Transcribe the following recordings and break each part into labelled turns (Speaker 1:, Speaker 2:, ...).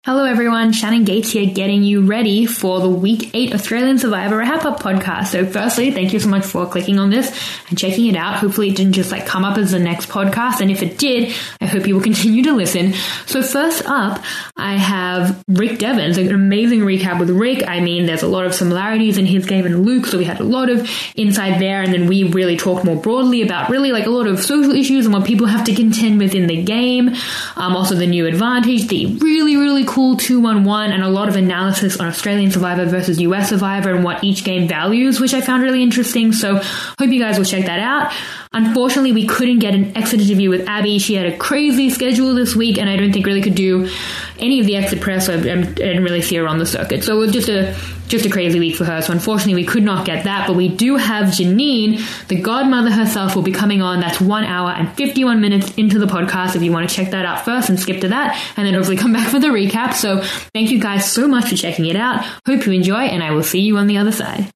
Speaker 1: Hello everyone, Shannon Gates here getting you ready for the Week 8 Australian Survivor Wrap-Up podcast. So firstly, thank you so much for clicking on this and checking it out. Hopefully it didn't just come up as the next podcast, and if it did, I hope you will continue to listen. So first up, I have Rick Devens, an amazing recap with Rick. I mean, there's a lot of similarities in his game and Luke, so we had a lot of insight there, and then we really talked more broadly about really a lot of social issues and what people have to contend with in the game. Also the new advantage, the really cool 2-1-1, and a lot of analysis on Australian Survivor versus US Survivor and what each game values, which I found really interesting. So hope you guys will check that out. Unfortunately, we couldn't get an exit interview with Abby. She had a crazy schedule this week, and I don't think really could do any of the exit press. I didn't really see her on the circuit. So it was just a crazy week for her. So unfortunately, we could not get that. But we do have Janine, the godmother herself, will be coming on. That's 1 hour and 51 minutes into the podcast if you want to check that out first and skip to that, and then hopefully come back for the recap. So thank you guys so much for checking it out. Hope you enjoy, and I will see you on the other side.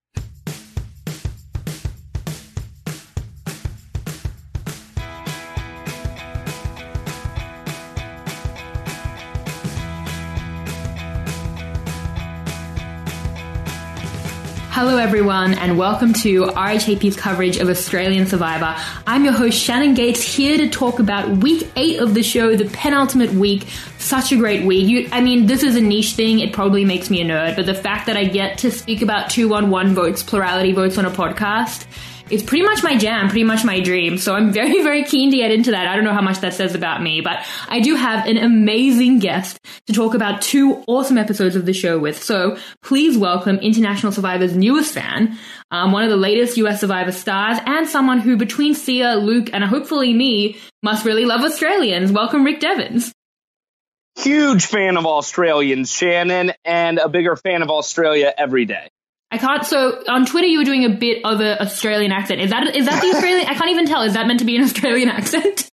Speaker 1: Hello everyone, and welcome to RHAP's coverage of Australian Survivor. I'm your host Shannon Gates, here to talk about Week 8 of the show, the penultimate week. Such a great week. This is a niche thing, it probably makes me a nerd, but the fact that I get to speak about 2-1-1 votes, plurality votes on a podcast, it's pretty much my jam, pretty much my dream. So I'm very keen to get into that. I don't know how much that says about me, but I do have an amazing guest to talk about 2 awesome episodes of the show with. So please welcome International Survivor's newest fan, one of the latest US Survivor stars, and someone who between Sia, Luke, and hopefully me must really love Australians. Welcome, Rick Devens.
Speaker 2: Huge fan of Australians, Shannon, and a bigger fan of Australia every day.
Speaker 1: So on Twitter you were doing a bit of an Australian accent. Is that the Australian? I can't even tell. Is that meant to be an Australian accent?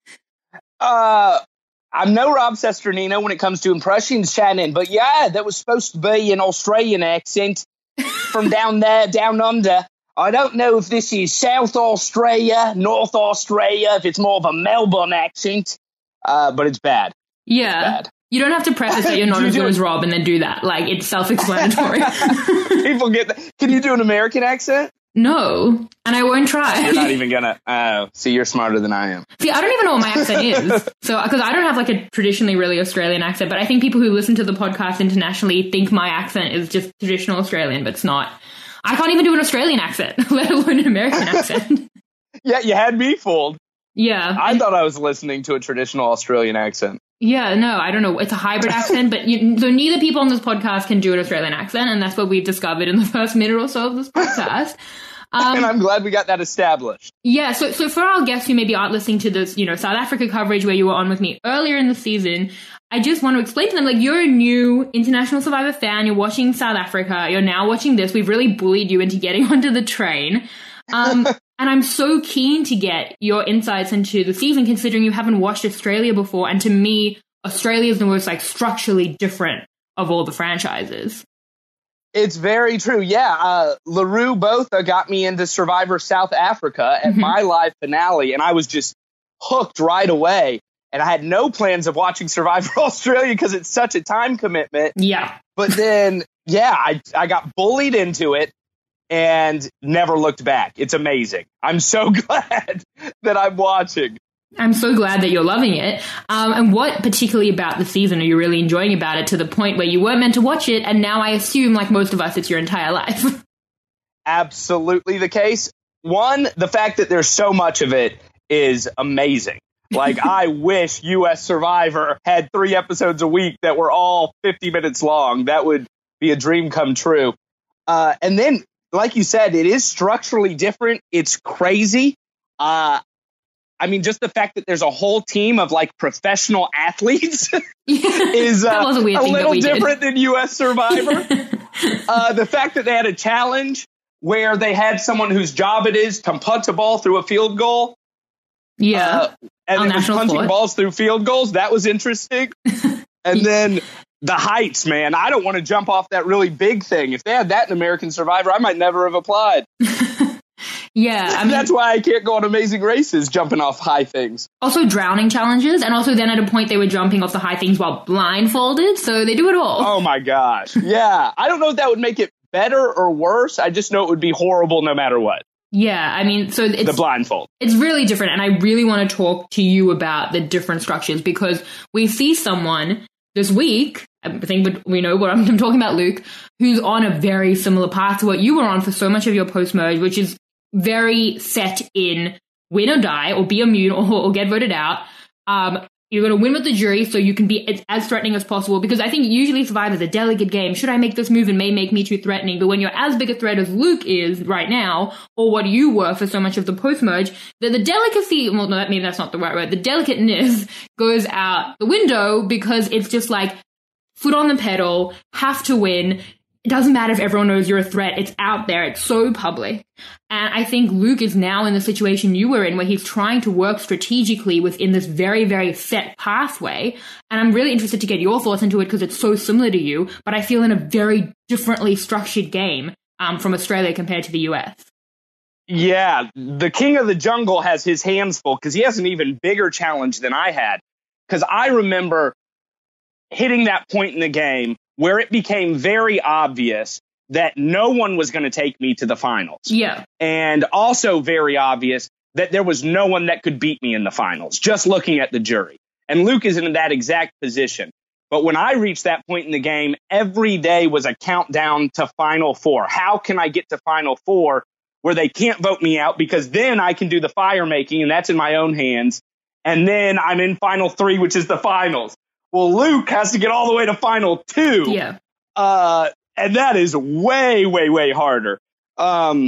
Speaker 2: I'm no Rob Sesternino when it comes to impressions, Shannon, but yeah, that was supposed to be an Australian accent from down there, down under. I don't know if this is South Australia, North Australia, if it's more of a Melbourne accent, but it's bad.
Speaker 1: Yeah.
Speaker 2: It's bad.
Speaker 1: You don't have to preface that you're not as good as Rob and then do that. It's self-explanatory.
Speaker 2: People get that. Can you do an American accent?
Speaker 1: No, and I won't try.
Speaker 2: You're not even gonna. See, you're smarter than I am.
Speaker 1: See, I don't even know what my accent is. So, because I don't have a traditionally really Australian accent, but I think people who listen to the podcast internationally think my accent is just traditional Australian, but it's not. I can't even do an Australian accent, let alone an American accent.
Speaker 2: Yeah, you had me fooled.
Speaker 1: Yeah.
Speaker 2: I thought I was listening to a traditional Australian accent.
Speaker 1: Yeah, no, I don't know. It's a hybrid accent, but so neither people on this podcast can do an Australian accent, and that's what we've discovered in the first minute or so of this podcast.
Speaker 2: And I'm glad we got that established.
Speaker 1: Yeah, so for our guests who maybe aren't listening to this, South Africa coverage where you were on with me earlier in the season, I just want to explain to them, you're a new International Survivor fan, you're watching South Africa, you're now watching this, we've really bullied you into getting onto the train. And I'm so keen to get your insights into the season, considering you haven't watched Australia before. And to me, Australia is the most structurally different of all the franchises.
Speaker 2: It's very true. Yeah. LaRue Botha got me into Survivor South Africa at my live finale, and I was just hooked right away. And I had no plans of watching Survivor Australia because it's such a time commitment.
Speaker 1: Yeah.
Speaker 2: But then, I got bullied into it. And never looked back. It's amazing. I'm so glad that I'm watching.
Speaker 1: I'm so glad that you're loving it. And what particularly about the season are you really enjoying about it to the point where you weren't meant to watch it, and now I assume, like most of us, it's your entire life?
Speaker 2: Absolutely the case. One, the fact that there's so much of it is amazing. I wish US Survivor had 3 episodes a week that were all 50 minutes long. That would be a dream come true. And then, like you said, it is structurally different. It's crazy. Just the fact that there's a whole team of professional athletes is a little different than US Survivor. The fact that they had a challenge where they had someone whose job it is to punt a ball through a field goal.
Speaker 1: Yeah.
Speaker 2: And it was punting balls through field goals. That was interesting. And then the heights, man. I don't want to jump off that really big thing. If they had that in American Survivor, I might never have applied.
Speaker 1: Yeah, I mean,
Speaker 2: that's why I can't go on Amazing Races jumping off high things.
Speaker 1: Also drowning challenges, and also then at a point they were jumping off the high things while blindfolded, so they do it all.
Speaker 2: Oh my gosh. Yeah. I don't know if that would make it better or worse. I just know it would be horrible no matter what.
Speaker 1: Yeah, I mean, so it's...
Speaker 2: The blindfold.
Speaker 1: It's really different, and I really want to talk to you about the different structures, because we see someone this week, I think we know what I'm talking about, Luke, who's on a very similar path to what you were on for so much of your post-merge, which is very set in win or die, or be immune, or get voted out. You're going to win with the jury, so you can be as threatening as possible, because I think usually Survivor's a delicate game. Should I make this move? It may make me too threatening. But when you're as big a threat as Luke is right now, or what you were for so much of the post-merge, the delicacy, well, no, maybe that's not the right word, the delicateness goes out the window, because it's just like foot on the pedal, have to win. It doesn't matter if everyone knows you're a threat. It's out there. It's so public. And I think Luke is now in the situation you were in, where he's trying to work strategically within this very, very set pathway. And I'm really interested to get your thoughts into it, because it's so similar to you, but I feel in a very differently structured game from Australia compared to the US.
Speaker 2: Yeah, the King of the Jungle has his hands full, because he has an even bigger challenge than I had. Because I remember hitting that point in the game where it became very obvious that no one was going to take me to the finals.
Speaker 1: Yeah.
Speaker 2: And also very obvious that there was no one that could beat me in the finals, just looking at the jury. And Luke is in that exact position. But when I reached that point in the game, every day was a countdown to Final Four. How can I get to Final Four where they can't vote me out? Because then I can do the fire making, and that's in my own hands. And then I'm in Final 3, which is the finals. Well, Luke has to get all the way to Final 2.
Speaker 1: Yeah.
Speaker 2: And that is way, way, way harder. But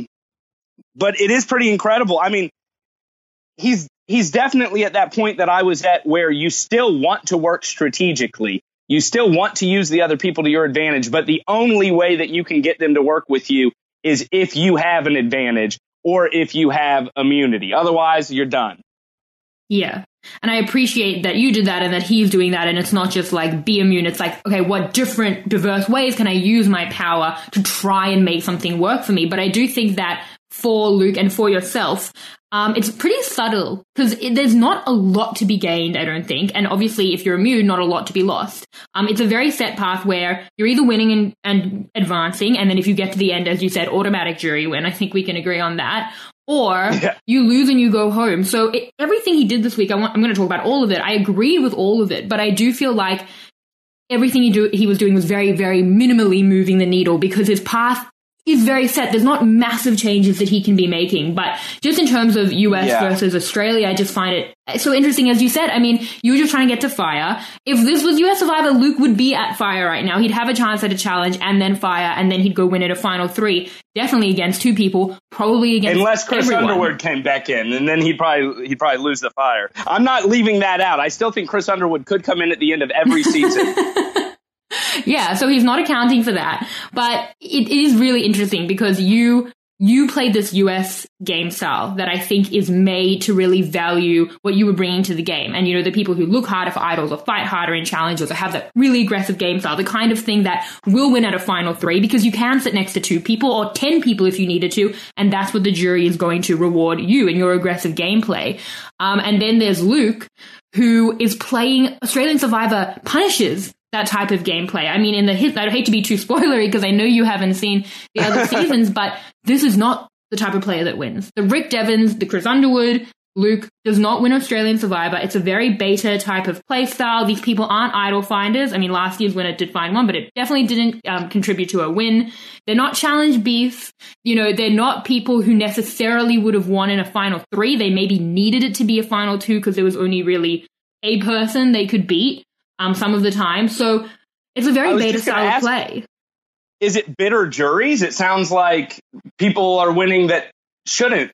Speaker 2: it is pretty incredible. I mean, he's definitely at that point that I was at, where you still want to work strategically. You still want to use the other people to your advantage. But the only way that you can get them to work with you is if you have an advantage, or if you have immunity. Otherwise, you're done.
Speaker 1: Yeah. And I appreciate that you did that, and that he's doing that. And it's not just like be immune. It's like, okay, what different diverse ways can I use my power to try and make something work for me? But I do think that for Luke and for yourself, it's pretty subtle, because there's not a lot to be gained, I don't think. And obviously, if you're immune, not a lot to be lost. It's a very set path where you're either winning and advancing, and then if you get to the end, as you said, automatic jury win. I think we can agree on that. Or you lose and you go home. So everything he did this week, I'm going to talk about all of it. I agreed with all of it, but I do feel like everything he was doing was very, very minimally moving the needle, because his path is very set. There's not massive changes that he can be making. But just in terms of US versus Australia, I just find it so interesting. As you said, I mean, you were just trying to get to Fire. If this was US Survivor, Luke would be at Fire right now. He'd have a chance at a challenge, and then Fire, and then he'd go win at a Final 3. Definitely against 2 people, probably against
Speaker 2: unless Chris
Speaker 1: everyone.
Speaker 2: Underwood came back in, and then he'd probably lose the Fire. I'm not leaving that out. I still think Chris Underwood could come in at the end of every season.
Speaker 1: Yeah, so he's not accounting for that. But it is really interesting, because you played this US game style that I think is made to really value what you were bringing to the game. And, the people who look harder for idols, or fight harder in challenges, or have that really aggressive game style, the kind of thing that will win at a Final 3, because you can sit next to 2 people or 10 people if you needed to, and that's what the jury is going to reward you in your aggressive gameplay. And then there's Luke, who is playing Australian Survivor punishes that type of gameplay. I mean, I hate to be too spoilery, because I know you haven't seen the other seasons, but this is not the type of player that wins. The Rick Devens, the Chris Underwood, Luke does not win Australian Survivor. It's a very beta type of play style. These people aren't idol finders. I mean, last year's winner did find one, but it definitely didn't contribute to a win. They're not challenge beef. They're not people who necessarily would have won in a Final 3. They maybe needed it to be a Final 2, because there was only really a person they could beat some of the time. So it's a very beta style of play.
Speaker 2: Is it bitter juries? It sounds like people are winning that shouldn't.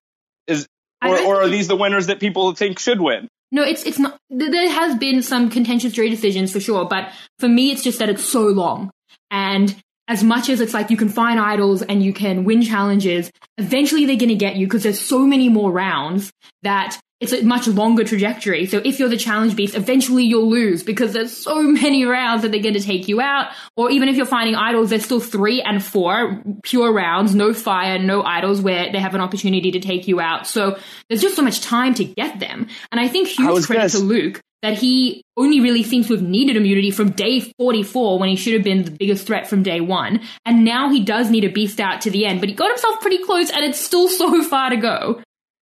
Speaker 2: Or are these the winners that people think should win?
Speaker 1: No, it's not. There has been some contentious jury decisions for sure, but for me, it's just that it's so long. And as much as it's like you can find idols and you can win challenges, eventually they're going to get you, because there's so many more rounds that it's a much longer trajectory. So if you're the challenge beast, eventually you'll lose because there's so many rounds that they're going to take you out. Or even if you're finding idols, there's still 3 and 4 pure rounds, no fire, no idols where they have an opportunity to take you out. So there's just so much time to get them. And I think huge credit to Luke that he only really seems to have needed immunity from day 44 when he should have been the biggest threat from day 1. And now he does need a beast out to the end, but he got himself pretty close and it's still so far to go.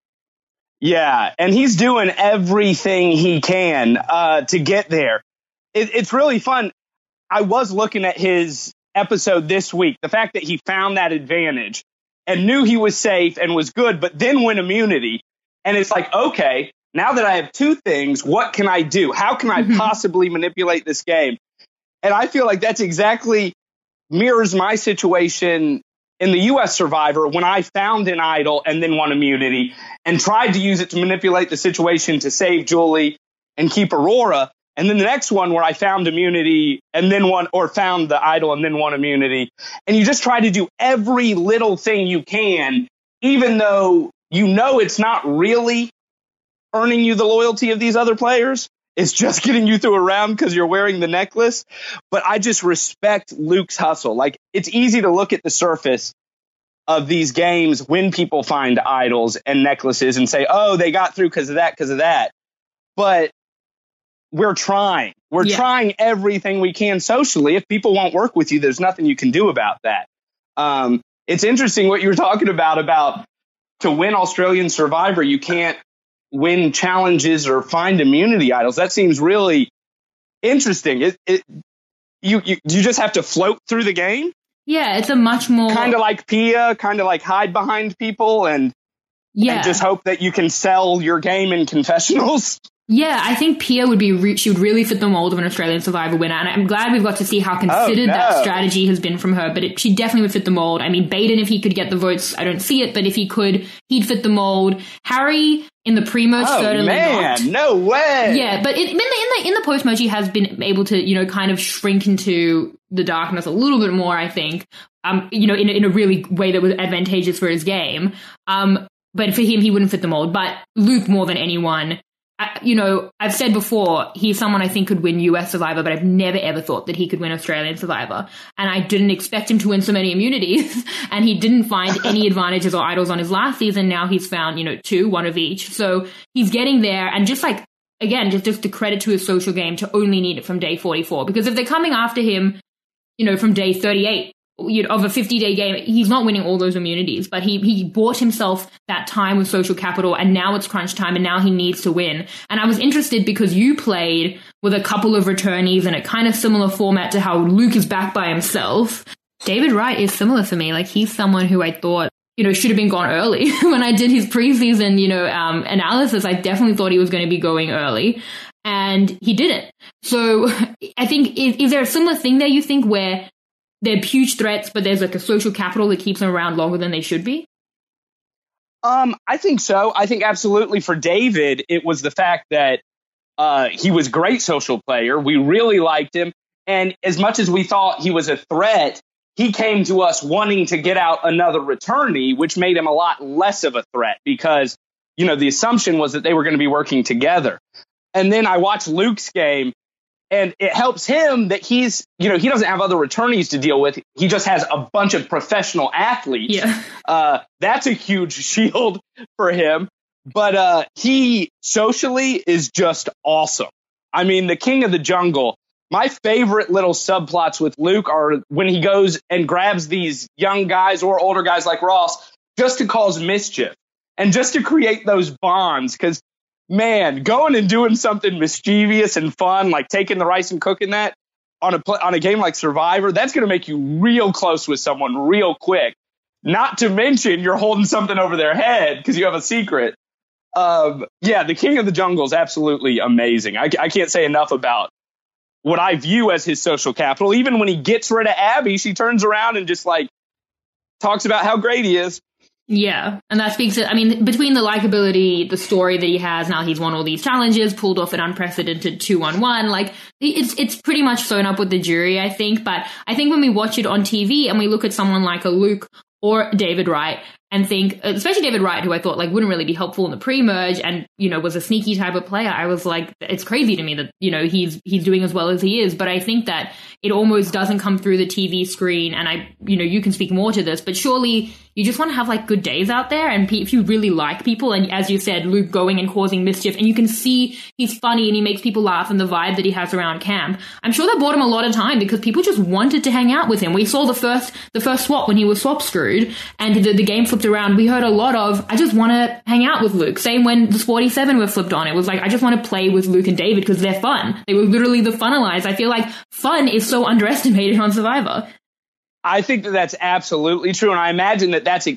Speaker 2: Yeah, and he's doing everything he can to get there. It's really fun. I was looking at his episode this week, the fact that he found that advantage and knew he was safe and was good, but then win immunity. And it's like, okay, now that I have 2 things, what can I do? How can I possibly manipulate this game? And I feel like that's exactly mirrors my situation in the U.S. Survivor when I found an idol and then won immunity and tried to use it to manipulate the situation to save Julie and keep Aurora. And then the next one where I found immunity and then won, or found the idol and then won immunity. And you just try to do every little thing you can, even though you know it's not really earning you the loyalty of these other players. It's just getting you through a round because you're wearing the necklace. But I just respect Luke's hustle. Like, it's easy to look at the surface of these games when people find idols and necklaces and say, oh, they got through because of that. But we're trying. We're trying everything we can socially. If people won't work with you, there's nothing you can do about that. It's interesting what you were talking about to win Australian Survivor, you can't win challenges or find immunity idols. That seems really interesting. You just have to float through the game.
Speaker 1: Yeah, it's a much more
Speaker 2: kind of like Pia, kind of like hide behind people and just hope that you can sell your game in confessionals.
Speaker 1: Yeah, I think Pia would be she would really fit the mold of an Australian Survivor winner, and I'm glad we've got to see how considered that strategy has been from her, but she definitely would fit the mold. I mean, Baden, if he could get the votes, I don't see it, but if he could, he'd fit the mold. Harry in the pre-merge certainly not.
Speaker 2: No way!
Speaker 1: Yeah, but in the post-merge, he has been able to, kind of shrink into the darkness a little bit more, I think, in a really way that was advantageous for his game. But for him, he wouldn't fit the mold. But Luke, more than anyone, I've said before, he's someone I think could win US Survivor, but I've never ever thought that he could win Australian Survivor. And I didn't expect him to win so many immunities, and he didn't find any advantages or idols on his last season. Now he's found, 2, 1 of each. So he's getting there, and just like, again, just the credit to his social game to only need it from day 44. Because if they're coming after him, from day 38, of a 50-day game, he's not winning all those immunities, but he bought himself that time with social capital, and now it's crunch time, and now he needs to win. And I was interested because you played with a couple of returnees in a kind of similar format to how Luke is back by himself. David Wright is similar for me. Like, he's someone who I thought, should have been gone early. When I did his preseason, analysis, I definitely thought he was going to be going early, and he didn't. So I think, is there a similar thing there, you think, where they're huge threats, but there's like a social capital that keeps them around longer than they should be?
Speaker 2: I think so. I think absolutely for David, it was the fact that he was a great social player. We really liked him. And as much as we thought he was a threat, he came to us wanting to get out another returnee, which made him a lot less of a threat because, the assumption was that they were going to be working together. And then I watched Luke's game. And it helps him that he's, he doesn't have other returnees to deal with. He just has a bunch of professional athletes.
Speaker 1: Yeah.
Speaker 2: That's a huge shield for him. But he socially is just awesome. I mean, the king of the jungle. My favorite little subplots with Luke are when he goes and grabs these young guys or older guys like Ross just to cause mischief and just to create those bonds. Because man, going and doing something mischievous and fun, like taking the rice and cooking that on a game like Survivor, that's going to make you real close with someone real quick. Not to mention you're holding something over their head because you have a secret. The King of the Jungle is absolutely amazing. I can't say enough about what I view as his social capital. Even when he gets rid of Abby, she turns around and just talks about how great he is.
Speaker 1: Yeah, and that speaks to, between the likability, the story that he has, now he's won all these challenges, pulled off an unprecedented 2-on-1, it's pretty much sewn up with the jury, I think. But I think when we watch it on TV and we look at someone like a Luke or David Wright, and think, especially David Wright, who I thought like wouldn't really be helpful in the pre-merge and, you know, was a sneaky type of player. I was like, it's crazy to me that, you know, he's doing as well as he is. But I think that it almost doesn't come through the TV screen. And you know, you can speak more to this, but surely you just want to have like good days out there. And if you really like people, and as you said, Luke going and causing mischief, and you can see he's funny and he makes people laugh, and the vibe that he has around camp, I'm sure that bought him a lot of time because people just wanted to hang out with him. We saw the first swap when he was swap screwed and the game flipped around. We heard a lot of, I just want to hang out with Luke. Same when the Sporty 7 were flipped on. It was like, I just want to play with Luke and David because they're fun. They were literally the fun allies. I feel like fun is so underestimated on Survivor.
Speaker 2: I think that that's absolutely true. And I imagine that that's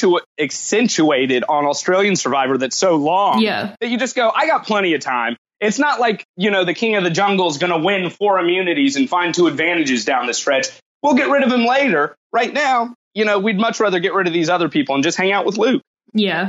Speaker 2: accentuated on Australian Survivor that's so long that you just go, I got plenty of time. It's not like, you know, the King of the Jungle is going to win 4 immunities and find 2 advantages down the stretch. We'll get rid of him later. Right now, you know, we'd much rather get rid of these other people and just hang out with Luke.
Speaker 1: Yeah.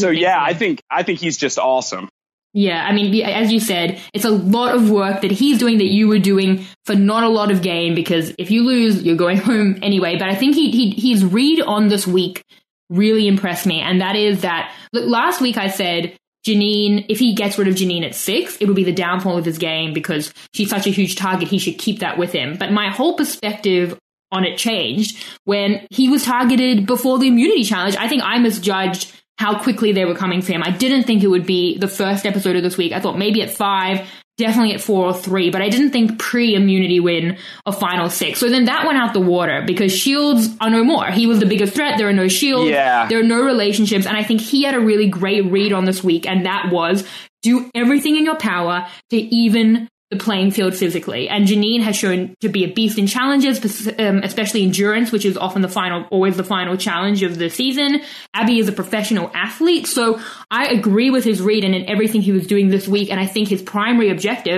Speaker 2: I think he's just awesome.
Speaker 1: Yeah, I mean, as you said, it's a lot of work that he's doing that you were doing for not a lot of gain, because if you lose, you're going home anyway. But I think his read on this week really impressed me. And that is that, look, last week I said, Janine, if he gets rid of Janine at 6, it will be the downfall of his game because she's such a huge target. He should keep that with him. But my whole perspective on it changed when he was targeted before the immunity challenge. I think I misjudged how quickly they were coming for him. I didn't think it would be the first episode of this week. I thought maybe at 5, definitely at 4 or 3, but I didn't think pre-immunity win of final 6. So then that went out the water because shields are no more. He was the biggest threat. There are no shields.
Speaker 2: Yeah.
Speaker 1: There are no relationships. And I think he had a really great read on this week, and that was do everything in your power to even the playing field physically. And Janine has shown to be a beast in challenges, especially endurance, which is often always the final challenge of the season. Abby is a professional athlete. So I agree with his read and in everything he was doing this week. And I think his primary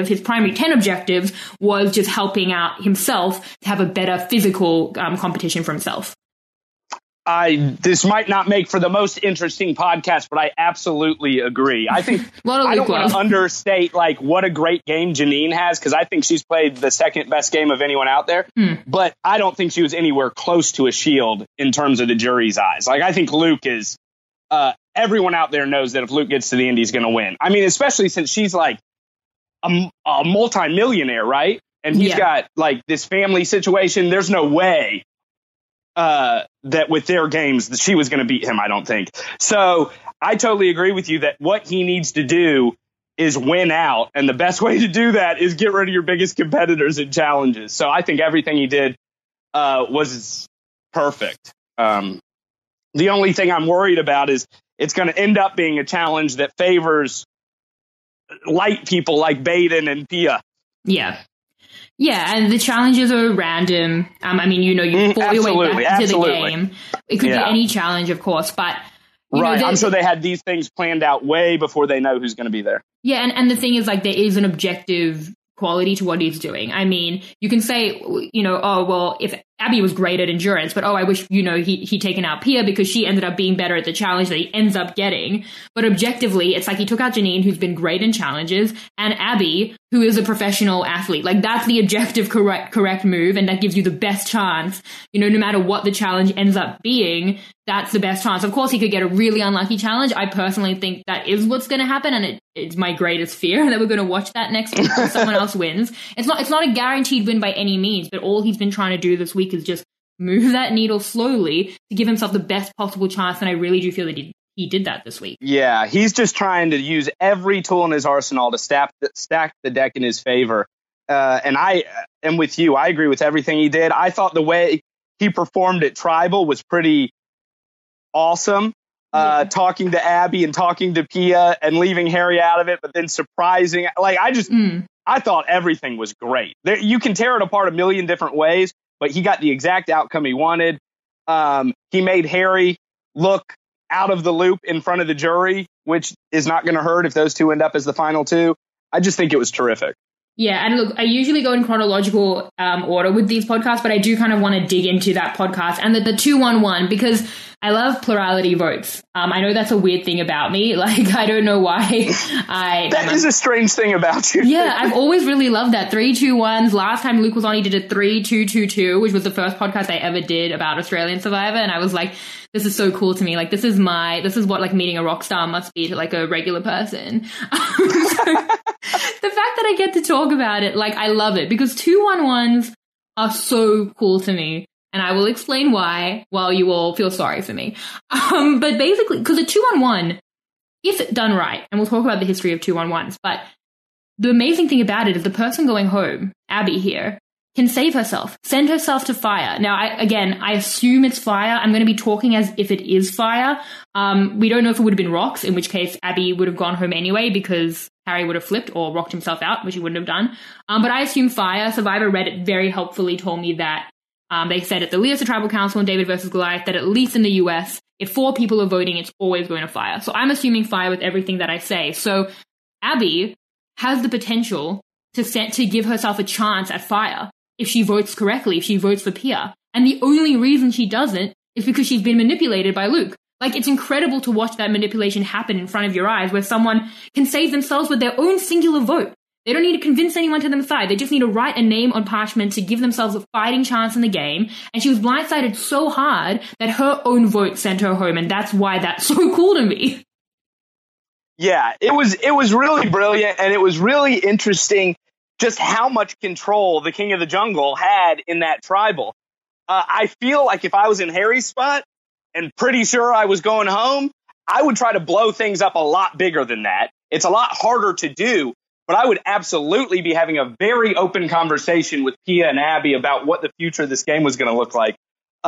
Speaker 1: 10 objectives was just helping out himself to have a better physical competition for himself.
Speaker 2: This might not make for the most interesting podcast, but I absolutely agree. I think I don't want to understate like what a great game Janine has, because I think she's played the second best game of anyone out there. But I don't think she was anywhere close to a shield in terms of the jury's eyes. Like I think Luke is. Everyone out there knows that if Luke gets to the end, he's going to win. I mean, especially since she's like a multi-millionaire, right? And he's got like this family situation. There's no way that with their games that she was going to beat him, I don't think. So I totally agree with you that what he needs to do is win out. And the best way to do that is get rid of your biggest competitors in challenges. So I think everything he did was perfect. The only thing I'm worried about is it's going to end up being a challenge that favors light people like Baden and Pia.
Speaker 1: Yeah. Yeah, and the challenges are random. I mean, you know, you fought your way back to the game. It could be any challenge, of course, but...
Speaker 2: Right, I'm sure they had these things planned out way before they know who's going to be there.
Speaker 1: Yeah, and the thing is, like, there is an objective quality to what he's doing. I mean, you can say, you know, oh, well, if Abby was great at endurance, but I wish, you know, he'd taken out Pia because she ended up being better at the challenge that he ends up getting. But objectively, it's like he took out Janine, who's been great in challenges, and Abby, who is a professional athlete. Like, that's the objective correct move, and that gives you the best chance. You know, no matter what the challenge ends up being, that's the best chance. Of course, he could get a really unlucky challenge. I personally think that is what's going to happen, and it's my greatest fear that we're going to watch that next week when someone else wins. It's not a guaranteed win by any means, but all he's been trying to do this week is just move that needle slowly to give himself the best possible chance, and I really do feel that he did that this week.
Speaker 2: Yeah, he's just trying to use every tool in his arsenal to stack the deck in his favor. And I am with you. I agree with everything he did. I thought the way he performed at Tribal was pretty awesome. Talking to Abby and talking to Pia and leaving Harry out of it, but then surprising. Like, I thought everything was great. You can tear it apart a million different ways, but he got the exact outcome he wanted. He made Harry look out of the loop in front of the jury, which is not going to hurt if those two end up as the final two. I just think it was terrific.
Speaker 1: Yeah, and look, I usually go in chronological order with these podcasts, but I do kind of want to dig into that podcast and the 211 because I love plurality votes. I know that's a weird thing about me. Like, I don't know why.
Speaker 2: That is a strange thing about you.
Speaker 1: Yeah, I've always really loved that. 3-2-1s. Last time Luke was on, he did a 3-2-2-2, which was the first podcast I ever did about Australian Survivor, and I was like, this is so cool to me. Like, this is what like meeting a rock star must be to like a regular person. The fact that I get to talk about it, like, I love it because 211s are so cool to me. And I will explain why while you all feel sorry for me. But basically, because a 211, if done right, and we'll talk about the history of 211s, but the amazing thing about it is the person going home, Abby here, can save herself, send herself to fire. Now, I assume it's fire. I'm going to be talking as if it is fire. We don't know if it would have been rocks, in which case Abby would have gone home anyway because Harry would have flipped or rocked himself out, which he wouldn't have done. But I assume fire. Survivor Reddit very helpfully told me that they said at the Leosa Tribal Council and David versus Goliath that at least in the US, if 4 people are voting, it's always going to fire. So I'm assuming fire with everything that I say. So Abby has the potential to give herself a chance at fire if she votes correctly, if she votes for Pia. And the only reason she doesn't is because she's been manipulated by Luke. Like, it's incredible to watch that manipulation happen in front of your eyes where someone can save themselves with their own singular vote. They don't need to convince anyone to their side. They just need to write a name on parchment to give themselves a fighting chance in the game. And she was blindsided so hard that her own vote sent her home. And that's why that's so cool to me.
Speaker 2: Yeah, it was really brilliant. And it was really interesting just how much control the King of the Jungle had in that tribal. I feel like if I was in Harry's spot and pretty sure I was going home, I would try to blow things up a lot bigger than that. It's a lot harder to do. But I would absolutely be having a very open conversation with Pia and Abby about what the future of this game was going to look like.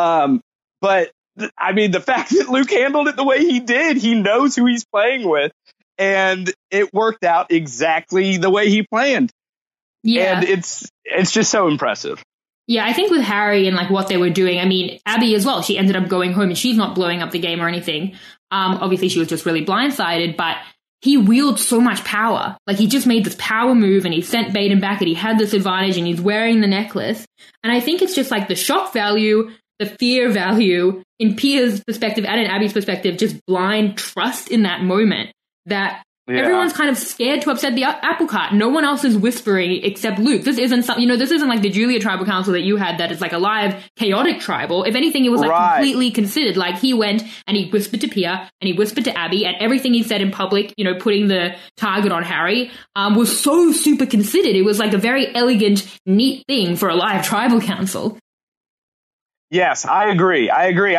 Speaker 2: But I mean, the fact that Luke handled it the way he did, he knows who he's playing with. And it worked out exactly the way he planned. Yeah. And it's just so impressive.
Speaker 1: Yeah, I think with Harry and like what they were doing, I mean, Abby as well, she ended up going home and she's not blowing up the game or anything. Obviously, she was just really blindsided, but he wielded so much power. Like, he just made this power move and he sent Baden back and he had this advantage and he's wearing the necklace. And I think it's just like the shock value, the fear value in Pia's perspective and in Abby's perspective, just blind trust in that moment that everyone's kind of scared to upset the apple cart. No one else is whispering except Luke. This isn't this isn't like the Julia tribal council that you had that is like a live, chaotic tribal. If anything, it was like completely considered. Like, he went and he whispered to Pia and he whispered to Abby, and everything he said in public, putting the target on Harry, was so super considered. It was like a very elegant, neat thing for a live tribal council.
Speaker 2: Yes, I agree.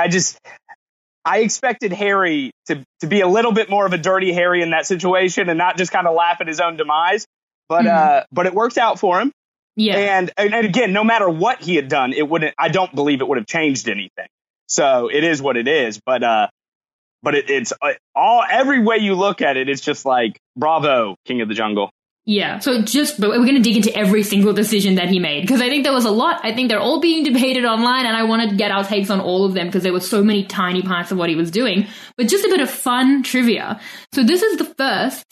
Speaker 2: I expected Harry to be a little bit more of a dirty Harry in that situation and not just kind of laugh at his own demise. But it worked out for him. Yeah. And again, no matter what he had done, I don't believe it would have changed anything. So it is what it is. But it's every way you look at it, it's just like, bravo, King of the Jungle.
Speaker 1: Yeah, but we're going to dig into every single decision that he made, because I think there was a lot. I think they're all being debated online, and I want to get our takes on all of them, because there were so many tiny parts of what he was doing. But just a bit of fun trivia. So this is the third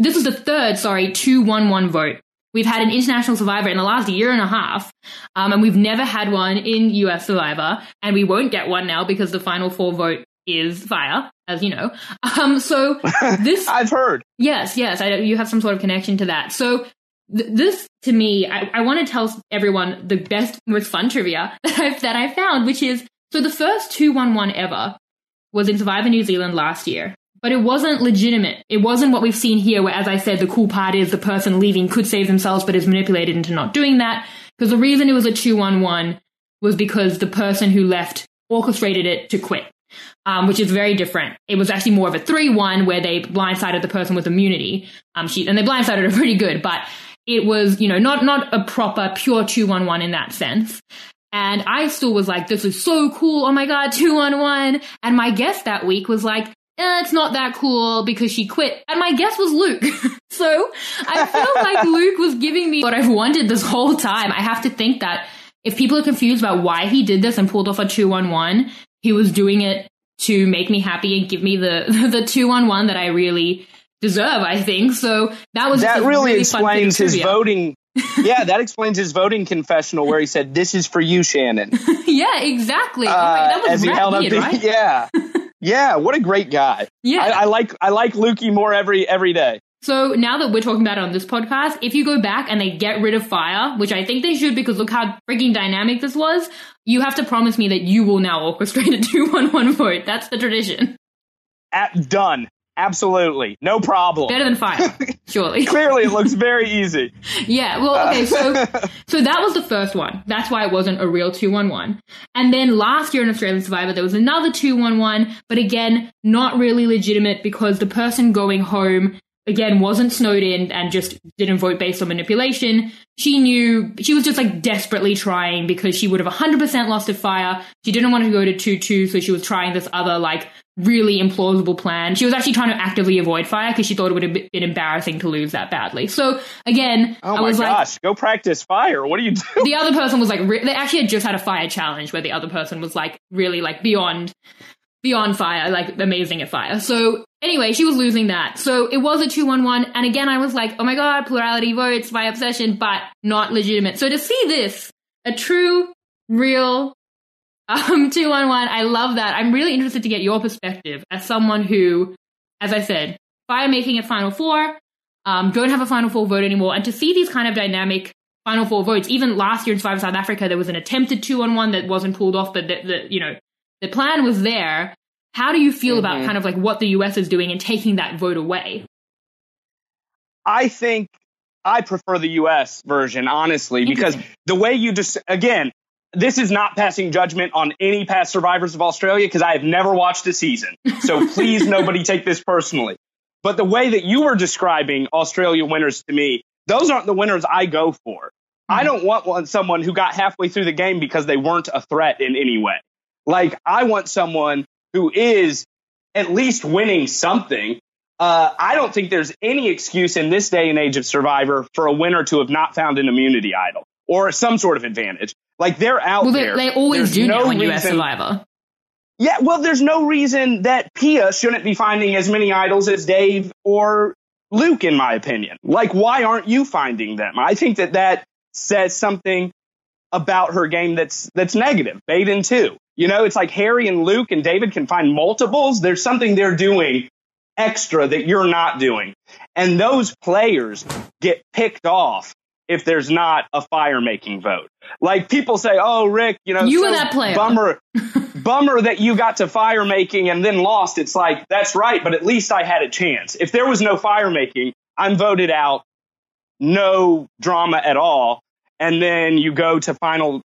Speaker 1: 2-1-1 vote. We've had an international Survivor in the last year and a half, and we've never had one in US Survivor, and we won't get one now because the final 4 vote is fire, as you know. So this...
Speaker 2: I've heard.
Speaker 1: Yes, you have some sort of connection to that. So this, to me, I want to tell everyone the best, most fun trivia that I found, which is, so the first 2-1-1 ever was in Survivor New Zealand last year. But it wasn't legitimate. It wasn't what we've seen here, where, as I said, the cool part is the person leaving could save themselves but is manipulated into not doing that. Because the reason it was a 2-1-1 was because the person who left orchestrated it to quit. Which is very different. It was actually more of a 3-1 where they blindsided the person with immunity. And they blindsided her pretty good, but it was, not a proper, pure 2-1-1 in that sense. And I still was like, this is so cool. Oh my God, 2-1-1. And my guess that week was like, it's not that cool because she quit. And my guess was Luke. So I feel like Luke was giving me what I've wanted this whole time. I have to think that if people are confused about why he did this and pulled off a 2-1-1, he was doing it to make me happy and give me the 2-1-1 that I really deserve, I think. So that was
Speaker 2: that really explains his voting. Yeah, that explains his voting confessional where he said, "This is for you, Shannon."
Speaker 1: Yeah, exactly. That was
Speaker 2: as he held up
Speaker 1: right?
Speaker 2: Yeah. Yeah, what a great guy.
Speaker 1: Yeah.
Speaker 2: I like Lukey more every day.
Speaker 1: So now that we're talking about it on this podcast, if you go back and they get rid of fire, which I think they should because look how freaking dynamic this was, you have to promise me that you will now orchestrate a 2-1-1 vote. That's the tradition.
Speaker 2: Done. Absolutely. No problem.
Speaker 1: Better than fire, surely.
Speaker 2: Clearly, it looks very easy.
Speaker 1: Yeah, well, okay, so that was the first one. That's why it wasn't a real 2-1-1. And then last year in Australian Survivor, there was another 2-1-1, but again, not really legitimate because the person going home, again, wasn't snowed in and just didn't vote based on manipulation. She knew, she was just like desperately trying because she would have 100% lost to fire. She didn't want to go to 2-2, so she was trying this other like really implausible plan. She was actually trying to actively avoid fire because she thought it would have been embarrassing to lose that badly. So again,
Speaker 2: I was like, go practice fire. What are you doing?
Speaker 1: The other person was like, they actually had just had a fire challenge where the other person was like really like beyond fire, like amazing at fire. So anyway, she was losing that. So it was a 2-1-1. And again, I was like, oh my God, plurality votes, my obsession, but not legitimate. So to see this, a true, real 2-1-1, I love that. I'm really interested to get your perspective as someone who, as I said, fire making at Final Four, don't have a Final Four vote anymore. And to see these kind of dynamic Final Four votes, even last year in Survivor South Africa, there was an attempted 2-1-1 that wasn't pulled off, but the plan was there. How do you feel about kind of like what the US is doing and taking that vote away?
Speaker 2: I think I prefer the US version, honestly, because the way you just, again, this is not passing judgment on any past survivors of Australia because I have never watched a season. So please, nobody take this personally. But the way that you were describing Australia winners to me, those aren't the winners I go for. I don't want someone who got halfway through the game because they weren't a threat in any way. Like, I want someone who is at least winning something. I don't think there's any excuse in this day and age of Survivor for a winner to have not found an immunity idol or some sort of advantage. Like, they're out there.
Speaker 1: They always do now in US Survivor.
Speaker 2: Yeah, well, there's no reason that Pia shouldn't be finding as many idols as Dave or Luke, in my opinion. Like, why aren't you finding them? I think that says something about her game that's negative. Baden, too. You know, it's like Harry and Luke and David can find multiples. There's something they're doing extra that you're not doing. And those players get picked off if there's not a fire-making vote. Like, people say, oh, Rick, you
Speaker 1: were that player.
Speaker 2: Bummer that you got to fire-making and then lost. It's like, that's right, but at least I had a chance. If there was no fire-making, I'm voted out, no drama at all. And then you go to final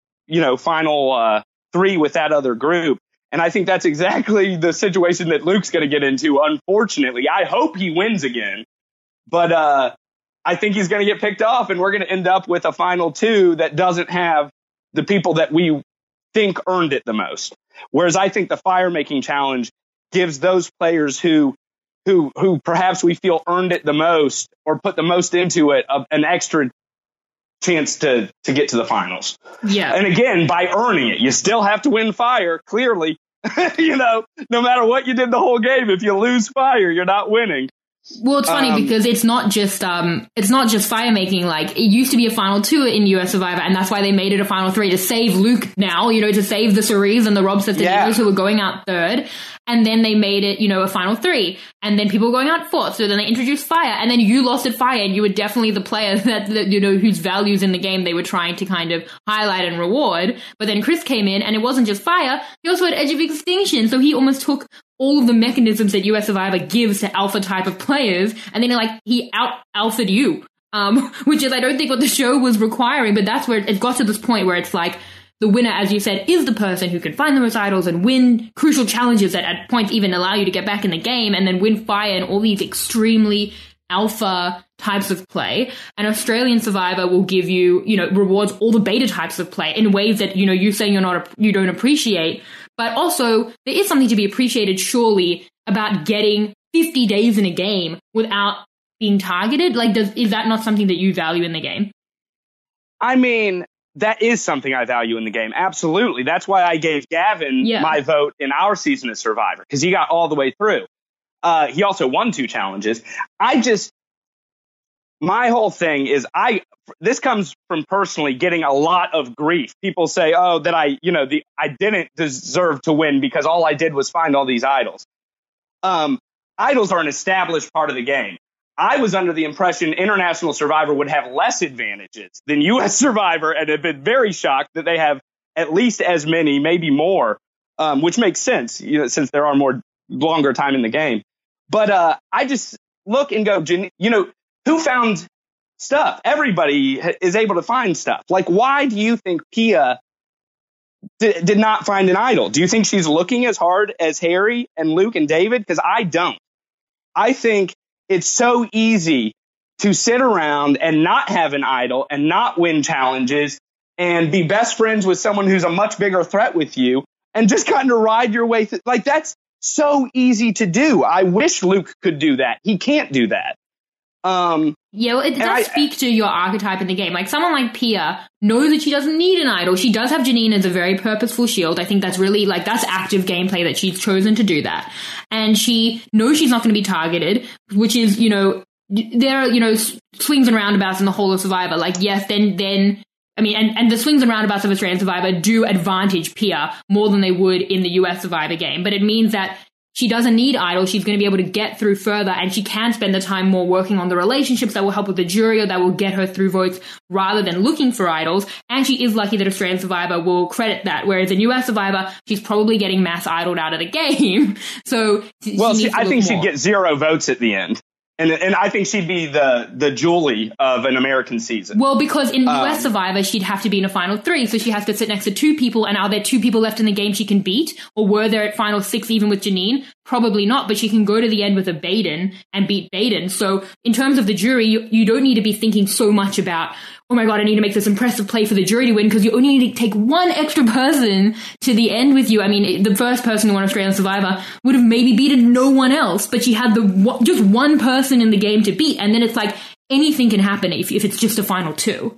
Speaker 2: three with that other group. And I think that's exactly the situation that Luke's going to get into, unfortunately. I hope he wins again. But I think he's going to get picked off, and we're going to end up with a final two that doesn't have the people that we think earned it the most. Whereas I think the fire-making challenge gives those players who perhaps we feel earned it the most or put the most into it an extra chance to get to the finals.
Speaker 1: Yeah.
Speaker 2: And again, by earning it, you still have to win fire, clearly. No matter what you did the whole game, if you lose fire, you're not winning.
Speaker 1: Well, it's funny because it's not just fire making. Like, it used to be a final two in US Survivor, and that's why they made it a final three to save Luke now, to save the Cerise and the Rob Sestaninos who were going out third. And then they made it, a final three. And then people were going out fourth. So then they introduced fire. And then you lost at fire, and you were definitely the player that whose values in the game they were trying to kind of highlight and reward. But then Chris came in, and it wasn't just fire. He also had Edge of Extinction. So he almost took all of the mechanisms that US Survivor gives to alpha type of players, and then he out-alphaed you, which is, I don't think, what the show was requiring, but that's where it got to this point where it's like, the winner, as you said, is the person who can find the most idols and win crucial challenges that at points even allow you to get back in the game, and then win fire and all these extremely alpha types of play. And Australian Survivor will give you, rewards all the beta types of play in ways that, you're saying you don't appreciate. But also, there is something to be appreciated, surely, about getting 50 days in a game without being targeted. Like, is that not something that you value in the game?
Speaker 2: I mean, that is something I value in the game. Absolutely. That's why I gave Gavin my vote in our season of Survivor, because he got all the way through. He also won 2 challenges. my whole thing is this comes from personally getting a lot of grief. People say, oh, that I didn't deserve to win because all I did was find all these idols. Idols are an established part of the game. I was under the impression International Survivor would have less advantages than U.S. Survivor, and have been very shocked that they have at least as many, maybe more, which makes sense, since there are longer time in the game. But I just look and go, who found stuff? Everybody is able to find stuff. Like, why do you think Pia did not find an idol? Do you think she's looking as hard as Harry and Luke and David? Because I don't. I think it's so easy to sit around and not have an idol and not win challenges and be best friends with someone who's a much bigger threat with you and just kind of ride your way through. Like, that's so easy to do. I wish Luke could do that. He can't do that.
Speaker 1: Yeah, well, it does speak to your archetype in the game. Like, someone like Pia knows that she doesn't need an idol. She does have Janine as a very purposeful shield. I think that's really, that's active gameplay that she's chosen to do that. And she knows she's not going to be targeted, which is, there are, swings and roundabouts in the whole of Survivor. Like, yes, then I mean, and the swings and roundabouts of Australian Survivor do advantage Pia more than they would in the US Survivor game. But it means that she doesn't need idols. She's going to be able to get through further, and she can spend the time more working on the relationships that will help with the jury or that will get her through votes rather than looking for idols. And she is lucky that Australian Survivor will credit that, whereas in US Survivor, she's probably getting mass idled out of the game. So,
Speaker 2: I think she'd get 0 votes at the end. And I think she'd be the Julie of an American season.
Speaker 1: Well, because in US Survivor, she'd have to be in a final 3. So she has to sit next to 2 people. And are there 2 people left in the game she can beat? Or were there at final 6 even with Janine? Probably not. But she can go to the end with a Baden and beat Baden. So in terms of the jury, you don't need to be thinking so much about, oh my God, I need to make this impressive play for the jury to win, because you only need to take one extra person to the end with you. I mean, the first person who won Australian Survivor would have maybe beaten no one else, but she had just one person in the game to beat. And then it's like anything can happen if it's just a final 2.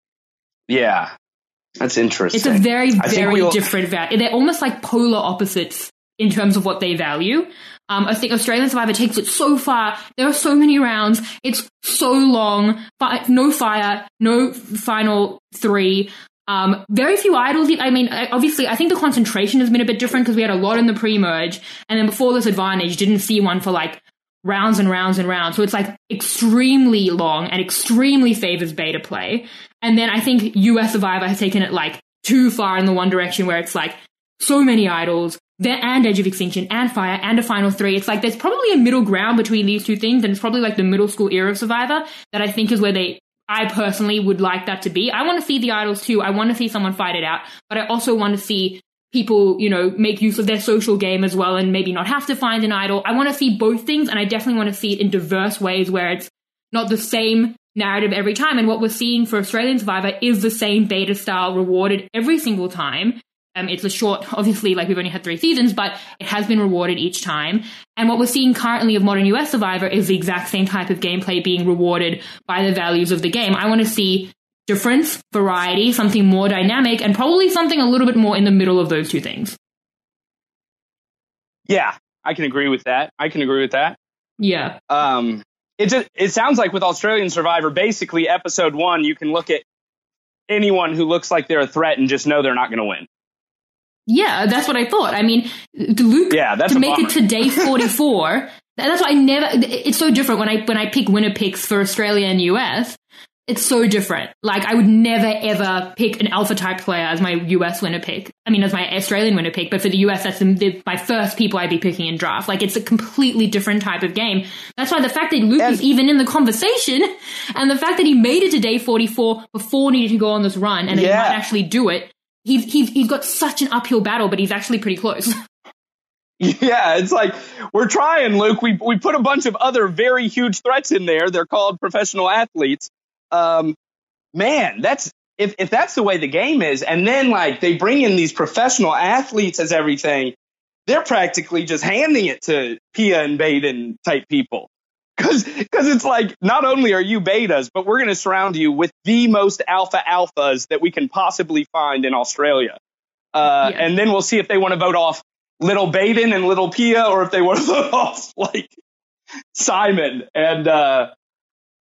Speaker 2: Yeah, that's interesting.
Speaker 1: It's a very, very different value. They're almost like polar opposites in terms of what they value. I think Australian Survivor takes it so far. There are so many rounds. It's so long. No fire. No final 3. Very few idols. I mean, obviously, I think the concentration has been a bit different because we had a lot in the pre-merge. And then before this advantage, didn't see one for rounds and rounds and rounds. So it's extremely long and extremely favors beta play. And then I think US Survivor has taken it too far in the one direction where it's so many idols, and Edge of Extinction, and Fire, and a Final 3. It's there's probably a middle ground between these two things, and it's probably the middle school era of Survivor that I think is where I personally would like that to be. I want to see the idols too. I want to see someone fight it out, but I also want to see people, make use of their social game as well and maybe not have to find an idol. I want to see both things, and I definitely want to see it in diverse ways where it's not the same narrative every time. And what we're seeing for Australian Survivor is the same beta style rewarded every single time. It's a short, obviously, we've only had 3 seasons, but it has been rewarded each time. And what we're seeing currently of modern US Survivor is the exact same type of gameplay being rewarded by the values of the game. I want to see difference, variety, something more dynamic, and probably something a little bit more in the middle of those two things.
Speaker 2: Yeah, I can agree with that.
Speaker 1: Yeah.
Speaker 2: It sounds like with Australian Survivor, basically episode 1, you can look at anyone who looks like they're a threat and just know they're not going to win.
Speaker 1: Yeah, that's what I thought. I mean, Luke, to make it to day 44, that's why it's so different when I pick winner picks for Australia and US. It's so different. I would never, ever pick an alpha type player as my US winner pick. I mean, as my Australian winner pick, but for the US, that's my first people I'd be picking in draft. It's a completely different type of game. That's why the fact that Luke is even in the conversation, and the fact that he made it to day 44 before needing to go on this run, and he might actually do it, he's got such an uphill battle, but he's actually pretty close.
Speaker 2: Yeah, it's we're trying, Luke. We put a bunch of other very huge threats in there. They're called professional athletes. Man, that's if that's the way the game is, and then they bring in these professional athletes as everything, they're practically just handing it to Pia and Baden type people. Because it's not only are you betas, but we're going to surround you with the most alphas that we can possibly find in Australia. And then we'll see if they want to vote off little Baden and little Pia, or if they want to vote off Simon. And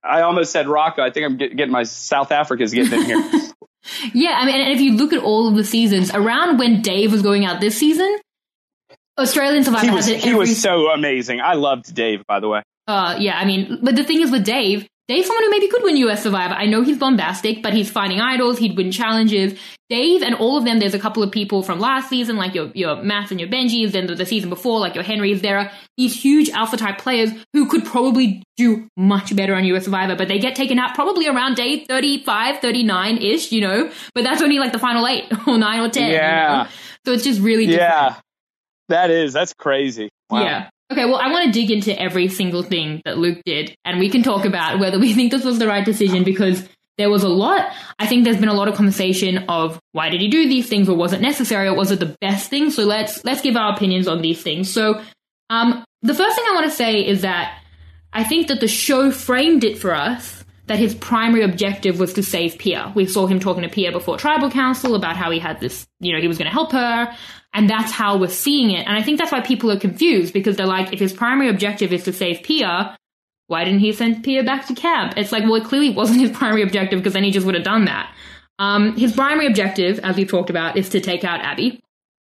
Speaker 2: I almost said Rocco. I think I'm getting my South Africa's getting in here.
Speaker 1: Yeah, I mean, and if you look at all of the seasons, around when Dave was going out this season, Australian Survivor has it.
Speaker 2: He was so amazing. I loved Dave, by the way.
Speaker 1: Yeah, I mean, but the thing is with Dave's someone who maybe could win US Survivor. I know he's bombastic, but he's fighting idols. He'd win challenges. Dave and all of them, there's a couple of people from last season, like your Matts and your Benjis, then the season before, like your Henrys. There are these huge alpha type players who could probably do much better on US Survivor, but they get taken out probably around day 35, 39-ish, you know, but that's only like the final 8 or 9 or 10.
Speaker 2: Yeah.
Speaker 1: You know? So it's just really different.
Speaker 2: Yeah, that's crazy. Wow.
Speaker 1: Yeah. Okay, well, I want to dig into every single thing that Luke did, and we can talk about whether we think this was the right decision, because there was a lot. I think there's been a lot of conversation of why did he do these things, or was it necessary, or was it the best thing? So let's give our opinions on these things. So the first thing I want to say is that I think that the show framed it for us that his primary objective was to save Pia. We saw him talking to Pia before Tribal Council about how he had this, you know, he was going to help her. And that's how we're seeing it. And I think that's why people are confused, because they're like, if his primary objective is to save Pia, why didn't he send Pia back to camp? It's like, well, it clearly wasn't his primary objective, because then he just would have done that. His primary objective, as we've talked about, is to take out Abby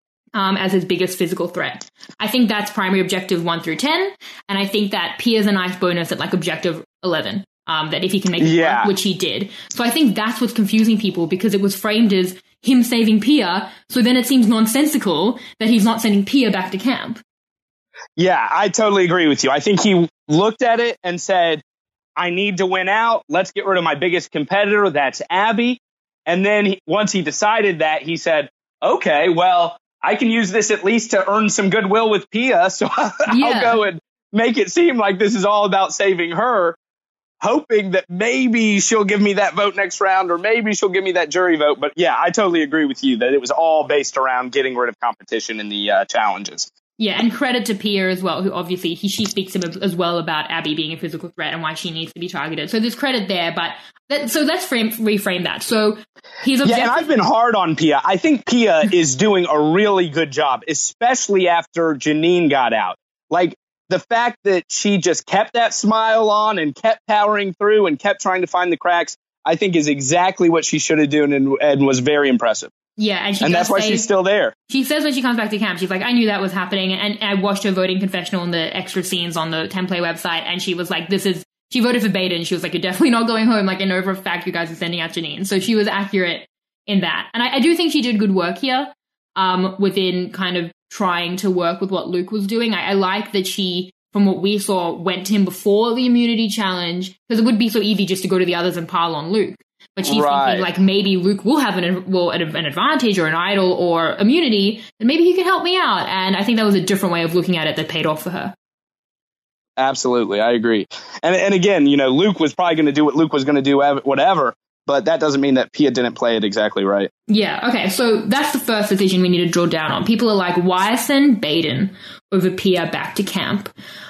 Speaker 1: as his biggest physical threat. I think that's primary objective 1 through 10. And I think that Pia's a nice bonus at like objective 11. That if he can make it work, which he did. So I think that's what's confusing people, because it was framed as him saving Pia, so then it seems nonsensical that he's not sending Pia back to camp.
Speaker 2: Yeah, I totally agree with you. I think he looked at it and said, I need to win out. Let's get rid of my biggest competitor. That's Abby. And then once he decided that, he said, okay, well, I can use this at least to earn some goodwill with Pia. So I'll go and make it seem like this is all about saving her, hoping that maybe she'll give me that vote next round, or maybe she'll give me that jury vote. But yeah, I totally agree with you that it was all based around getting rid of competition in the challenges.
Speaker 1: Yeah, and credit to Pia as well, who obviously she speaks to him as well about Abby being a physical threat and why she needs to be targeted. So there's credit there, but so let's reframe that. So he's objective.
Speaker 2: Yeah, and I've been hard on Pia. I think Pia is doing a really good job, especially after Janine got out. Like, the fact that she just kept that smile on and kept powering through and kept trying to find the cracks, I think is exactly what she should have done, and was very impressive.
Speaker 1: Yeah, and
Speaker 2: that's why she's still there.
Speaker 1: She says when she comes back to camp, she's like, I knew that was happening, and I watched her voting confessional in the extra scenes on the Template website, and she was like, she voted for Baden. She was like, you're definitely not going home. Like, I know for a fact you guys are sending out Janine. So she was accurate in that. And I do think she did good work here within kind of trying to work with what Luke was doing. I like that she, from what we saw, went to him before the immunity challenge, because it would be so easy just to go to the others and pile on Luke. But she's thinking, like, maybe Luke will have an advantage or an idol or immunity, and maybe he can help me out. And I think that was a different way of looking at it that paid off for her.
Speaker 2: Absolutely, I agree. And again, you know, Luke was probably going to do what Luke was going to do, whatever. But that doesn't mean that Pia didn't play it exactly right.
Speaker 1: Yeah, okay, so that's the first decision we need to drill down on. People are like, why send Baden over Pia back to camp?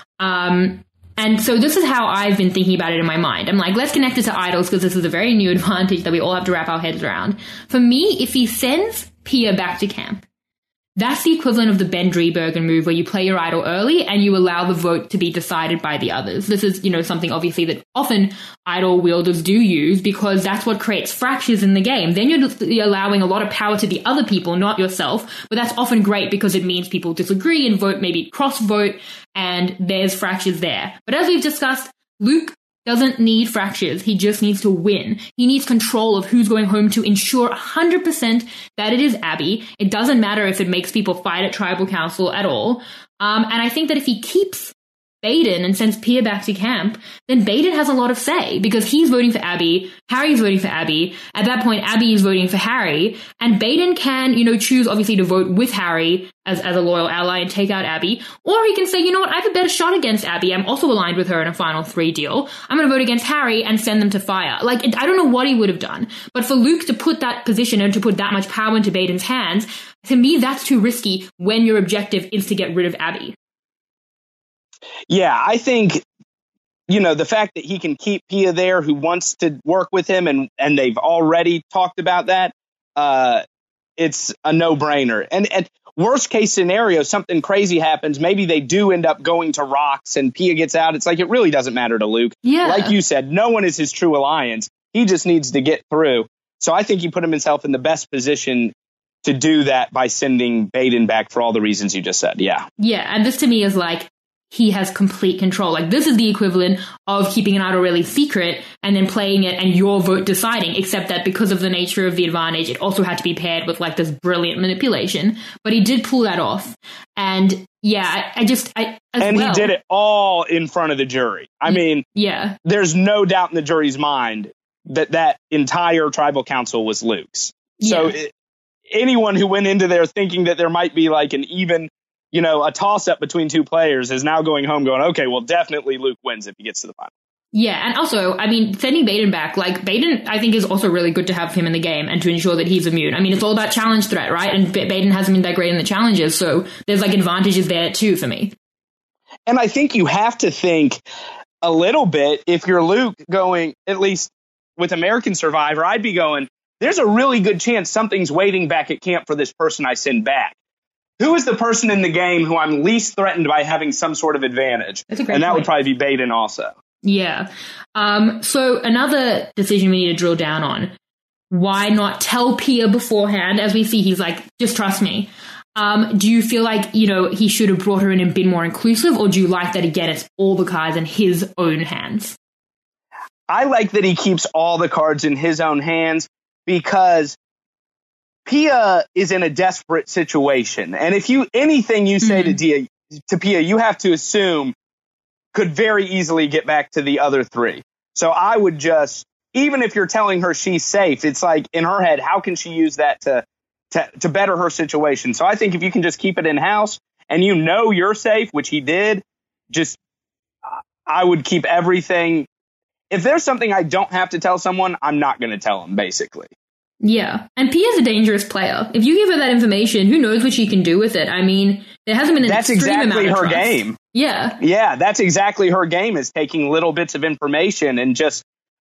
Speaker 1: And so this is how I've been thinking about it in my mind. I'm like, let's connect it to idols, because this is a very new advantage that we all have to wrap our heads around. For me, if he sends Pia back to camp, that's the equivalent of the Ben Driebergen move, where you play your idol early and you allow the vote to be decided by the others. This is, you know, something obviously that often idol wielders do use, because that's what creates fractures in the game. Then you're allowing a lot of power to the other people, not yourself. But that's often great, because it means people disagree and vote, maybe cross-vote, and there's fractures there. But as we've discussed, Luke doesn't need fractures. He just needs to win. He needs control of who's going home to ensure 100% that it is Abby. It doesn't matter if it makes people fight at Tribal Council at all. And I think that if he keeps Baden and sends Pia back to camp, then Baden has a lot of say, because he's voting for Abby, Harry's voting for Abby. At that point, Abby is voting for Harry, and Baden can, you know, choose obviously to vote with Harry as a loyal ally and take out Abby, or he can say, you know what, I have a better shot against Abby. I'm also aligned with her in a final 3 deal. I'm going to vote against Harry and send them to fire. Like, I don't know what he would have done, but for Luke to put that position and to put that much power into Baden's hands, to me, that's too risky when your objective is to get rid of Abby.
Speaker 2: Yeah, I think, you know, the fact that he can keep Pia there, who wants to work with him, and they've already talked about that, it's a no-brainer. And worst case scenario, something crazy happens. Maybe they do end up going to rocks and Pia gets out. It's like, it really doesn't matter to Luke.
Speaker 1: Yeah.
Speaker 2: Like you said, no one is his true alliance. He just needs to get through. So I think he put himself in the best position to do that by sending Baden back for all the reasons you just said. Yeah.
Speaker 1: Yeah. And this to me is like, he has complete control. Like, this is the equivalent of keeping an idol really secret and then playing it and your vote deciding, except that because of the nature of the advantage, it also had to be paired with like this brilliant manipulation. But he did pull that off. And yeah, he did it all in front of the jury. I mean, yeah,
Speaker 2: there's no doubt in the jury's mind that entire tribal council was Luke's. So anyone who went into there thinking that there might be like an even, a toss-up between two players is now going home going, okay, well, definitely Luke wins if he gets to the final.
Speaker 1: Yeah, and also, I mean, sending Baden back, like, Baden, I think, is also really good to have him in the game and to ensure that he's immune. I mean, it's all about challenge threat, right? And Baden hasn't been that great in the challenges, so there's, like, advantages there, too, for me.
Speaker 2: And I think you have to think a little bit, if you're Luke going, at least with American Survivor, I'd be going, there's a really good chance something's waiting back at camp for this person I send back. Who is the person in the game who I'm least threatened by having some sort of advantage?
Speaker 1: That's a great
Speaker 2: and that
Speaker 1: point.
Speaker 2: would probably be Baden also.
Speaker 1: Yeah. So another decision we need to drill down on. Why not tell Pia beforehand? As we see, he's like, just trust me. Do you feel like, he should have brought her in and been more inclusive? Or do you like that, again, it's all the cards in his own hands?
Speaker 2: I like that he keeps all the cards in his own hands because Pia is in a desperate situation. And if anything you say to Pia, you have to assume could very easily get back to the other three. So I would just, even if you're telling her she's safe, it's like in her head, how can she use that to better her situation? So I think if you can just keep it in house and you're safe, which he did, I would keep everything. If there's something I don't have to tell someone, I'm not going to tell them, basically.
Speaker 1: Yeah. And Pia's a dangerous player. If you give her that information, who knows what she can do with it? I mean, there hasn't been an extreme amount of trust. That's exactly her game. Yeah.
Speaker 2: Yeah, that's exactly her game, is taking little bits of information and just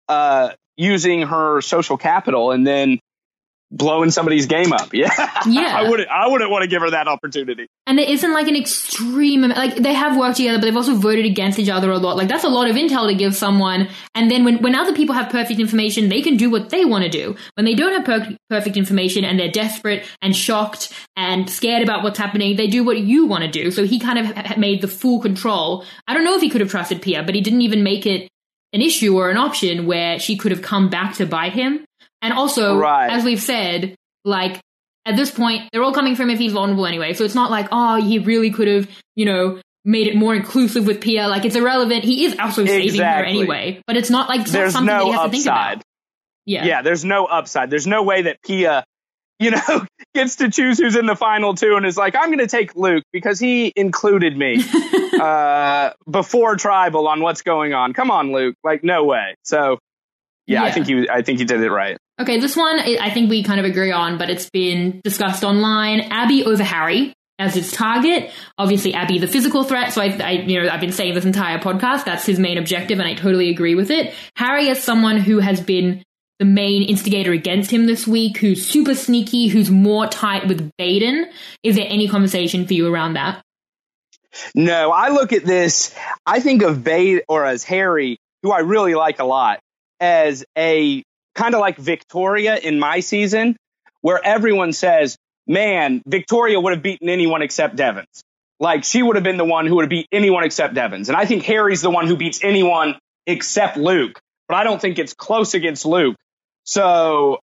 Speaker 2: using her social capital and then blowing somebody's game up. Yeah.
Speaker 1: Yeah.
Speaker 2: I wouldn't want to give her that opportunity.
Speaker 1: And there isn't like an extreme, like they have worked together, but they've also voted against each other a lot. Like that's a lot of intel to give someone. And then when other people have perfect information, they can do what they want to do. When they don't have perfect information and they're desperate and shocked and scared about what's happening, they do what you want to do. So he kind of made the full control. I don't know if he could have trusted Pia, but he didn't even make it an issue or an option where she could have come back to bite him. And also, as we've said, like, at this point, they're all coming from if he's vulnerable anyway. So it's not like, he really could have, made it more inclusive with Pia. Like, it's irrelevant. He is also saving her anyway. But it's not like
Speaker 2: there's
Speaker 1: something
Speaker 2: no
Speaker 1: that he has
Speaker 2: upside.
Speaker 1: to think about.
Speaker 2: Yeah, there's no upside. There's no way that Pia, gets to choose who's in the final two and is like, I'm going to take Luke because he included me before Tribal on what's going on. Come on, Luke. Like, no way. So, yeah. I think he did it right.
Speaker 1: Okay, this one I think we kind of agree on, but it's been discussed online. Abby over Harry as its target. Obviously, Abby the physical threat. So I've been saying this entire podcast, that's his main objective, and I totally agree with it. Harry is someone who has been the main instigator against him this week, who's super sneaky, who's more tight with Baden. Is there any conversation for you around that?
Speaker 2: No, I look at this, I think of Baden, or as Harry, who I really like a lot, as a kind of like Victoria in my season, where everyone says, man, Victoria would have beaten anyone except Devins. Like, she would have been the one who would have beat anyone except Devins. And I think Harry's the one who beats anyone except Luke. But I don't think it's close against Luke. So,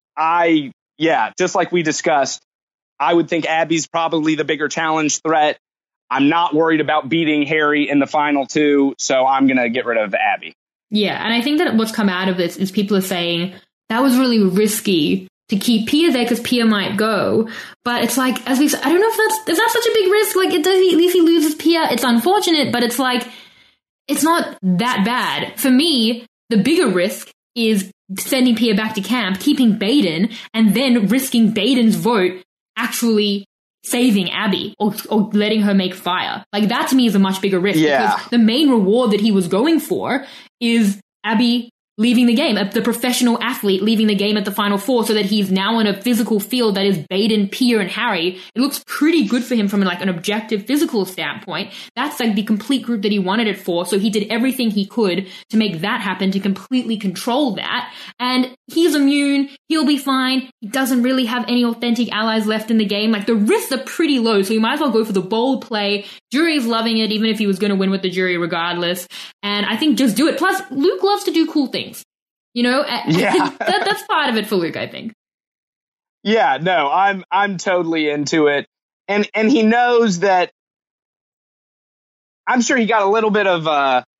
Speaker 2: just like we discussed, I would think Abby's probably the bigger challenge threat. I'm not worried about beating Harry in the final two, so I'm going to get rid of Abby.
Speaker 1: Yeah, and I think that what's come out of this is people are saying that was really risky to keep Pia there because Pia might go. But it's like, as we said, I don't know if is that such a big risk? Like, at least he loses Pia. It's unfortunate, but it's like, it's not that bad. For me, the bigger risk is sending Pia back to camp, keeping Baden, and then risking Baden's vote actually saving Abby or letting her make fire. Like, that to me is a much bigger risk because the main reward that he was going for is Abby leaving the game, the professional athlete leaving the game at the Final Four, so that he's now in a physical field that is Baden, Pia, and Harry. It looks pretty good for him from like an objective physical standpoint. That's like the complete group that he wanted it for. So he did everything he could to make that happen, to completely control that. And he's immune. He'll be fine. He doesn't really have any authentic allies left in the game. Like the risks are pretty low. So you might as well go for the bold play. Jury's loving it, even if he was going to win with the jury regardless. And I think just do it. Plus, Luke loves to do cool things. You know,
Speaker 2: yeah.
Speaker 1: That's part of it for Luke, I think.
Speaker 2: Yeah, no, I'm totally into it. And he knows that. I'm sure he got a little bit of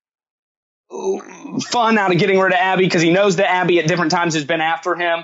Speaker 2: fun out of getting rid of Abby, because he knows that Abby at different times has been after him.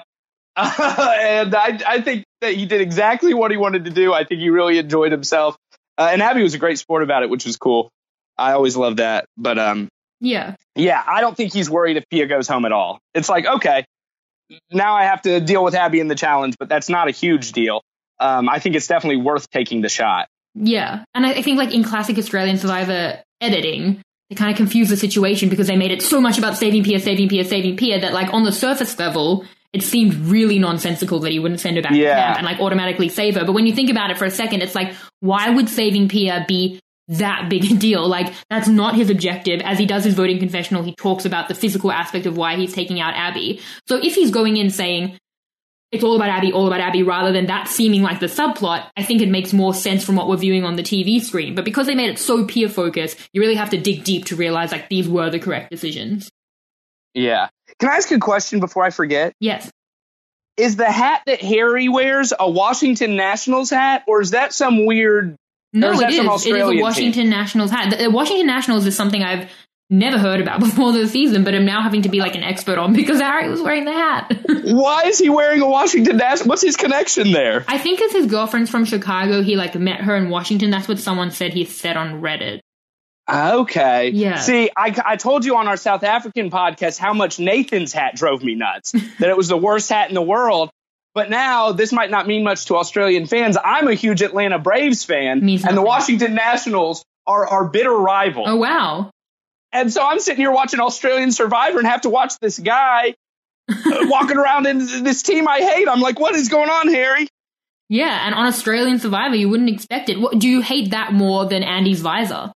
Speaker 2: And I think that he did exactly what he wanted to do. I think he really enjoyed himself. And Abby was a great sport about it, which was cool. I always loved that. But yeah, I don't think he's worried if Pia goes home at all. It's like, okay, now I have to deal with Abby in the challenge, but that's not a huge deal. I think it's definitely worth taking the shot.
Speaker 1: Yeah. And I think like in classic Australian Survivor editing, they kind of confused the situation because they made it so much about saving Pia that like on the surface level, it seemed really nonsensical that he wouldn't send her back to camp and like automatically save her. But when you think about it for a second, it's like, why would saving Pia be that big a deal? Like, that's not his objective. As he does his voting confessional, he talks about the physical aspect of why he's taking out Abby. So if he's going in saying it's all about Abby, rather than that seeming like the subplot, I think it makes more sense from what we're viewing on the TV screen. But because they made it so Pia focused, you really have to dig deep to realize like these were the correct decisions.
Speaker 2: Yeah. Can I ask a question before I forget?
Speaker 1: Yes.
Speaker 2: Is the hat that Harry wears a Washington Nationals hat, or is that some weird...
Speaker 1: No, it is. It is a Washington Nationals hat. The Washington Nationals is something I've never heard about before the season, but I'm now having to be like an expert on because Harry was wearing the hat.
Speaker 2: Why is he wearing a Washington Nationals? What's his connection there?
Speaker 1: I think it's his girlfriend's from Chicago. He like met her in Washington. That's what someone said he said on Reddit.
Speaker 2: Okay.
Speaker 1: Yeah.
Speaker 2: See, I told you on our South African podcast how much Nathan's hat drove me nuts, that it was the worst hat in the world. But now this might not mean much to Australian fans. I'm a huge Atlanta Braves fan, and the Washington Nationals are our bitter rival.
Speaker 1: Oh, wow.
Speaker 2: And so I'm sitting here watching Australian Survivor and have to watch this guy walking around in this team I hate. I'm like, what is going on, Harry?
Speaker 1: Yeah, and on Australian Survivor, you wouldn't expect it. Do you hate that more than Andy's visor?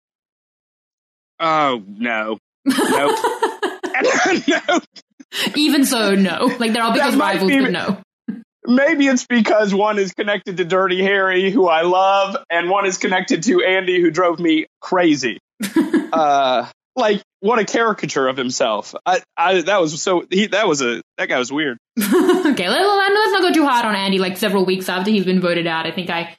Speaker 2: Oh, no. Nope. No.
Speaker 1: Even so, no. Like, there are biggest rivals, but no.
Speaker 2: Maybe it's because one is connected to Dirty Harry, who I love, and one is connected to Andy, who drove me crazy. Like, what a caricature of himself. That guy was weird.
Speaker 1: Okay, let's not go too hard on Andy. Like several weeks after he's been voted out, I think I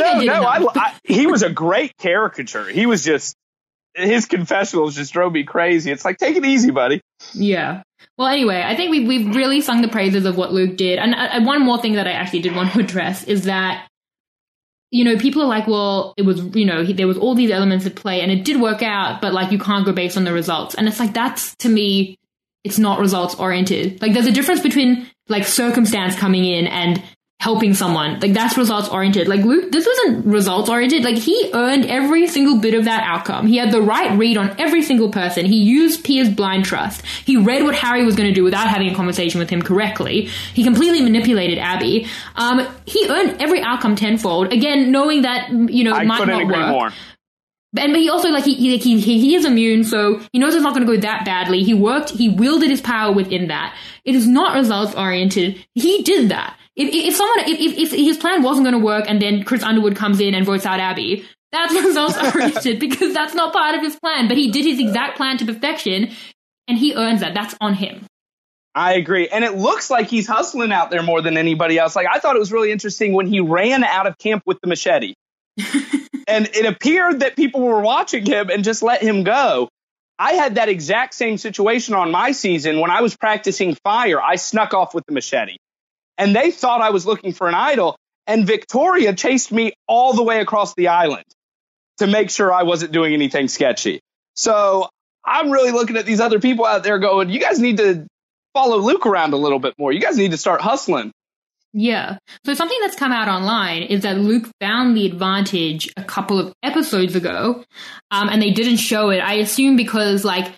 Speaker 1: he was a great caricature. He was just, his confessionals just drove me crazy. It's like, take it easy, buddy. Yeah. Well, anyway, I think we've really sung the praises of what Luke did. And one more thing that I actually did want to address is that, you know, people are like, well, it was, you know, there was all these elements at play and it did work out, but like you can't go based on the results. And it's like, that's, to me, it's not results oriented. Like there's a difference between like circumstance coming in and helping someone. Like that's results oriented. Like Luke, this wasn't results oriented. Like he earned every single bit of that outcome. He had the right read on every single person. He used Pia's blind trust. He read what Harry was going to do without having a conversation with him correctly. He completely manipulated Abby. He earned every outcome tenfold. Again, knowing that, you know, it might not work. More. But he also, like, he is immune, so he knows it's not going to go that badly. He wielded his power within that. It is not results oriented. He did that. If his plan wasn't going to work and then Chris Underwood comes in and votes out Abby, that's results oriented because that's not part of his plan. But he did his exact plan to perfection and he earns that. That's on him.
Speaker 2: I agree. And it looks like he's hustling out there more than anybody else. Like, I thought it was really interesting when he ran out of camp with the machete. And it appeared that people were watching him and just let him go. I had that exact same situation on my season when I was practicing fire. I snuck off with the machete. And they thought I was looking for an idol. And Victoria chased me all the way across the island to make sure I wasn't doing anything sketchy. So I'm really looking at these other people out there going, you guys need to follow Luke around a little bit more. You guys need to start hustling.
Speaker 1: Yeah. So something that's come out online is that Luke found the advantage a couple of episodes ago, and they didn't show it. I assume because, like,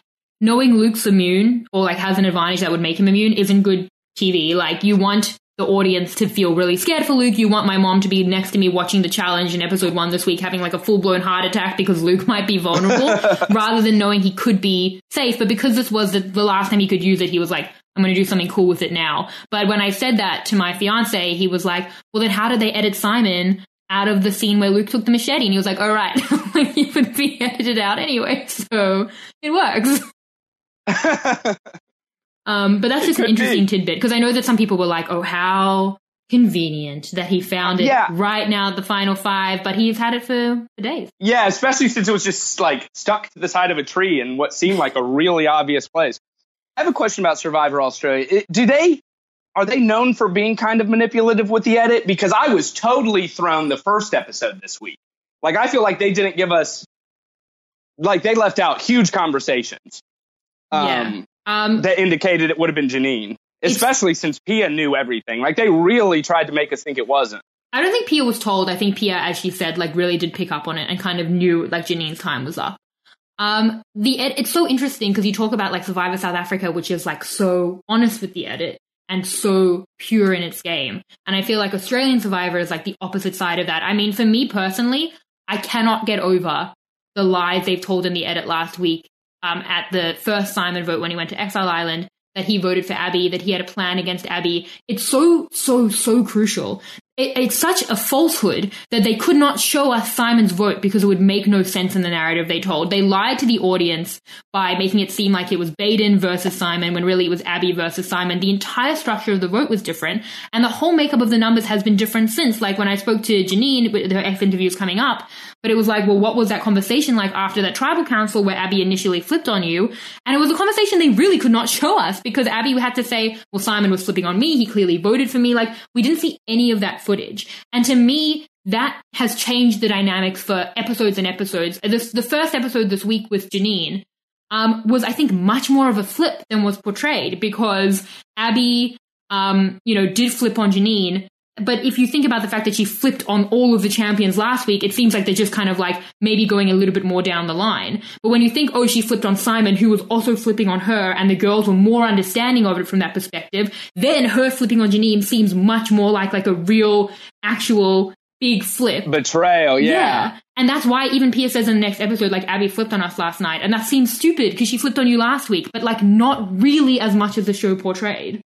Speaker 1: knowing Luke's immune or like has an advantage that would make him immune isn't good TV. Like, you want the audience to feel really scared for Luke. You want my mom to be next to me watching the challenge in episode 1 this week having like a full-blown heart attack because Luke might be vulnerable rather than knowing he could be safe. But because this was the last time he could use it, he was like, I'm going to do something cool with it now. But when I said that to my fiance, he was like, well, then how did they edit Simon out of the scene where Luke took the machete? And he was like, all right, like, it would be edited out anyway, so it works. But that's just an interesting tidbit, because I know that some people were like, oh, how convenient that he found it right now at the final 5, but he's had it for days.
Speaker 2: Yeah, especially since it was just like stuck to the side of a tree in what seemed like a really obvious place. I have a question about Survivor Australia. Are they known for being kind of manipulative with the edit? Because I was totally thrown the first episode this week. Like, I feel like they didn't give us, like, they left out huge conversations. That indicated it would have been Janine, especially since Pia knew everything. Like, they really tried to make us think it wasn't.
Speaker 1: I don't think Pia was told. I think Pia, as she said, like, really did pick up on it and kind of knew, like, Janine's time was up. It's so interesting because you talk about, like, Survivor South Africa, which is, like, so honest with the edit and so pure in its game. And I feel like Australian Survivor is, like, the opposite side of that. I mean, for me personally, I cannot get over the lies they've told in the edit last week. At the first Simon vote when he went to Exile Island, that he voted for Abby, that he had a plan against Abby. It's so crucial. It's such a falsehood that they could not show us Simon's vote because it would make no sense in the narrative they told. They lied to the audience by making it seem like it was Baden versus Simon when really it was Abby versus Simon. The entire structure of the vote was different, and the whole makeup of the numbers has been different since. Like, when I spoke to Janine, with her F interviews coming up, but it was like, well, what was that conversation like after that tribal council where Abby initially flipped on you? And it was a conversation they really could not show us because Abby had to say, well, Simon was flipping on me. He clearly voted for me. Like, we didn't see any of that footage. And to me, that has changed the dynamics for episodes and episodes. The first episode this week with Janine was, I think, much more of a flip than was portrayed because Abby, did flip on Janine. But if you think about the fact that she flipped on all of the champions last week, it seems like they're just kind of like maybe going a little bit more down the line. But when you think, oh, she flipped on Simon, who was also flipping on her, and the girls were more understanding of it from that perspective, then her flipping on Janine seems much more like a real, actual big flip.
Speaker 2: Betrayal, yeah.
Speaker 1: And that's why even Pia says in the next episode, like, Abby flipped on us last night. And that seems stupid because she flipped on you last week, but like not really as much as the show portrayed.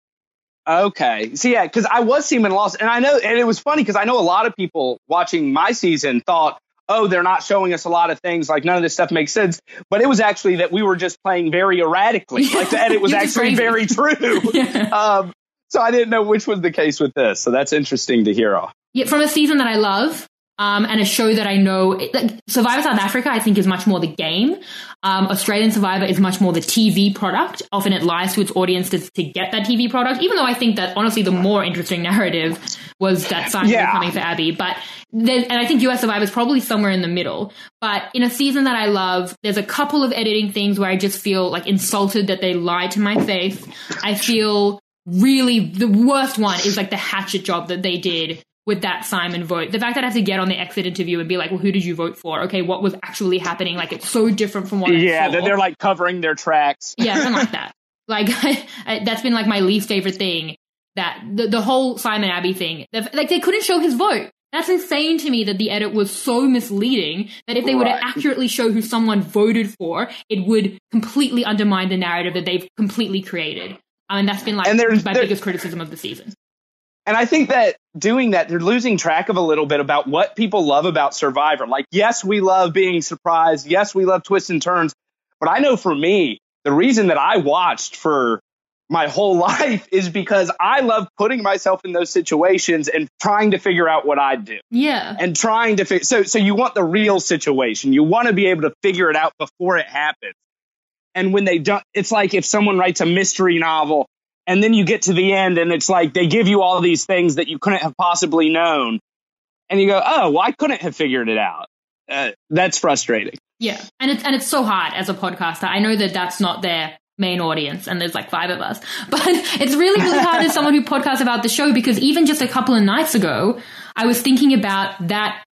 Speaker 2: Okay. So, yeah, because I was seeming lost. And I know, and it was funny because I know a lot of people watching my season thought, oh, they're not showing us a lot of things. Like, none of this stuff makes sense. But it was actually that we were just playing very erratically. Like, the edit was actually very true. Yeah. So I didn't know which was the case with this. So that's interesting to hear.
Speaker 1: Yeah, from a season that I love. And a show that I know, like Survivor South Africa, I think is much more the game. Australian Survivor is much more the TV product. Often it lies to its audience to get that TV product, even though I think that honestly the more interesting narrative was that Simon was coming for Abby. And I think US Survivor is probably somewhere in the middle. But in a season that I love, there's a couple of editing things where I just feel like insulted that they lied to my face. I feel really the worst one is like the hatchet job that they did with that Simon vote. The fact that I have to get on the exit interview and be like, well, who did you vote for? Okay, what was actually happening? Like, it's so different from what I saw.
Speaker 2: Yeah, they're like covering their tracks.
Speaker 1: Yeah, something like that. Like, that's been like my least favorite thing, that the whole Simon Abby thing. Like, they couldn't show his vote. That's insane to me that the edit was so misleading that if they were to accurately show who someone voted for, it would completely undermine the narrative that they've completely created. And that's been like my biggest criticism of the season.
Speaker 2: And I think that doing that, they're losing track of a little bit about what people love about Survivor. Like, yes, we love being surprised. Yes, we love twists and turns. But I know for me, the reason that I watched for my whole life is because I love putting myself in those situations and trying to figure out what I'd do.
Speaker 1: Yeah.
Speaker 2: And trying to so you want the real situation. You want to be able to figure it out before it happens. And when they don't, it's like if someone writes a mystery novel and then you get to the end and it's like they give you all these things that you couldn't have possibly known. And you go, oh, well, I couldn't have figured it out. That's frustrating.
Speaker 1: Yeah. And it's so hard as a podcaster. I know that that's not their main audience and there's like 5 of us. But it's really, really hard as someone who podcasts about the show because even just a couple of nights ago, I was thinking about that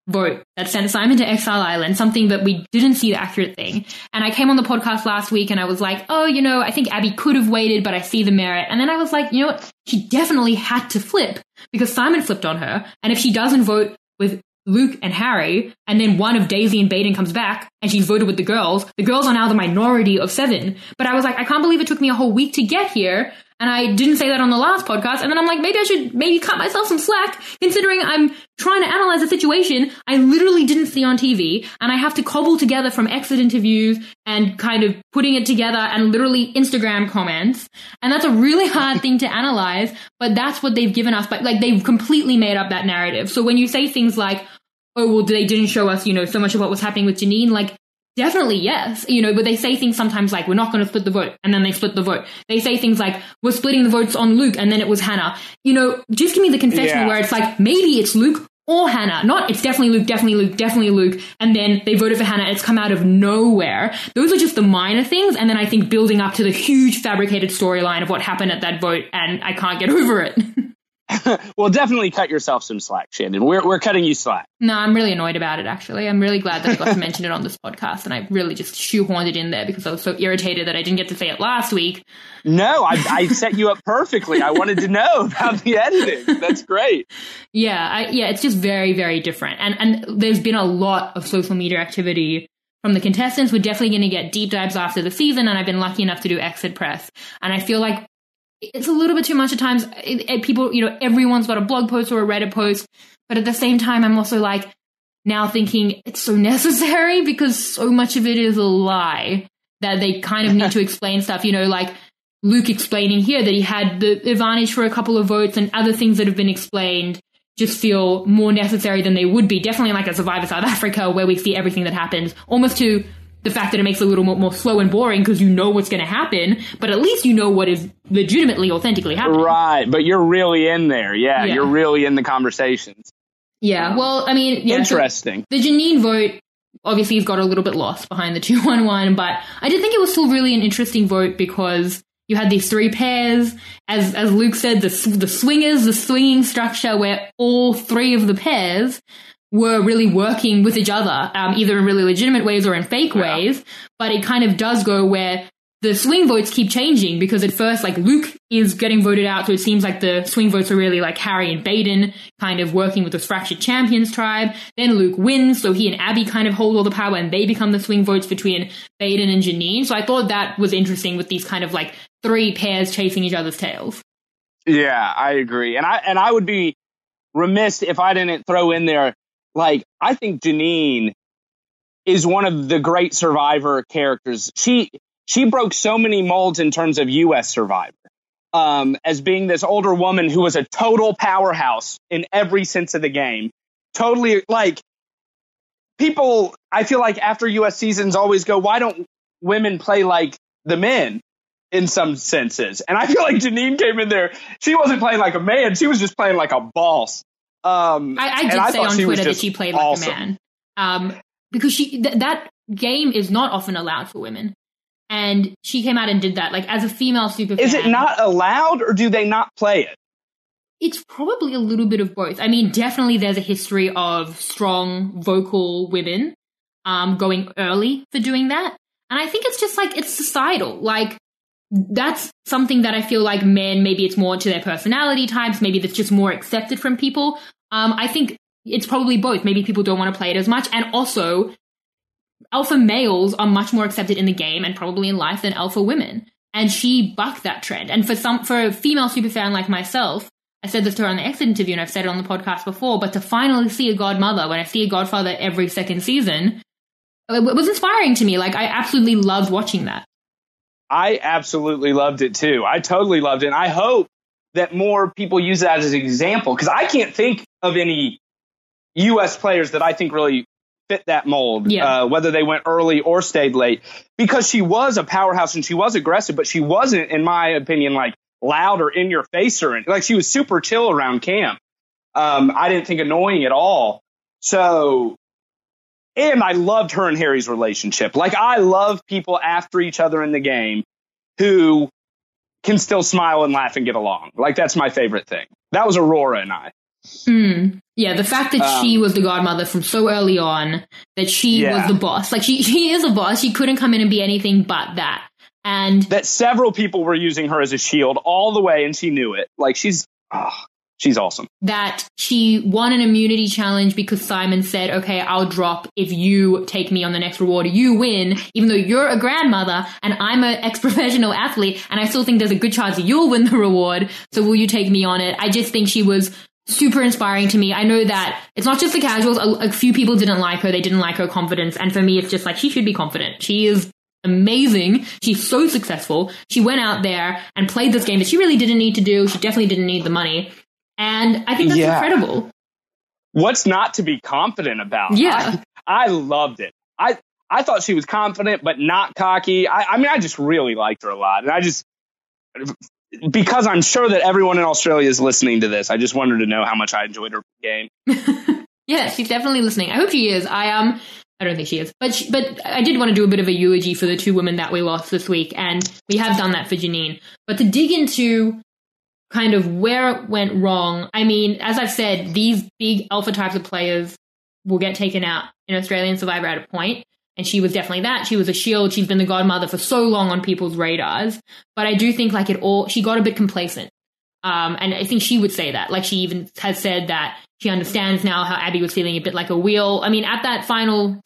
Speaker 1: vote that sent Simon to Exile Island, something that we didn't see the accurate thing. And I came on the podcast last week and I was like, oh, I think Abby could have waited, but I see the merit. And then I was like, you know what? She definitely had to flip because Simon flipped on her. And if she doesn't vote with Luke and Harry, and then one of Daisy and Baden comes back and she's voted with the girls are now the minority of 7. But I was like, I can't believe it took me a whole week to get here. And I didn't say that on the last podcast. And then I'm like, maybe I should cut myself some slack, considering I'm trying to analyze a situation I literally didn't see on TV. And I have to cobble together from exit interviews and kind of putting it together and literally Instagram comments. And that's a really hard thing to analyze. But that's what they've given us. But they've completely made up that narrative. So when you say things like, oh, well, they didn't show us, so much of what was happening with Janine, definitely yes, but they say things sometimes like, we're not going to split the vote, and then they split the vote. They say things like, we're splitting the votes on Luke, and then it was Hannah. Just give me the confessional where it's like, maybe it's Luke or Hannah. Not, it's definitely Luke, definitely Luke, definitely Luke, and then they voted for Hannah, and it's come out of nowhere. Those are just the minor things, and then I think building up to the huge fabricated storyline of what happened at that vote, and I can't get over it.
Speaker 2: Well, definitely cut yourself some slack, Shannon. We're cutting you slack.
Speaker 1: No, I'm really annoyed about it, actually. I'm really glad that I got to mention it on this podcast, and I really just shoehorned it in there because I was so irritated that I didn't get to say it last week.
Speaker 2: No, I set you up perfectly. I wanted to know about the editing. That's great.
Speaker 1: Yeah, it's just very, very different. And there's been a lot of social media activity from the contestants. We're definitely going to get deep dives after the season, and I've been lucky enough to do exit press. And I feel like it's a little bit too much at times. People, everyone's got a blog post or a Reddit post, but at the same time, I'm also now thinking it's so necessary because so much of it is a lie that they kind of need to explain stuff, like Luke explaining here that he had the advantage for a couple of votes, and other things that have been explained just feel more necessary than they would be. Definitely like a Survivor South Africa, where we see everything that happens, almost to the fact that it makes it a little more slow and boring because you know what's going to happen, but at least you know what is legitimately, authentically happening.
Speaker 2: Right, but you're really in there. Yeah. You're really in the conversations.
Speaker 1: Yeah, well, I mean... Yeah,
Speaker 2: interesting.
Speaker 1: So the Janine vote obviously got a little bit lost behind the 2-1-1, but I did think it was still really an interesting vote because you had these 3 pairs. As Luke said, the swingers, the swinging structure where all 3 of the pairs were really working with each other, either in really legitimate ways or in fake ways. But it kind of does go where the swing votes keep changing because at first, Luke is getting voted out. So it seems like the swing votes are really Harry and Baden kind of working with the Fractured Champions tribe. Then Luke wins. So he and Abby kind of hold all the power and they become the swing votes between Baden and Janine. So I thought that was interesting with these kind of 3 pairs chasing each other's tails.
Speaker 2: Yeah, I agree. And I would be remiss if I didn't throw in there, I think Janine is one of the great Survivor characters. She broke so many molds in terms of U.S. Survivor, as being this older woman who was a total powerhouse in every sense of the game. Totally, people, I feel like after U.S. seasons always go, why don't women play like the men in some senses? And I feel like Janine came in there. She wasn't playing like a man. She was just playing like a boss.
Speaker 1: I did say on Twitter that she played like a man, because that game is not often allowed for women, and she came out and did that. As a female superfan,
Speaker 2: is it not allowed, or do they not play it?
Speaker 1: It's probably a little bit of both. I mean, definitely there's a history of strong vocal women going early for doing that, and I think it's just it's societal. That's something that I feel like men, maybe it's more to their personality types, maybe that's just more accepted from people. I think it's probably both. Maybe people don't want to play it as much. And also, alpha males are much more accepted in the game and probably in life than alpha women. And she bucked that trend. And for a female superfan like myself, I said this to her on the exit interview and I've said it on the podcast before, but to finally see a godmother when I see a godfather every second season, it was inspiring to me. I absolutely loved watching that.
Speaker 2: I absolutely loved it too. I totally loved it. And I hope that more people use that as an example, because I can't think of any U.S. players that I think really fit that mold, whether they went early or stayed late, because she was a powerhouse and she was aggressive, but she wasn't, in my opinion, loud or in your face or anything. She was super chill around camp. I didn't think annoying at all. So, and I loved her and Harry's relationship. I love people after each other in the game who can still smile and laugh and get along. That's my favorite thing. That was Aurora and I.
Speaker 1: Yeah, the fact that she was the godmother from so early on, that she was the boss. Like, she is a boss. She couldn't come in and be anything but that. And
Speaker 2: that several people were using her as a shield all the way, and she knew it. Like, she's awesome.
Speaker 1: That she won an immunity challenge because Simon said, okay, I'll drop if you take me on the next reward. You win, even though you're a grandmother and I'm an ex-professional athlete, and I still think there's a good chance you'll win the reward. So will you take me on it? I just think she was super inspiring to me. I know that it's not just the casuals. A few people didn't like her. They didn't like her confidence. And for me, it's just like, she should be confident. She is amazing. She's so successful. She went out there and played this game that she really didn't need to do. She definitely didn't need the money. And I think that's incredible.
Speaker 2: What's not to be confident about?
Speaker 1: Yeah.
Speaker 2: I loved it. I thought she was confident, but not cocky. I mean, I just really liked her a lot. And because I'm sure that everyone in Australia is listening to this, I just wanted to know how much I enjoyed her game.
Speaker 1: Yeah, she's definitely listening. I hope she is. I don't think she is. But I did want to do a bit of a eulogy for the two women that we lost this week, and we have done that for Janine. But to dig into kind of where it went wrong, I mean, as I've said, these big alpha types of players will get taken out in Australian Survivor at a point. And she was definitely that. She was a shield. She's been the godmother for so long on people's radars. But I do think she got a bit complacent. And I think she would say that. Like, she even has said that she understands now how Abby was feeling a bit like a wheel. I mean, at that the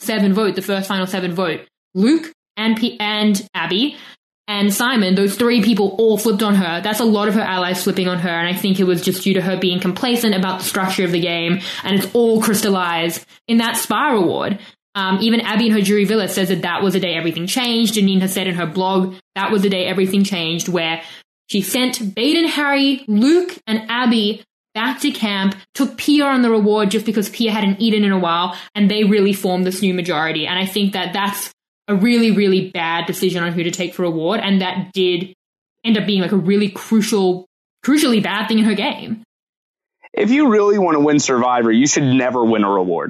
Speaker 1: first final 7 vote, Luke and Abby and Simon, those 3 people all flipped on her. That's a lot of her allies flipping on her. And I think it was just due to her being complacent about the structure of the game. And it's all crystallized in that Spa award. Even Abby in her jury villa says that was the day everything changed. Janine has said in her blog, that was the day everything changed, where she sent Baden, Harry, Luke, and Abby back to camp, took Pia on the reward just because Pia hadn't eaten in a while, and they really formed this new majority. And I think that that's a really, really bad decision on who to take for reward, and that did end up being like a really crucially bad thing in her game.
Speaker 2: If you really want to win Survivor, you should never win a reward.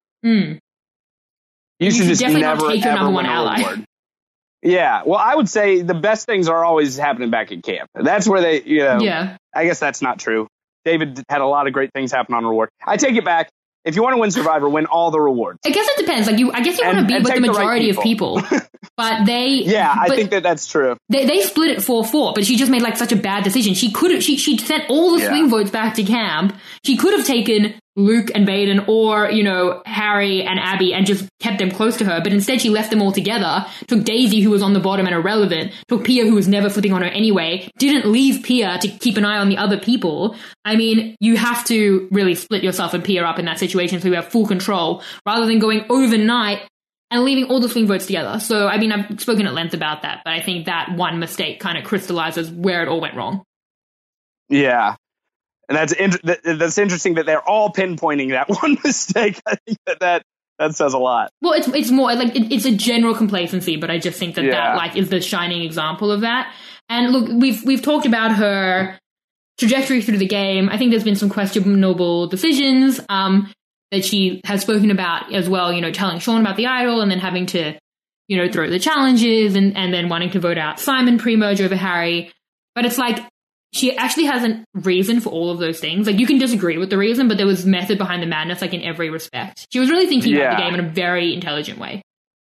Speaker 2: You should just never take your number one ally. Reward. Yeah, well, I would say the best things are always happening back at camp. That's where they, I guess that's not true. David had a lot of great things happen on reward. I take it back. If you want to win Survivor, win all the rewards.
Speaker 1: I guess it depends. Like I guess you want to be with the majority of people. But
Speaker 2: I think that's true.
Speaker 1: They split it 4-4, but she just made like such a bad decision. She sent all the swing votes back to camp. She could have taken Luke and Baden or, Harry and Abby and just kept them close to her. But instead she left them all together, took Daisy, who was on the bottom and irrelevant, took Pia, who was never flipping on her anyway, didn't leave Pia to keep an eye on the other people. I mean, you have to really split yourself and Pia up in that situation so you have full control, rather than going overnight and leaving all the swing votes together. So, I mean, I've spoken at length about that, but I think that one mistake kind of crystallizes where it all went wrong.
Speaker 2: Yeah. And that's interesting that they're all pinpointing that one mistake. I think that says a lot.
Speaker 1: Well, it's more like it's a general complacency, but I just think that like is the shining example of that. And look, we've talked about her trajectory through the game. I think there's been some questionable decisions that she has spoken about as well. Telling Sean about the idol and then having to throw the challenges and then wanting to vote out Simon pre-merge over Harry. But it's like, she actually has a reason for all of those things. Like, you can disagree with the reason, but there was method behind the madness, like, in every respect. She was really thinking about the game in a very intelligent way.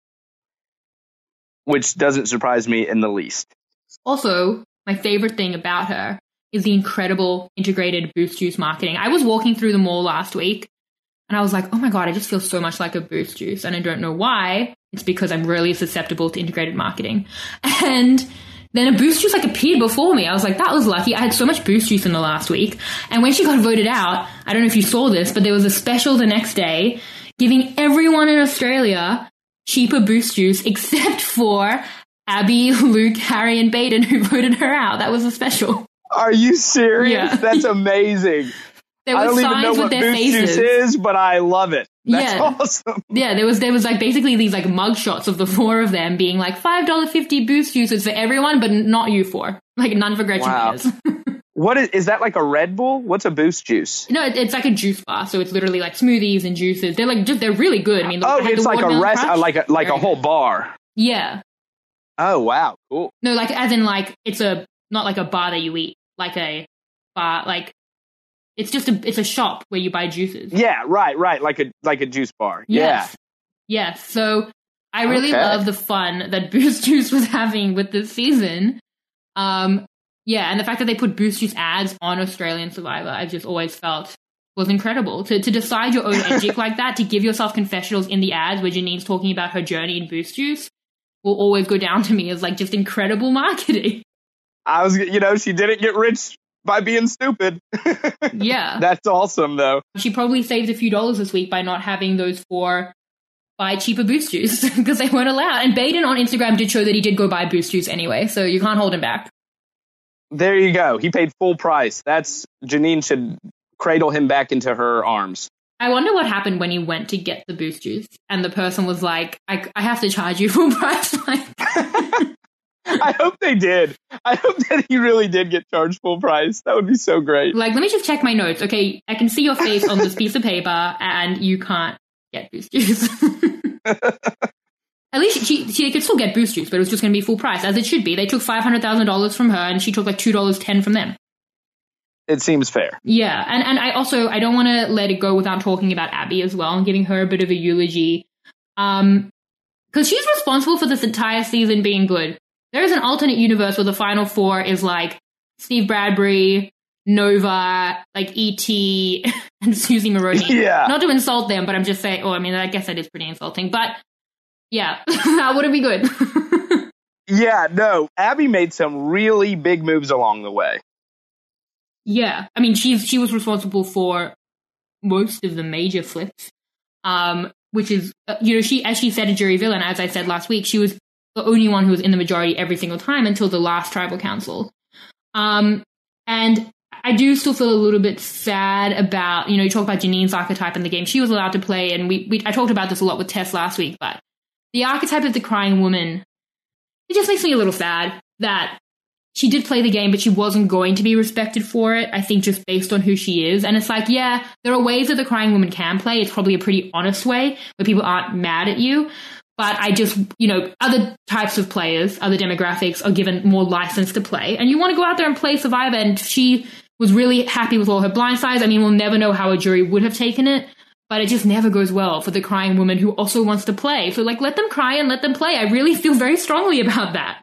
Speaker 2: Which doesn't surprise me in the least.
Speaker 1: Also, my favorite thing about her is the incredible integrated Boost Juice marketing. I was walking through the mall last week, and I was like, oh my god, I just feel so much like a Boost Juice, and I don't know why. It's because I'm really susceptible to integrated marketing. And then a Boost Juice appeared before me. I was like, that was lucky. I had so much Boost Juice in the last week. And when she got voted out, I don't know if you saw this, but there was a special the next day giving everyone in Australia cheaper Boost Juice except for Abby, Luke, Harry, and Baden, who voted her out. That was a special.
Speaker 2: Are you serious?
Speaker 1: Yeah.
Speaker 2: That's amazing.
Speaker 1: There was signs with their faces.
Speaker 2: Boost Juice is, but I love it. That's awesome.
Speaker 1: Yeah, there was basically these mug shots of the 4 of them being like $5.50 Boost Juices for everyone, but not you 4. None for Gretchen Peters.
Speaker 2: What is that, like a Red Bull? What's a Boost Juice?
Speaker 1: No, it's like a juice bar, so it's literally like smoothies and juices. They're they're really good. I mean,
Speaker 2: it's like a whole bar.
Speaker 1: Yeah.
Speaker 2: Oh wow, cool.
Speaker 1: No, as in it's not like a bar that you eat, like a bar it's a shop where you buy juices.
Speaker 2: Yeah, right, like a juice bar.
Speaker 1: Yes. Yeah. Yes. So I really love the fun that Boost Juice was having with this season. Yeah, and the fact that they put Boost Juice ads on Australian Survivor, I've just always felt was incredible. To decide your own edgic like that, to give yourself confessionals in the ads where Janine's talking about her journey in Boost Juice, will always go down to me as like just incredible marketing.
Speaker 2: She didn't get rich by being stupid.
Speaker 1: Yeah.
Speaker 2: That's awesome, though.
Speaker 1: She probably saved a few dollars this week by not having those 4 buy cheaper Boost Juice because they weren't allowed. And Baden on Instagram did show that he did go buy Boost Juice anyway, so you can't hold him back.
Speaker 2: There you go. He paid full price. Janine should cradle him back into her arms.
Speaker 1: I wonder what happened when he went to get the Boost Juice and the person was like, I have to charge you full price.
Speaker 2: I hope they did. I hope that he really did get charged full price. That would be so great.
Speaker 1: Like, let me just check my notes. Okay, I can see your face on this piece of paper and you can't get Boost Juice. At least she could still get Boost Juice, but it was just going to be full price, as it should be. They took $500,000 from her, and she took like $2.10 from them.
Speaker 2: It seems fair.
Speaker 1: Yeah, and I don't want to let it go without talking about Abby as well and giving her a bit of a eulogy, because she's responsible for this entire season being good. There is an alternate universe where the final 4 is like Steve Bradbury, Nova, like E.T., and Susie Maroney.
Speaker 2: Yeah.
Speaker 1: Not to insult them, but I'm just saying. I guess that is pretty insulting, but. Yeah, that would be good.
Speaker 2: Yeah, no, Abby made some really big moves along the way.
Speaker 1: Yeah, I mean, she was responsible for most of the major flips, which is, as she said in Jury Villain, as I said last week, she was the only one who was in the majority every single time until the last tribal council. And I do still feel a little bit sad about, you talk about Janine's archetype in the game she was allowed to play, and I talked about this a lot with Tess last week, but the archetype of the crying woman, it just makes me a little sad that she did play the game, but she wasn't going to be respected for it, I think, just based on who she is. And it's like, yeah, there are ways that the crying woman can play. It's probably a pretty honest way where people aren't mad at you. But I just, other types of players, other demographics are given more license to play. And you want to go out there and play Survivor. And she was really happy with all her blindsides. I mean, we'll never know how a jury would have taken it. But it just never goes well for the crying woman who also wants to play. So, let them cry and let them play. I really feel very strongly about that.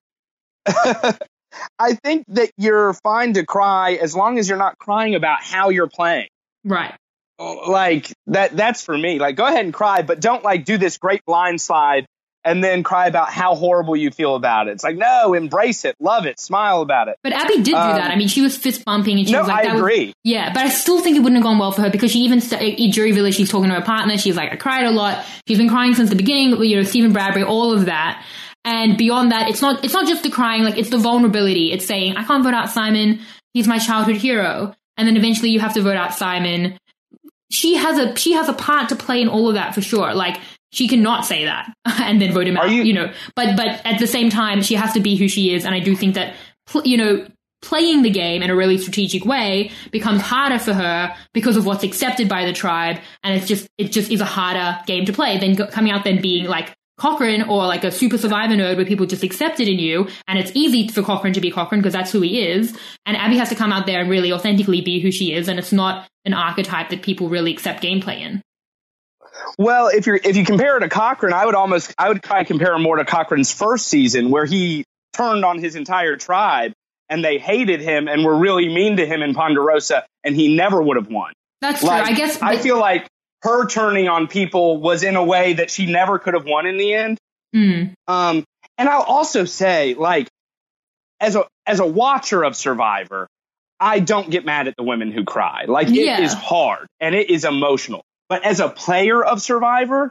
Speaker 2: I think that you're fine to cry as long as you're not crying about how you're playing.
Speaker 1: Right.
Speaker 2: Like, that's for me. Like, go ahead and cry, but don't, do this great blindside and then cry about how horrible you feel about it. It's like, no, embrace it, love it, smile about it.
Speaker 1: But Abby did do that. I mean, she was fist bumping and she was like,
Speaker 2: I agree.
Speaker 1: Yeah, but I still think it wouldn't have gone well for her because she even in Jury Village, she's talking to her partner. She's like, I cried a lot. She's been crying since the beginning. Stephen Bradbury, all of that. And beyond that, it's not just the crying. It's the vulnerability. It's saying, I can't vote out Simon. He's my childhood hero. And then eventually you have to vote out Simon. She has a part to play in all of that for sure. She cannot say that and then vote him out, But at the same time, she has to be who she is. And I do think that, playing the game in a really strategic way becomes harder for her because of what's accepted by the tribe. And it just is a harder game to play than coming out then being like Cochrane or like a super survivor nerd where people just accept it in you. And it's easy for Cochrane to be Cochrane because that's who he is. And Abby has to come out there and really authentically be who she is. And it's not an archetype that people really accept gameplay in.
Speaker 2: Well, if you compare it to Cochrane, I would kind of compare him more to Cochrane's first season where he turned on his entire tribe and they hated him and were really mean to him in Ponderosa and he never would have won.
Speaker 1: That's true. I guess
Speaker 2: I feel like her turning on people was in a way that she never could have won in the end.
Speaker 1: Mm.
Speaker 2: And I'll also say, as a watcher of Survivor, I don't get mad at the women who cry. It is hard and it is emotional. But as a player of Survivor,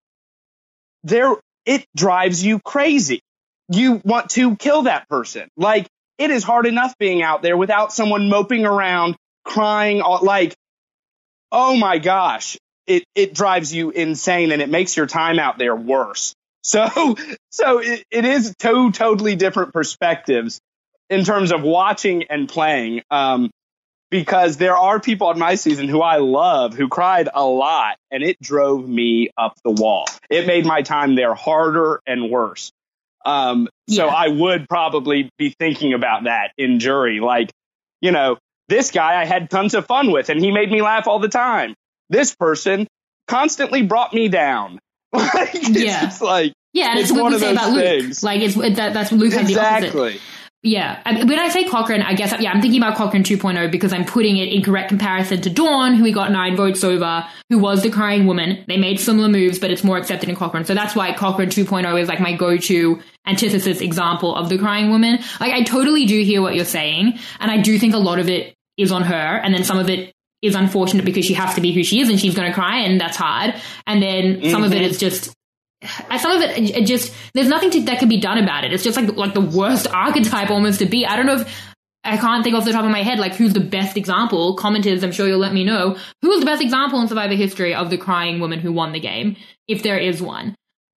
Speaker 2: it drives you crazy. You want to kill that person. It is hard enough being out there without someone moping around, crying, oh my gosh. It drives you insane and it makes your time out there worse. So it is two totally different perspectives in terms of watching and playing. Because there are people on my season who I love who cried a lot and it drove me up the wall. It made my time there harder and worse. So I would probably be thinking about that in jury. This guy I had tons of fun with, and he made me laugh all the time. This person constantly brought me down. It's like,
Speaker 1: yeah, and it's what we say about Luke. Like, that's what Luke has the opposite.
Speaker 2: Exactly.
Speaker 1: Yeah. When I say Cochrane, I guess, I'm thinking about Cochrane 2.0 because I'm putting it in correct comparison to Dawn, who we got 9 votes over, who was the crying woman. They made similar moves, but it's more accepted in Cochrane. So that's why Cochrane 2.0 is like my go-to antithesis example of the crying woman. Like, I totally do hear what you're saying, and I do think a lot of it is on her, and then some of it is unfortunate because she has to be who she is and she's going to cry, and that's hard. And then some of it is just, some of it just, there's nothing that can be done about it. It's just like the worst archetype almost to be. I don't know if, I can't think off the top of my head, like, who's the best example. Commenters, I'm sure you'll let me know. Who is the best example in Survivor history of the crying woman who won the game, if there is one?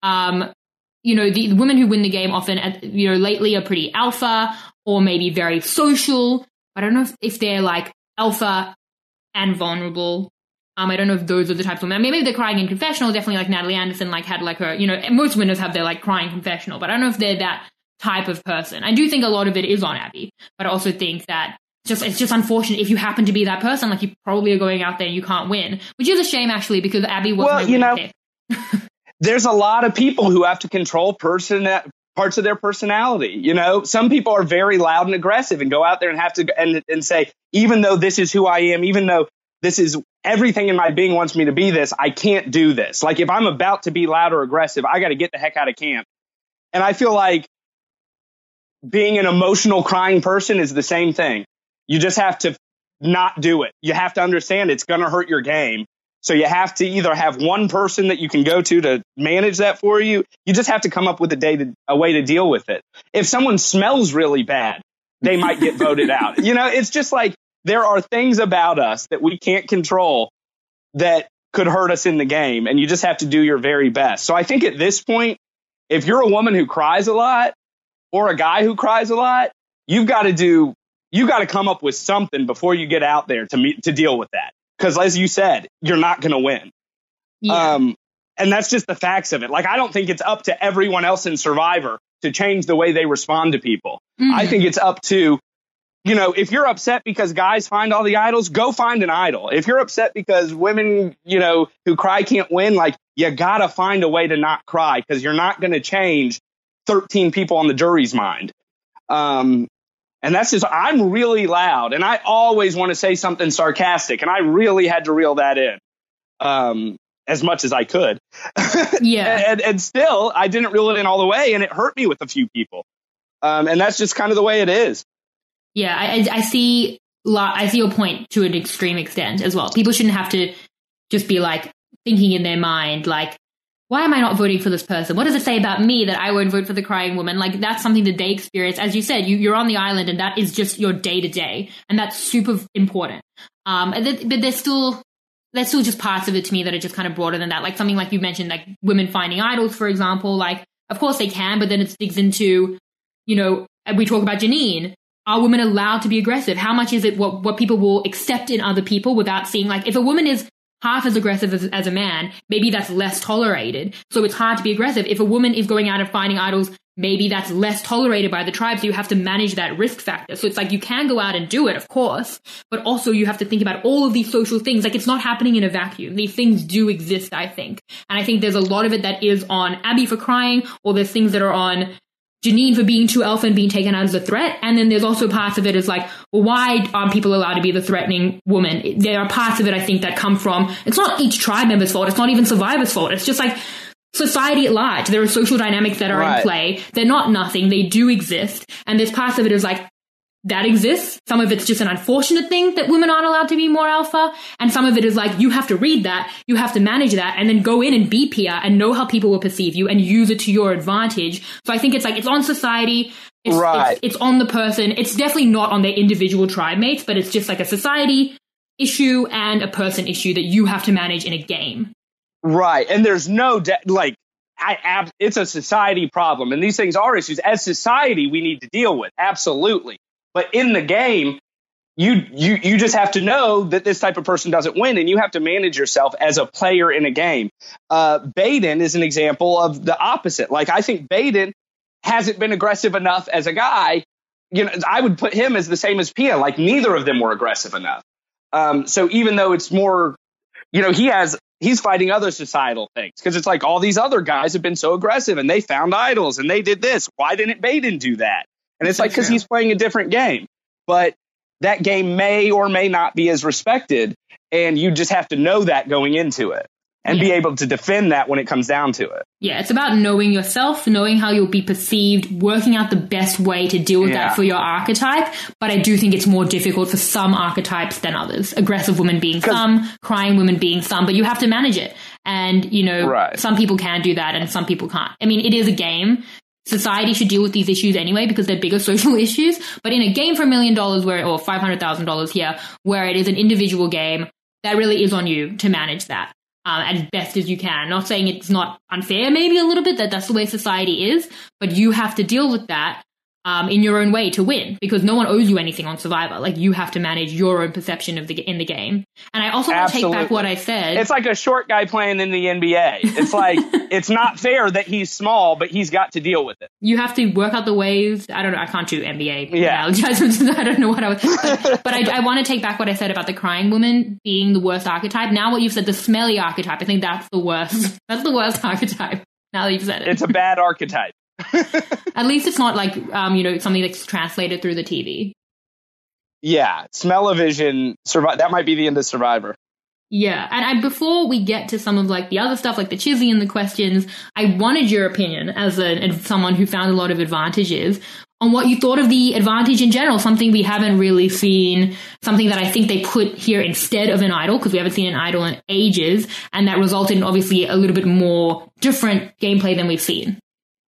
Speaker 1: The women who win the game often, lately are pretty alpha or maybe very social. I don't know if they're like alpha and vulnerable. I don't know if those are the types of women. Maybe they're crying in confessional. Definitely like Natalie Anderson, like had like her, most winners have their like crying confessional, but I don't know if they're that type of person. I do think a lot of it is on Abby, but I also think that it's just unfortunate if you happen to be that person, like you probably are going out there and you can't win, which is a shame actually because Abby was my winning pick.
Speaker 2: There's a lot of people who have to control parts of their personality. Some people are very loud and aggressive and go out there and have to and say, even though this is who I am, even though this is everything in my being wants me to be this, I can't do this. Like, if I'm about to be loud or aggressive, I got to get the heck out of camp. And I feel like being an emotional crying person is the same thing. You just have to not do it. You have to understand it's going to hurt your game. So you have to either have one person that you can go to manage that for you. You just have to come up with a way to deal with it. If someone smells really bad, they might get voted out. It's just like there are things about us that we can't control that could hurt us in the game. And you just have to do your very best. So I think at this point, if you're a woman who cries a lot or a guy who cries a lot, you got to come up with something before you get out there to deal with that. Because as you said, you're not going to win.
Speaker 1: Yeah.
Speaker 2: And that's just the facts of it. Like, I don't think it's up to everyone else in Survivor to change the way they respond to people. I think it's up to, if you're upset because guys find all the idols, go find an idol. If you're upset because women, who cry can't win, like, you got to find a way to not cry because you're not going to change 13 people on the jury's mind. And that's just, I'm really loud and I always want to say something sarcastic. And I really had to reel that in as much as I could.
Speaker 1: Yeah.
Speaker 2: and still, I didn't reel it in all the way. And it hurt me with a few people. And that's just kind of the way it is.
Speaker 1: Yeah, I see your point to an extreme extent as well. People shouldn't have to just be like thinking in their mind, like, why am I not voting for this person? What does it say about me that I won't vote for the crying woman? Like, that's something that they experience. As you said, you're on the island and that is just your day to day. And that's super important. But there's still just parts of it to me that are just kind of broader than that. Like something like you mentioned, like women finding idols, for example. Like, of course they can, but then it digs into, we talk about Janine. Are women allowed to be aggressive? How much is it what people will accept in other people without seeing, like, if a woman is half as aggressive as a man, maybe that's less tolerated. So it's hard to be aggressive. If a woman is going out and finding idols, maybe that's less tolerated by the tribe. So you have to manage that risk factor. So it's like you can go out and do it, of course, but also you have to think about all of these social things. Like, it's not happening in a vacuum. These things do exist, I think. And I think there's a lot of it that is on Abby for crying, or there's things that are on Janine for being too alpha and being taken out as a threat. And then there's also parts of it is like, well, why aren't people allowed to be the threatening woman? There are parts of it, I think, that come from, it's not each tribe member's fault. It's not even Survivor's fault. It's just like society at large. There are social dynamics that are in play. They're not nothing. They do exist. And there's parts of it is like, that exists. Some of it's just an unfortunate thing that women aren't allowed to be more alpha. And some of it is like, you have to read that, you have to manage that, and then go in and be Pia and know how people will perceive you and use it to your advantage. So I think it's like, it's on society. It's on the person. It's definitely not on their individual tribe mates, but it's just like a society issue and a person issue that you have to manage in a game.
Speaker 2: Right. And there's no, it's a society problem. And these things are issues. As society, we need to deal with. Absolutely. But in the game, you just have to know that this type of person doesn't win, and you have to manage yourself as a player in a game. Baden is an example of the opposite. Like, I think Baden hasn't been aggressive enough as a guy, I would put him as the same as Pia. Like, neither of them were aggressive enough. So even though it's more, he's fighting other societal things, because it's like all these other guys have been so aggressive and they found idols and they did this. Why didn't Baden do that? And it's like, because he's playing a different game. But that game may or may not be as respected. And you just have to know that going into it and be able to defend that when it comes down to it.
Speaker 1: Yeah, it's about knowing yourself, knowing how you'll be perceived, working out the best way to deal with that for your archetype. But I do think it's more difficult for some archetypes than others. Aggressive women being some, crying women being some, but you have to manage it. And, some people can do that and some people can't. I mean, it is a game. Society should deal with these issues anyway because they're bigger social issues. But in a game for $1 million or $500,000 here, where it is an individual game, that really is on you to manage that. As best as you can. Not saying it's not unfair, maybe a little bit, that's the way society is, but you have to deal with that in your own way to win, because no one owes you anything on Survivor. Like, you have to manage your own perception of in the game. And I also want to take back what I said.
Speaker 2: It's like a short guy playing in the NBA. It's like, it's not fair that he's small, but he's got to deal with it.
Speaker 1: You have to work out the ways. I don't know. I can't do NBA analogies. I don't know what I was. But I want to take back what I said about the crying woman being the worst archetype. Now what you've said, the smelly archetype, I think that's the worst. That's the worst archetype. Now that you've said it.
Speaker 2: It's a bad archetype.
Speaker 1: At least it's not like, something that's translated through the TV.
Speaker 2: Yeah, smell-o-vision, that might be the end of Survivor.
Speaker 1: Yeah, and before we get to some of like the other stuff, like the chizzy and the questions, I wanted your opinion as someone who found a lot of advantages on what you thought of the advantage in general, something we haven't really seen, something that I think they put here instead of an idol, because we haven't seen an idol in ages, and that resulted in obviously a little bit more different gameplay than we've seen.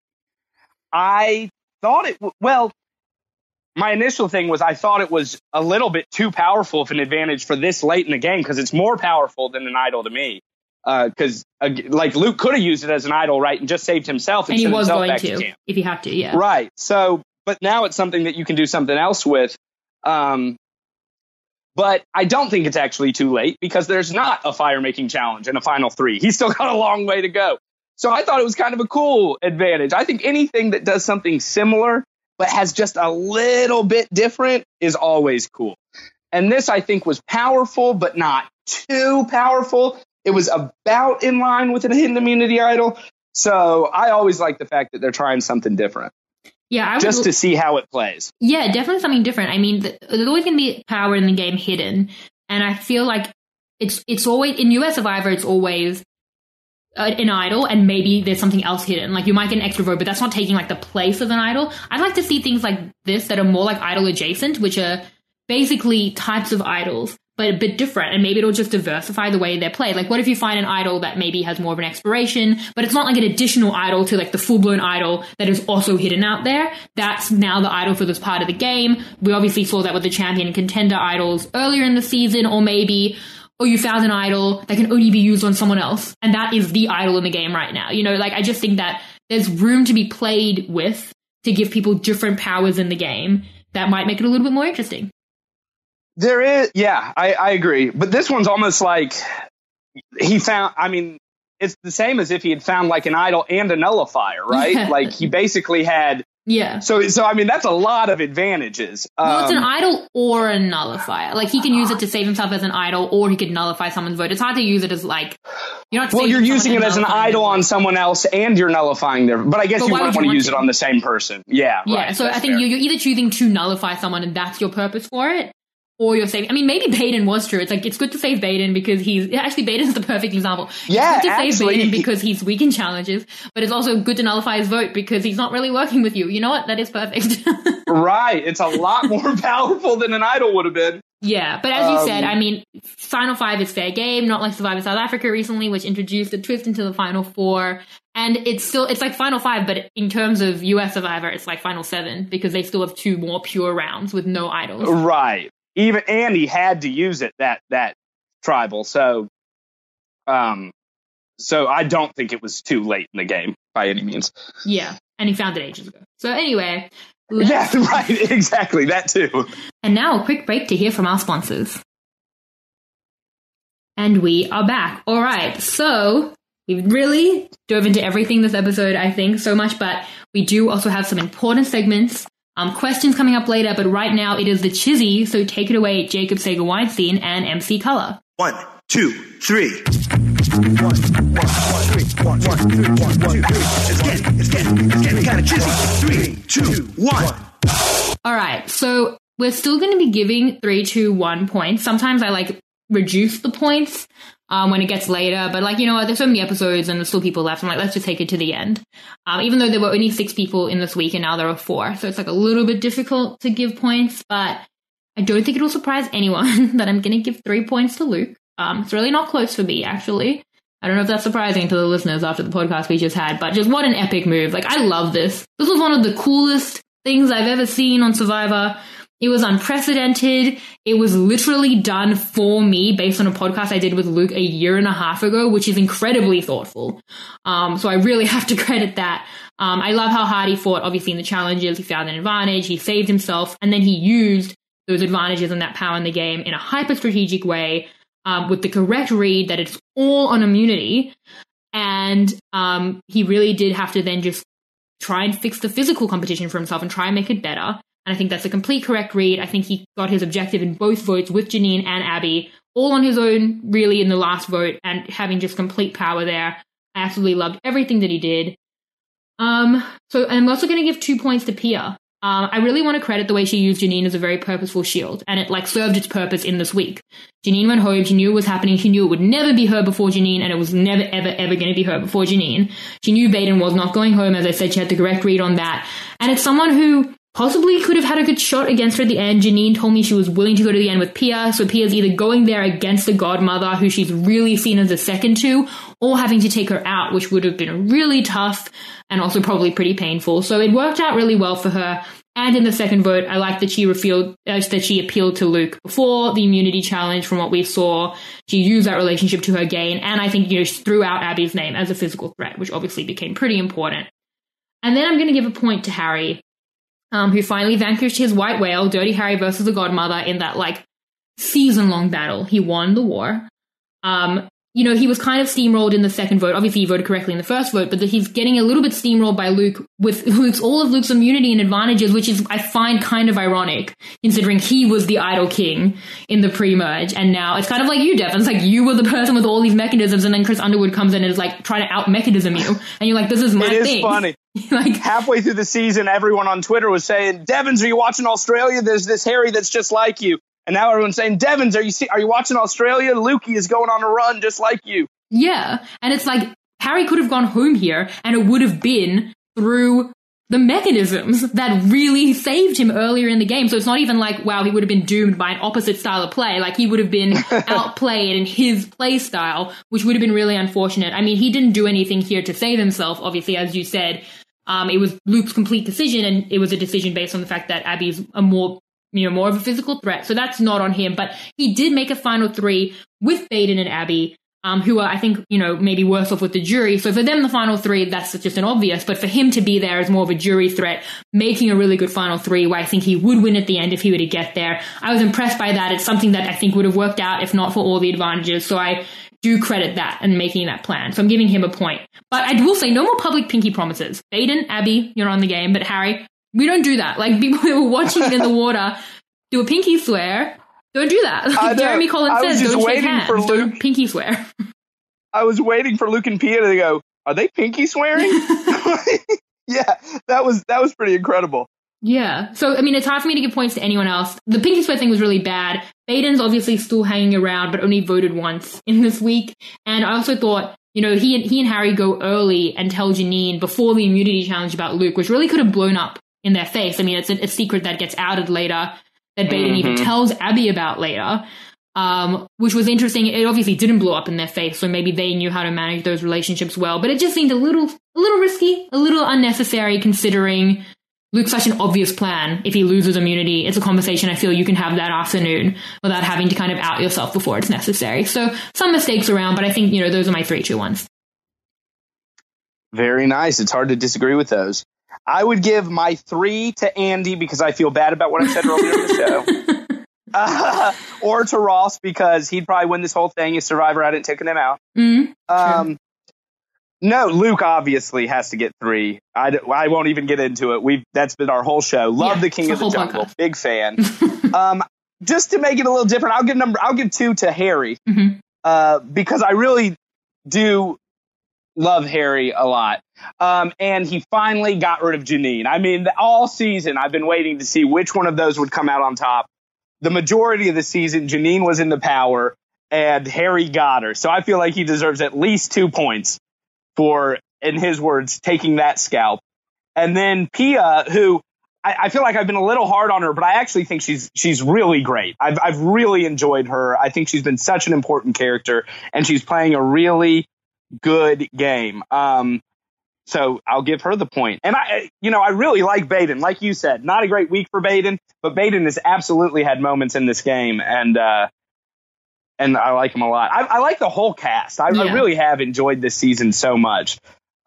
Speaker 2: I thought my initial thing was I thought it was a little bit too powerful of an advantage for this late in the game, because it's more powerful than an idol to me. Because Luke could have used it as an idol, right, and just saved himself.
Speaker 1: And he was going to, if he had to, yeah.
Speaker 2: Right. So, but now it's something that you can do something else with. But I don't think it's actually too late, because there's not a fire-making challenge in a Final 3. He's still got a long way to go. So I thought it was kind of a cool advantage. I think anything that does something similar but has just a little bit different is always cool. And this, I think, was powerful, but not too powerful. It was about in line with a hidden immunity idol. So I always like the fact that they're trying something different.
Speaker 1: Yeah,
Speaker 2: just to see how it plays.
Speaker 1: Yeah, definitely something different. I mean, there's always going to be power in the game hidden. And I feel like it's always, in US Survivor, it's always an idol, and maybe there's something else hidden. Like, you might get an extra vote, but that's not taking like the place of an idol. I'd like to see things like this that are more like idol adjacent, which are basically types of idols, but a bit different, and maybe it'll just diversify the way they're played. Like, what if you find an idol that maybe has more of an expiration, but it's not like an additional idol to like the full-blown idol that is also hidden out there? That's now the idol for this part of the game. We obviously saw that with the champion and contender idols earlier in the season, or you found an idol that can only be used on someone else, and that is the idol in the game right now. I just think that there's room to be played with to give people different powers in the game that might make it a little bit more interesting.
Speaker 2: There is, yeah, I agree. But this one's almost like it's the same as if he had found like an idol and a nullifier, right?
Speaker 1: Yeah.
Speaker 2: Like, he basically had.
Speaker 1: Yeah.
Speaker 2: So I mean, that's a lot of advantages.
Speaker 1: Well, it's an idol or a nullifier. Like, he can use it to save himself as an idol, or he could nullify someone's vote. It's hard to use it as like, you're
Speaker 2: using it as an idol on someone else, and you're nullifying their. But I guess you wouldn't want to use it on the same person. Yeah.
Speaker 1: Yeah.
Speaker 2: Right,
Speaker 1: so I think you're either choosing to nullify someone, and that's your purpose for it, or you're saving. I mean, maybe Baden was true. It's like, it's good to save Baden because Baden's the perfect example.
Speaker 2: Yeah,
Speaker 1: it's good to save Baden because he's weak in challenges, but it's also good to nullify his vote because he's not really working with you. You know what? That is perfect.
Speaker 2: Right. It's a lot more powerful than an idol would have been.
Speaker 1: Yeah, but as you said, I mean, Final 5 is fair game, not like Survivor South Africa recently, which introduced a twist into the Final 4. And it's like Final 5, but in terms of US Survivor, it's like Final 7, because they still have 2 more pure rounds with no idols.
Speaker 2: Right. Even Andy had to use it that tribal, so I don't think it was too late in the game by any means.
Speaker 1: Yeah, and he found it ages ago. So anyway,
Speaker 2: yeah, right, exactly, that too.
Speaker 1: And now a quick break to hear from our sponsors. And we are back. All right, so we've really dove into everything this episode, I think, so much, but we do also have some important segments Questions coming up later, but right now it is the Chizzy, so take it away, Jacob Sager-Weinstein and MC Color.
Speaker 3: 1, 2, 3. 1, 1, 3, 1, 1, 3, 1, 1, 3. It's getting kind of chizzy. 3, 2, 1.
Speaker 1: All right, so we're still going to be giving 3, 2, 1 points. Sometimes I reduce the points when it gets later, but there's so many episodes and there's still people left. I'm like, let's just take it to the end. Even though there were only 6 people in this week and now there are 4, so it's a little bit difficult to give points, but I don't think it'll surprise anyone that I'm going to give 3 points to Luke. It's really not close for me, actually. I don't know if that's surprising to the listeners after the podcast we just had, but just what an epic move. I love this. This was one of the coolest things I've ever seen on Survivor. It was unprecedented. It was literally done for me based on a podcast I did with Luke a year and a half ago, which is incredibly thoughtful. So I really have to credit that. I love how hard he fought, obviously, in the challenges. He found an advantage. He saved himself. And then he used those advantages and that power in the game in a hyper-strategic way with the correct read that it's all on immunity. And he really did have to then just try and fix the physical competition for himself and try and make it better. And I think that's a complete correct read. I think he got his objective in both votes with Janine and Abby, all on his own, really, in the last vote, and having just complete power there. I absolutely loved everything that he did. So I'm also going to give 2 points to Pia. I really want to credit the way she used Janine as a very purposeful shield, and it served its purpose in this week. Janine went home, she knew it was happening, she knew it would never be her before Janine, and it was never, ever, ever going to be her before Janine. She knew Baden was not going home, as I said, she had the correct read on that. And it's someone who possibly could have had a good shot against her at the end. Janine told me she was willing to go to the end with Pia, so Pia's either going there against the godmother, who she's really seen as a second to, or having to take her out, which would have been really tough and also probably pretty painful. So it worked out really well for her. And in the second vote, I like that she appealed to Luke before the immunity challenge. From what we saw, she used that relationship to her gain, and I think she threw out Abby's name as a physical threat, which obviously became pretty important. And then I'm going to give a point to Harry, who finally vanquished his white whale, Dirty Harry versus the godmother, in that season-long battle. He won the war. He was kind of steamrolled in the second vote. Obviously, he voted correctly in the first vote, but he's getting a little bit steamrolled by Luke with all of Luke's immunity and advantages, which is, I find, kind of ironic, considering he was the idol king in the pre-merge. And now it's kind of like you, Dev. It's you were the person with all these mechanisms, and then Chris Underwood comes in and is trying to out-mechanism you. And you're like, this is my thing. It is funny.
Speaker 2: Halfway through the season, everyone on Twitter was saying, Devins, are you watching Australia? There's this Harry that's just like you. And now everyone's saying, Devins, are you watching Australia? Lukey is going on a run just like you.
Speaker 1: Yeah. And it's Harry could have gone home here, and it would have been through the mechanisms that really saved him earlier in the game. So it's not even wow, he would have been doomed by an opposite style of play. He would have been outplayed in his play style, which would have been really unfortunate. I mean, he didn't do anything here to save himself, obviously, as you said. It was Luke's complete decision, and it was a decision based on the fact that Abby's more of a physical threat. So that's not on him. But he did make a final 3 with Baden and Abby, who are, I think, maybe worse off with the jury. So for them, the final 3, that's just an obvious. But for him to be there as more of a jury threat, making a really good final 3, where I think he would win at the end if he were to get there. I was impressed by that. It's something that I think would have worked out if not for all the advantages. So I do credit that and making that plan. So I'm giving him a point. But I will say, no more public pinky promises. Baden, Abby, you're on the game. But Harry, we don't do that. People who were watching it in the water do a pinky swear. Don't do that. Jeremy Collins says, don't shake hands. Don't pinky swear.
Speaker 2: I was waiting for Luke and Pia to go, are they pinky swearing? Yeah, that was pretty incredible.
Speaker 1: Yeah. So, I mean, it's hard for me to give points to anyone else. The pinky swear thing was really bad. Baden's obviously still hanging around, but only voted once in this week. And I also thought, he and Harry go early and tell Janine before the immunity challenge about Luke, which really could have blown up in their face. I mean, it's a secret that gets outed later, that Baden even tells Abby about later, which was interesting. It obviously didn't blow up in their face, so maybe they knew how to manage those relationships well. But it just seemed a little risky, a little unnecessary, considering Luke's such an obvious plan. If he loses immunity, it's a conversation I feel you can have that afternoon without having to kind of out yourself before it's necessary. So some mistakes around, but I think, those are my 3 2 ones.
Speaker 2: Very nice. It's hard to disagree with those. I would give my 3 to Andy because I feel bad about what I said earlier in the show. Or to Ross because he'd probably win this whole thing if Survivor hadn't taken him out.
Speaker 1: Sure.
Speaker 2: No, Luke obviously has to get 3. I won't even get into it. That's been our whole show. Love the King of the Jungle. Podcast. Big fan. Just to make it a little different, I'll give 2 to Harry, because I really do love Harry a lot. And he finally got rid of Janine. I mean, all season I've been waiting to see which one of those would come out on top. The majority of the season, Janine was in the power and Harry got her. So I feel like he deserves at least 2 points for, in his words, taking that scalp. And then Pia, who I feel like I've been a little hard on her, but I actually think she's really great. I've really enjoyed her. I think she's been such an important character, and she's playing a really good game. So I'll give her the point. And I really like Baden. Like you said, not a great week for Baden, but Baden has absolutely had moments in this game, and I like him a lot. I like the whole cast. I really have enjoyed this season so much.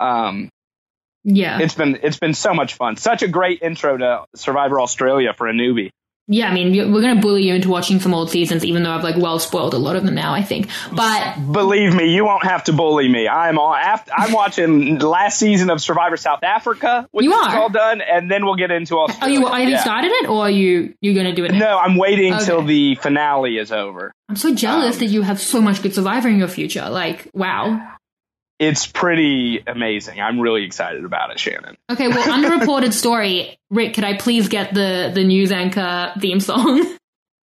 Speaker 2: It's been so much fun. Such a great intro to Survivor Australia for a newbie.
Speaker 1: Yeah, I mean, we're going to bully you into watching some old seasons, even though I've well spoiled a lot of them now, I think. But
Speaker 2: believe me, you won't have to bully me. I'm watching the last season of Survivor South Africa, which is all done, and then we'll get into Australia.
Speaker 1: Have you started it, or are you going to do it?
Speaker 2: No, I'm waiting till the finale is over.
Speaker 1: I'm so jealous that you have so much good Survivor in your future. Wow.
Speaker 2: It's pretty amazing. I'm really excited about it, Shannon.
Speaker 1: Okay, well, underreported story. Rick, could I please get the news anchor theme song?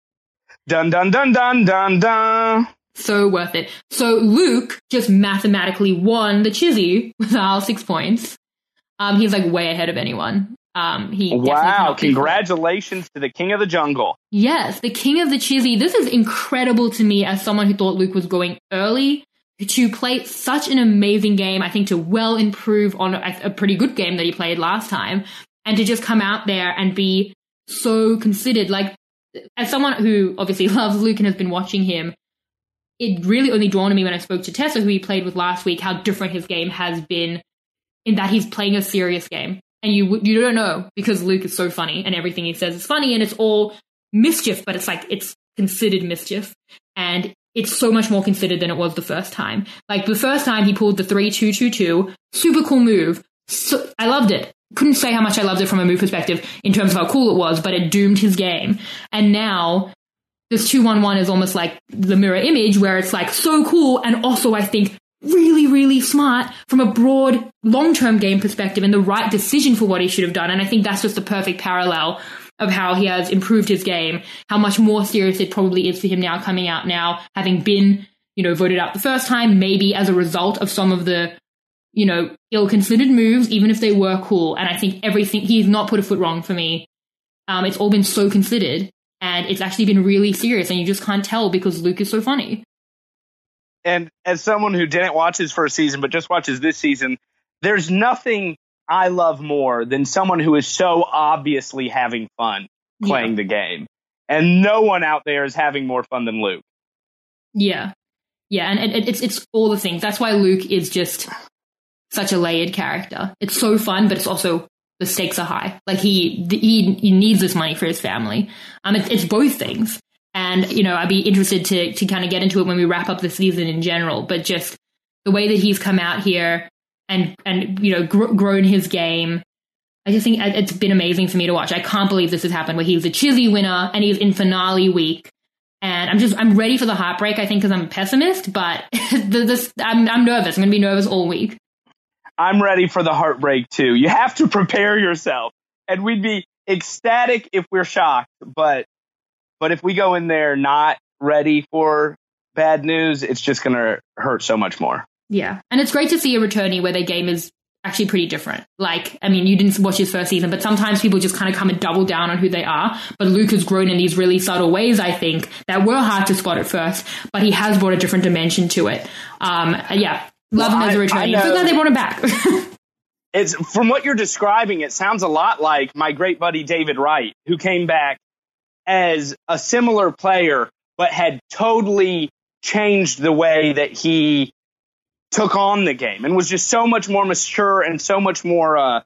Speaker 2: Dun, dun, dun, dun, dun, dun.
Speaker 1: So worth it. So Luke just mathematically won the Chizzy with our 6 points. He's way ahead of anyone.
Speaker 2: Wow, congratulations to the King of the Jungle.
Speaker 1: Yes, the King of the Chizzy. This is incredible to me as someone who thought Luke was going early, to play such an amazing game, I think, to well improve on a pretty good game that he played last time, and to just come out there and be so considered. As someone who obviously loves Luke and has been watching him, it really only dawned on me when I spoke to Tessa, who he played with last week, how different his game has been in that he's playing a serious game. And you don't know, because Luke is so funny and everything he says is funny, and it's all mischief, but it's considered mischief. And it's so much more considered than it was the first time. The first time he pulled the 3-2-2-2, super cool move. So, I loved it. Couldn't say how much I loved it from a move perspective in terms of how cool it was, but it doomed his game. And now this 2-1-1 is almost like the mirror image, where it's so cool, and also I think really, really smart from a broad long-term game perspective, and the right decision for what he should have done. And I think that's just the perfect parallel of how he has improved his game, how much more serious it probably is for him now, coming out now, having been, voted out the first time, maybe as a result of some of the, ill-considered moves, even if they were cool. And I think he's not put a foot wrong for me. It's all been so considered, and it's actually been really serious, and you just can't tell because Luke is so funny.
Speaker 2: And as someone who didn't watch his first season, but just watches this season, there's nothing I love more than someone who is so obviously having fun playing the game. And no one out there is having more fun than Luke. Yeah.
Speaker 1: Yeah, and it's all the things. That's why Luke is just such a layered character. It's so fun, but it's also, the stakes are high. He needs this money for his family. It's both things. And, I'd be interested to kind of get into it when we wrap up the season in general. But just the way that he's come out here and grown his game, I just think it's been amazing for me to watch. I can't believe this has happened, where he's a Chizzy winner and he's in finale week. And I'm ready for the heartbreak, I think, because I'm a pessimist, but I'm nervous. I'm going to be nervous all week.
Speaker 2: I'm ready for the heartbreak too. You have to prepare yourself, and we'd be ecstatic if we're shocked, but if we go in there not ready for bad news, it's just going to hurt so much more.
Speaker 1: Yeah. And it's great to see a returnee where their game is actually pretty different. You didn't watch his first season, but sometimes people just kind of come and double down on who they are. But Luke has grown in these really subtle ways, I think, that were hard to spot at first, but he has brought a different dimension to it. Love him as a returnee. I'm so glad they brought him back.
Speaker 2: It's from what you're describing, it sounds a lot like my great buddy David Wright, who came back as a similar player, but had totally changed the way that he took on the game, and was just so much more mature and so much more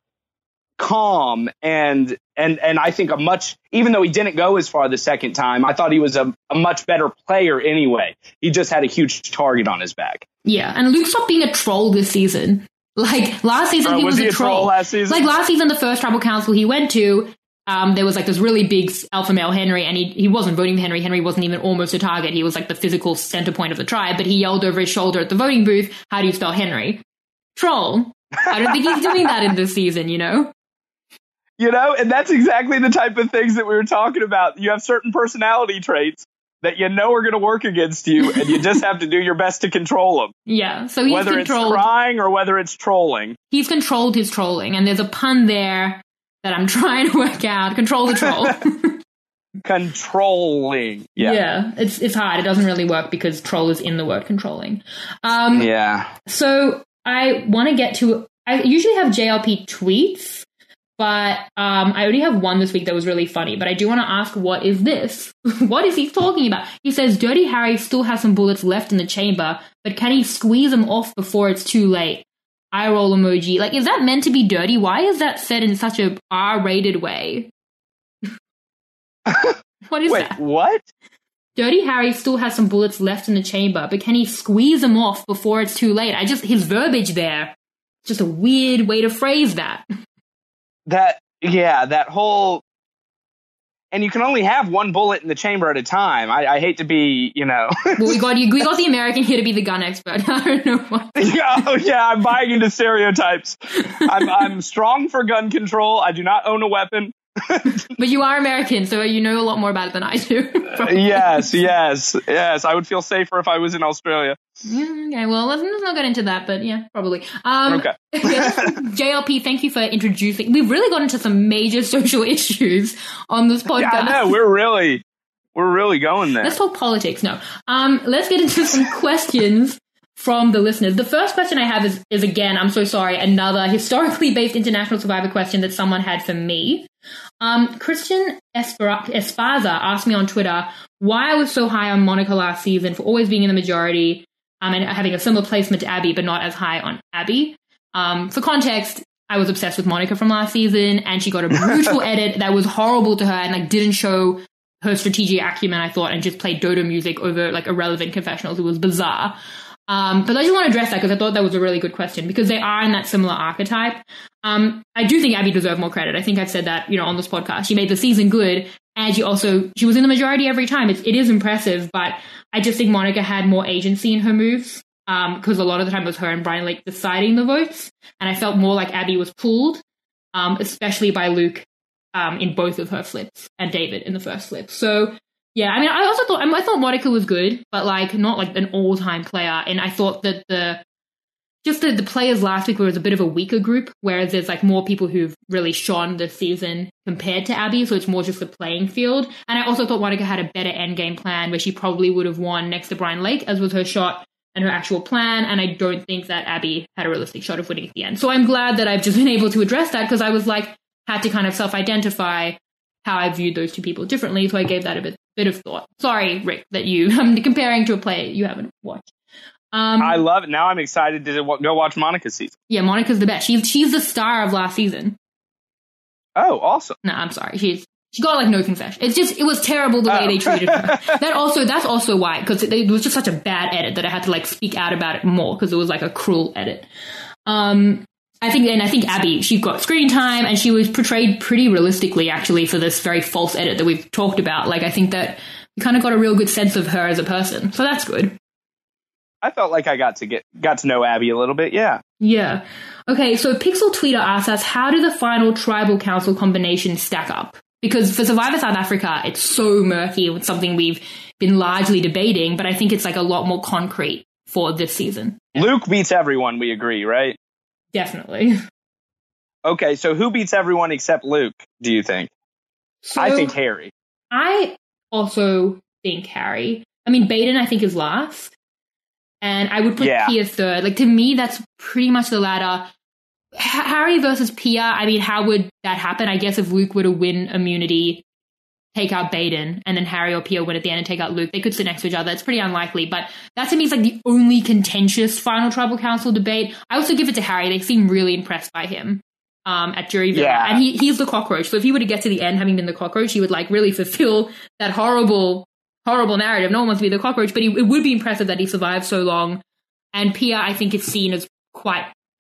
Speaker 2: calm. And I think even though he didn't go as far the second time, I thought he was a much better player anyway. He just had a huge target on his back.
Speaker 1: Yeah, and Luke stopped being a troll this season. Like last season, he was a troll.
Speaker 2: Last season?
Speaker 1: Like last season, the first tribal council he went to, there was like this really big alpha male Henry, and he wasn't voting for Henry. Henry wasn't even almost a target. He was like the physical center point of the tribe, but he yelled over his shoulder at the voting booth, "How do you spell Henry?" Troll. I don't think he's doing that in this season, you know?
Speaker 2: You know, and that's exactly the type of things that we were talking about. You have certain personality traits that you know are going to work against you, and you just have to do your best to control them.
Speaker 1: Yeah, so he's
Speaker 2: whether
Speaker 1: controlled.
Speaker 2: It's crying or whether it's trolling.
Speaker 1: He's controlled his trolling, and there's a pun there that I'm trying to work out. Control the troll.
Speaker 2: Controlling. Yeah,
Speaker 1: it's hard. It doesn't really work because troll is in the word controlling.
Speaker 2: Yeah. So
Speaker 1: I want to get to... I usually have JLP tweets, but I only have one this week that was really funny. But I do want to ask, what is this? What is he talking about? He says, Dirty Harry still has some bullets left in the chamber, but can he squeeze them off before it's too late? Eye roll emoji. Like, is that meant to be dirty? Why is that said in such a R-rated way? What is that?
Speaker 2: Wait, what?
Speaker 1: Dirty Harry still has some bullets left in the chamber, but can he squeeze them off before it's too late? His verbiage there, just a weird way to phrase that.
Speaker 2: That whole... And you can only have one bullet in the chamber at a time. I hate to be, you know...
Speaker 1: Well, we got the American here to be the gun expert. I don't know what...
Speaker 2: Oh, yeah, I'm buying into stereotypes. I'm strong for gun control. I do not own a weapon.
Speaker 1: But you are American, so you know a lot more about it than I do.
Speaker 2: Yes. I would feel safer if I was in Australia.
Speaker 1: Okay, well, let's not get into that, but yeah, probably.
Speaker 2: Okay.
Speaker 1: JLP, thank you for introducing. We've really got into some major social issues on this podcast.
Speaker 2: Yeah, I know. We're really going there.
Speaker 1: Let's talk politics. No. Let's get into some questions from the listeners. The first question I have is again, I'm so sorry, another historically based international survivor question that someone had for me. Christian Esparza asked me on Twitter why I was so high on Monica last season for always being in the majority and having a similar placement to Abby, but not as high on Abby. For context, I was obsessed with Monica from last season, and she got a brutal edit that was horrible to her and like didn't show her strategic acumen, I thought, and just played Dodo music over like irrelevant confessionals. It was bizarre. But I just want to address that because I thought that was a really good question because they are in that similar archetype. I do think Abby deserved more credit. I think I've said that, on this podcast. She made the season good, and she was in the majority every time. It is impressive, but I just think Monica had more agency in her moves because a lot of the time it was her and Brian Lake deciding the votes, and I felt more like Abby was pulled, especially by Luke in both of her flips and David in the first flip. So yeah, I mean, I thought Monica was good, but like not like an all-time player. And I thought that the players last week was a bit of a weaker group, whereas there's like more people who've really shone this season compared to Abby, so it's more just the playing field. And I also thought Monica had a better endgame plan where she probably would have won next to Brian Lake, as was her shot and her actual plan. And I don't think that Abby had a realistic shot of winning at the end. So I'm glad that I've just been able to address that because I was like, had to kind of self-identify how I viewed those two people differently. So I gave that a bit of thought. Sorry, Rick, that I'm comparing to a play you haven't watched.
Speaker 2: I love it. Now I'm excited to go watch Monica's season. Yeah,
Speaker 1: Monica's the best. She's the star of last season.
Speaker 2: Oh, awesome.
Speaker 1: No, I'm sorry. She got like no confession. It was terrible the way they treated her. That's also why, because it was just such a bad edit that I had to like speak out about it more because it was like a cruel edit. I think Abby, she got screen time and she was portrayed pretty realistically actually for this very false edit that we've talked about. Like I think that we kind of got a real good sense of her as a person. So that's good.
Speaker 2: I felt like I got to know Abby a little bit, yeah.
Speaker 1: Yeah. Okay, so Pixel Tweeter asks us, how do the final tribal council combinations stack up? Because for Survivor South Africa, it's so murky. It's something we've been largely debating, but I think it's like a lot more concrete for this season.
Speaker 2: Luke beats everyone, we agree, right?
Speaker 1: Definitely.
Speaker 2: Okay, so who beats everyone except Luke, do you think?
Speaker 1: So,
Speaker 2: I think Harry.
Speaker 1: I also think Harry. I mean, Baden, I think, is last. And I would put Pia third. Like, to me, that's pretty much the ladder. Harry versus Pia, I mean, how would that happen? I guess if Luke were to win immunity, take out Baden, and then Harry or Pia win at the end and take out Luke, they could sit next to each other. It's pretty unlikely. But that, to me, is like the only contentious final tribal council debate. I also give it to Harry. They seem really impressed by him at Juryville.
Speaker 2: Yeah.
Speaker 1: And he's the cockroach. So if he were to get to the end, having been the cockroach, he would like really fulfill that horrible narrative. No one wants to be the cockroach, but it would be impressive that he survived so long. And Pia, I think, is seen as quite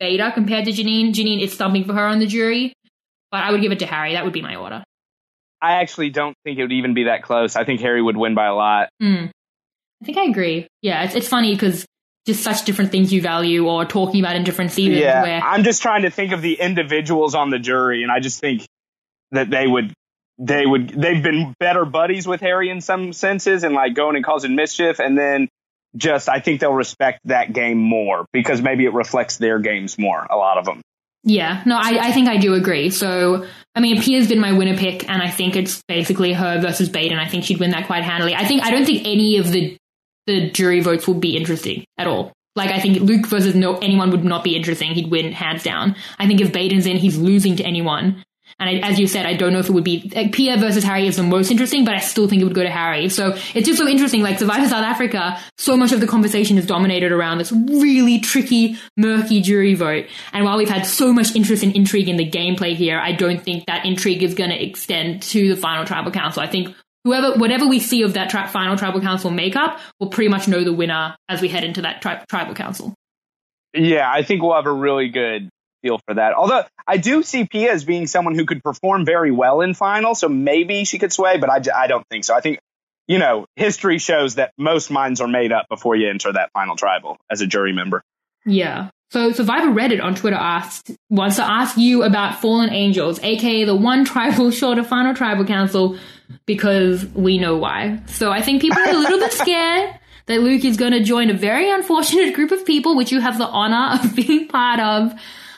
Speaker 1: beta compared to Janine. Janine is something for her on the jury, but I would give it to Harry. That would be my order.
Speaker 2: I actually don't think it would even be that close. I think Harry would win by a lot.
Speaker 1: I think I agree. Yeah, it's funny because just such different things you value or talking about in different seasons.
Speaker 2: Yeah,
Speaker 1: where
Speaker 2: I'm just trying to think of the individuals on the jury, and I just think that they've been better buddies with Harry in some senses and like going and causing mischief, and then just I think they'll respect that game more because maybe it reflects their games more, a lot of them.
Speaker 1: Yeah, no, I think I do agree. So, I mean, Pia's been my winner pick, and I think it's basically her versus Baden. I think she'd win that quite handily. I don't think any of the jury votes will be interesting at all. Like, I think Luke versus anyone would not be interesting. He'd win hands down. I think if Baden's in, he's losing to anyone. And as you said, I don't know if it would be like Pia versus Harry is the most interesting, but I still think it would go to Harry. So it's just so interesting. Like Survivor South Africa, so much of the conversation is dominated around this really tricky, murky jury vote. And while we've had so much interest and intrigue in the gameplay here, I don't think that intrigue is going to extend to the final tribal council. I think whatever we see of that final tribal council makeup, we'll pretty much know the winner as we head into that tribal council.
Speaker 2: Yeah, I think we'll have a really good feel for that. Although I do see Pia as being someone who could perform very well in final, so maybe she could sway, but I don't think so. I think, history shows that most minds are made up before you enter that final tribal as a jury member.
Speaker 1: Yeah. So Survivor Reddit on Twitter wants to ask you about Fallen Angels, aka the one tribal short of final tribal council, because we know why. So I think people are a little bit scared that Luke is going to join a very unfortunate group of people, which you have the honor of being part of.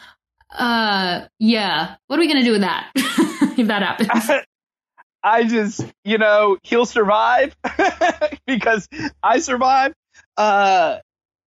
Speaker 1: Yeah. What are we going to do with that if that happens?
Speaker 2: I just, he'll survive because I survived. I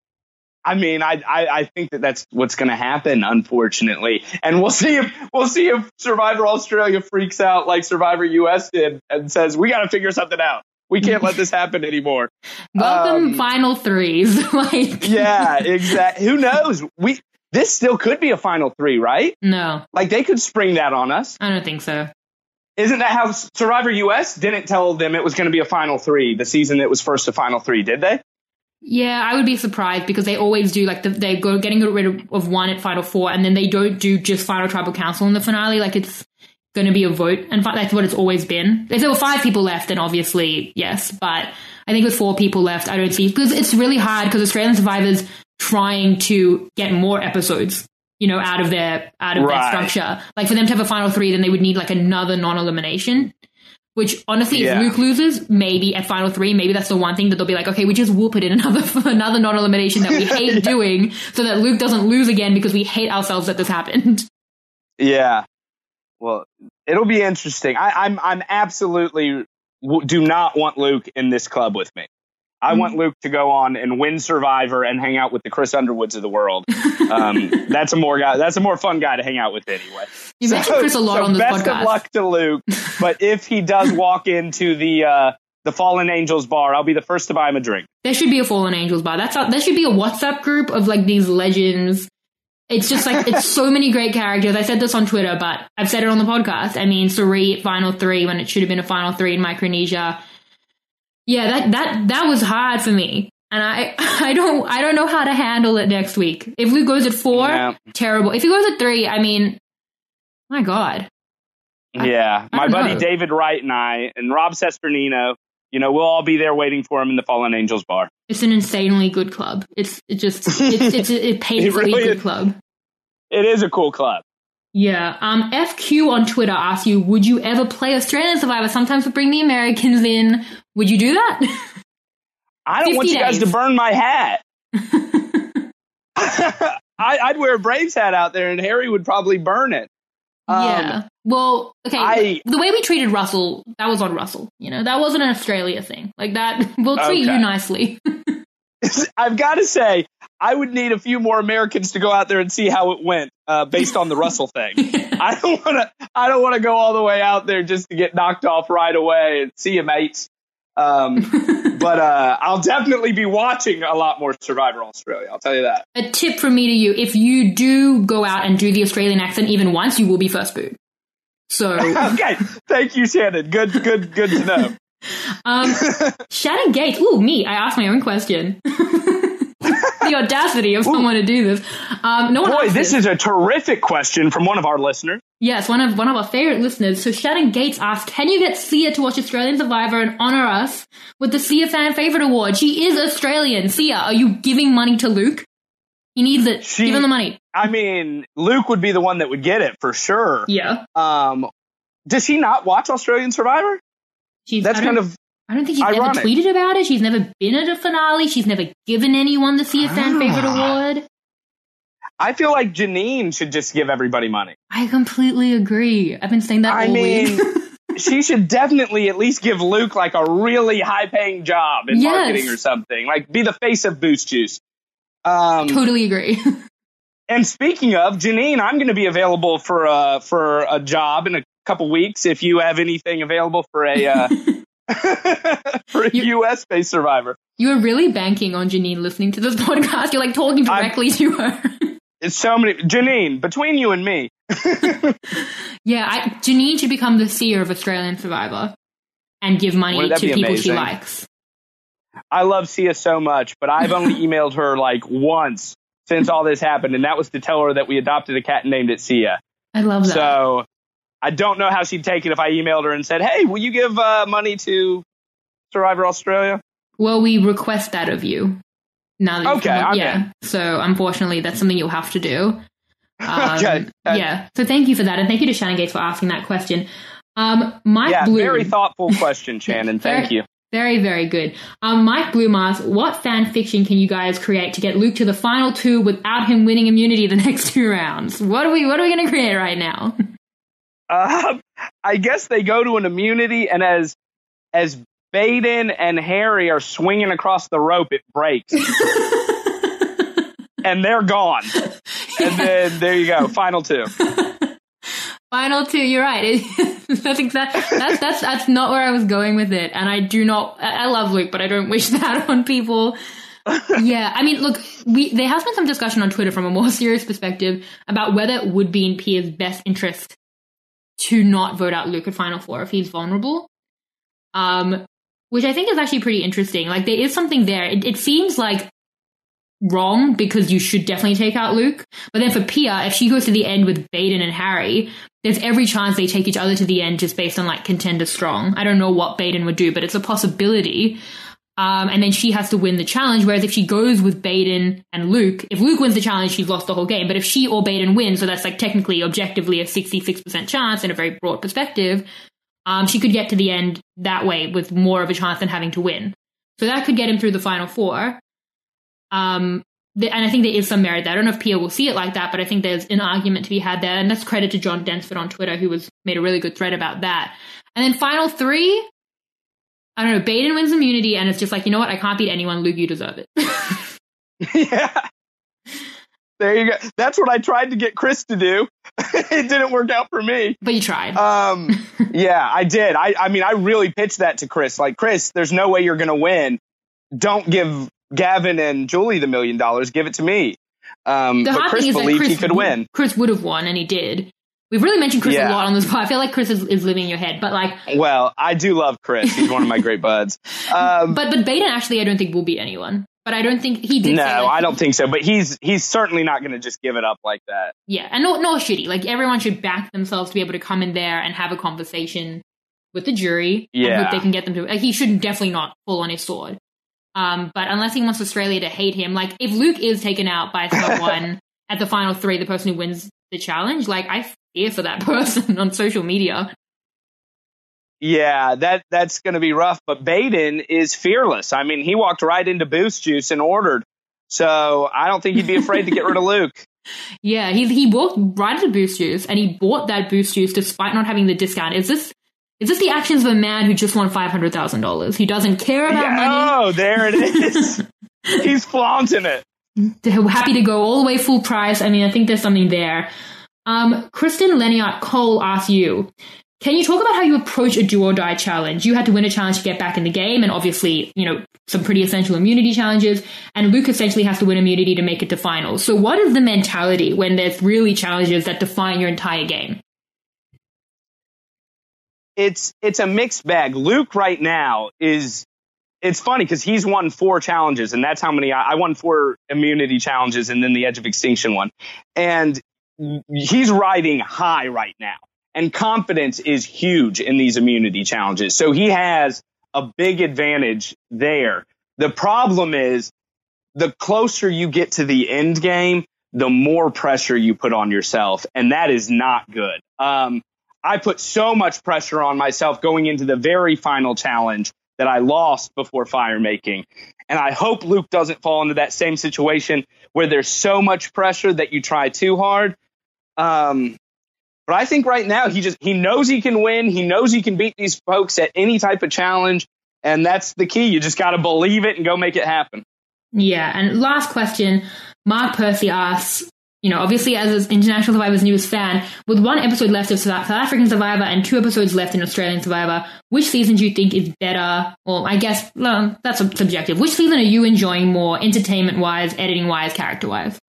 Speaker 2: think that's what's going to happen, unfortunately. And we'll see if Survivor Australia freaks out like Survivor US did and says, we got to figure something out. We can't let this happen anymore.
Speaker 1: Welcome final threes.
Speaker 2: Yeah, exactly. Who knows? This still could be a final three, right?
Speaker 1: No.
Speaker 2: Like, they could spring that on us.
Speaker 1: I don't think so.
Speaker 2: Isn't that how Survivor US didn't tell them it was going to be a final three the season it was first to final three, did they?
Speaker 1: Yeah, I would be surprised because they always do, like, they go getting rid of one at Final Four, and then they don't do just Final Tribal Council in the finale. Like, it's going to be a vote, and that's what it's always been. If there were 5 people left, then obviously, yes. But I think with 4 people left, I don't see, because it's really hard because Australian Survivor's trying to get more episodes, out of their structure. Like, for them to have a final 3, then they would need like another non-elimination, which honestly, if Luke loses, maybe at final 3, maybe that's the one thing that they'll be like, okay, we just whoop it in another non-elimination that we hate doing so that Luke doesn't lose again because we hate ourselves that this happened.
Speaker 2: Yeah. Well, it'll be interesting. I'm absolutely do not want Luke in this club with me. I want Luke to go on and win Survivor and hang out with the Chris Underwoods of the world. That's a more fun guy to hang out with anyway.
Speaker 1: You mentioned Chris a lot on this podcast.
Speaker 2: Best of luck to Luke. But if he does walk into the Fallen Angels bar, I'll be the first to buy him a drink.
Speaker 1: There should be a Fallen Angels bar. There should be a WhatsApp group of like these legends. It's just like, it's so many great characters. I said this on Twitter, but I've said it on the podcast. I mean, Sari, final 3 when it should have been a final 3 in Micronesia. Yeah, that was hard for me. And I don't know how to handle it next week. If Luke goes at 4, terrible. If he goes at 3, I mean, my God.
Speaker 2: Yeah. My buddy David Wright and I, and Rob Sesternino, we'll all be there waiting for him in the Fallen Angels bar.
Speaker 1: It's an insanely good club. It's a painfully good club.
Speaker 2: It is a cool club.
Speaker 1: Yeah. FQ on Twitter asks you, would you ever play Australian Survivor? Sometimes we bring the Americans in. Would you do that?
Speaker 2: I don't want you guys to burn my hat. I'd wear a Braves hat out there and Harry would probably burn it.
Speaker 1: Yeah. Well, okay. The way we treated Russell, that was on Russell. That wasn't an Australia thing. Like that, we'll treat you nicely.
Speaker 2: I've got to say, I would need a few more Americans to go out there and see how it went based on the Russell thing. I don't want to go all the way out there just to get knocked off right away and see you, mates. But I'll definitely be watching a lot more Survivor Australia. I'll tell you that.
Speaker 1: A tip from me to you: if you do go out and do the Australian accent even once, you will be first booed. So
Speaker 2: okay, thank you, Shannon. Good to know.
Speaker 1: Shannon Gates. Ooh, me. I asked my own question. The audacity of someone to do this. No one
Speaker 2: Boy, this is a terrific question from one of our listeners.
Speaker 1: Yes, one of our favorite listeners. So Shannon Gates asked, can you get Sia to watch Australian Survivor and honour us with the Sia Fan Favourite Award? She is Australian. Sia, are you giving money to Luke? He needs it. Give him the money.
Speaker 2: I mean, Luke would be the one that would get it for sure.
Speaker 1: Yeah.
Speaker 2: Does she not watch Australian Survivor? That's kind of
Speaker 1: I don't think she's
Speaker 2: ironic.
Speaker 1: ever tweeted about it. She's never been at a finale. She's never given anyone the Sia Fan Favourite Award.
Speaker 2: I feel like Janine should just give everybody money.
Speaker 1: I completely agree. I've been saying that all week.
Speaker 2: She should definitely at least give Luke like a really high-paying job in marketing or something. Like, be the face of Boost Juice.
Speaker 1: Totally agree.
Speaker 2: And speaking of, Janine, I'm going to be available for a job in a couple weeks if you have anything available for a for a US-based Survivor.
Speaker 1: You are really banking on Janine listening to this podcast. You're like talking directly to her.
Speaker 2: It's so many. Janine, between you and me.
Speaker 1: Yeah, Janine should become the seer of Australian Survivor and give money to people she likes.
Speaker 2: I love Sia so much, but I've only emailed her like once since all this happened, and that was to tell her that we adopted a cat and named it Sia.
Speaker 1: I love that.
Speaker 2: So I don't know how she'd take it if I emailed her and said, hey, will you give money to Survivor Australia?
Speaker 1: Well, we request that of you. Now that
Speaker 2: okay,
Speaker 1: so unfortunately, that's something you'll have to do.
Speaker 2: Okay.
Speaker 1: Yeah. So thank you for that, and thank you to Shannon Gates for asking that question. Mike Bloom.
Speaker 2: Very thoughtful question, Shannon. Thank you.
Speaker 1: Very, very good. Mike Bloom asks, what fan fiction can you guys create to get Luke to the final two without him winning immunity the next 2 rounds? What are we going to create right now?
Speaker 2: I guess they go to an immunity, and as Baden and Harry are swinging across the rope, it breaks. And they're gone. And then there you go, final 2.
Speaker 1: Final 2, you're right. That's not where I was going with it. And I love Luke, but I don't wish that on people. Yeah, I mean, look, there has been some discussion on Twitter from a more serious perspective about whether it would be in Pia's best interest to not vote out Luke at Final 4 if he's vulnerable. Which I think is actually pretty interesting. Like, there is something there. It seems like wrong because you should definitely take out Luke. But then for Pia, if she goes to the end with Baden and Harry, there's every chance they take each other to the end just based on like contender strong. I don't know what Baden would do, but it's a possibility. And then she has to win the challenge. Whereas if she goes with Baden and Luke, if Luke wins the challenge, she's lost the whole game. But if she or Baden wins, so that's like technically objectively a 66% chance in a very broad perspective, she could get to the end that way with more of a chance than having to win. So that could get him through the Final 4. And I think there is some merit there. I don't know if Pia will see it like that, but I think there's an argument to be had there. And that's credit to John Densford on Twitter, who made a really good thread about that. And then Final 3, I don't know, Baden wins immunity, and it's just like, you know what? I can't beat anyone. Luke, you deserve it.
Speaker 2: Yeah. There you go. That's what I tried to get Chris to do. It didn't work out for me.
Speaker 1: But you tried.
Speaker 2: Yeah, I did. I mean, I really pitched that to Chris. Like, Chris, there's no way you're going to win. Don't give Gavin and Julie the $1 million. Give it to me. But Chris believed he could win.
Speaker 1: Chris would have won, and he did. We've really mentioned Chris a lot on this pod. I feel like Chris is living in your head, but like...
Speaker 2: Well, I do love Chris. He's one of my great buds.
Speaker 1: But Baden actually, I don't think will beat anyone. But I don't think he did.
Speaker 2: No, I don't think so. But he's certainly not going to just give it up like that.
Speaker 1: Yeah, and nor should he. Like, everyone should back themselves to be able to come in there and have a conversation with the jury.
Speaker 2: Yeah.
Speaker 1: And hope they can get them to... Like, he should definitely not fall on his sword. But unless he wants Australia to hate him, like, if Luke is taken out by someone at the Final 3, the person who wins the challenge, like, I fear for that person on social media.
Speaker 2: Yeah, that's going to be rough. But Baden is fearless. I mean, he walked right into Boost Juice and ordered. So I don't think he'd be afraid to get rid of Luke.
Speaker 1: Yeah, he walked right into Boost Juice, and he bought that Boost Juice despite not having the discount. Is this the actions of a man who just won $500,000? He doesn't care about money.
Speaker 2: Oh, there it is. He's flaunting it.
Speaker 1: Happy to go all the way full price. I mean, I think there's something there. Kristen Leniart Cole asks you, can you talk about how you approach a do or die challenge? You had to win a challenge to get back in the game, and obviously, you know, some pretty essential immunity challenges, and Luke essentially has to win immunity to make it to finals. So what is the mentality when there's really challenges that define your entire game?
Speaker 2: It's a mixed bag. Luke right now is it's funny because he's won 4 challenges, and that's how many I won 4 immunity challenges and then the Edge of Extinction one. And he's riding high right now. And confidence is huge in these immunity challenges. So he has a big advantage there. The problem is the closer you get to the end game, the more pressure you put on yourself. And that is not good. I put so much pressure on myself going into the very final challenge that I lost before fire making. And I hope Luke doesn't fall into that same situation where there's so much pressure that you try too hard. But I think right now he knows he can win. He knows he can beat these folks at any type of challenge. And that's the key. You just got to believe it and go make it happen.
Speaker 1: Yeah. And last question, Mark Percy asks, obviously as an International Survivor's newest fan, with 1 episode left of South African Survivor and 2 episodes left in Australian Survivor, which season do you think is better? Well, I guess that's subjective. Which season are you enjoying more, entertainment-wise, editing-wise, character-wise?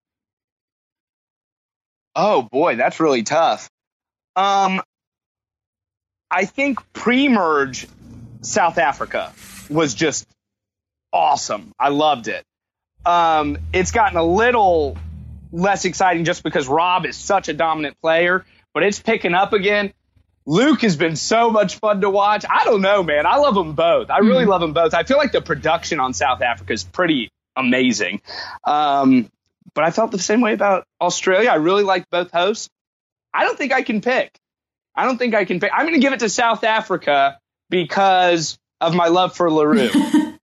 Speaker 2: Oh, boy, that's really tough. I think pre-merge South Africa was just awesome. I loved it. It's gotten a little less exciting just because Rob is such a dominant player, but it's picking up again. Luke has been so much fun to watch. I don't know, man. I love them both. I really love them both. I feel like the production on South Africa is pretty amazing. But I felt the same way about Australia. I really like both hosts. I don't think I can pick. I'm going to give it to South Africa because of my love for LaRue.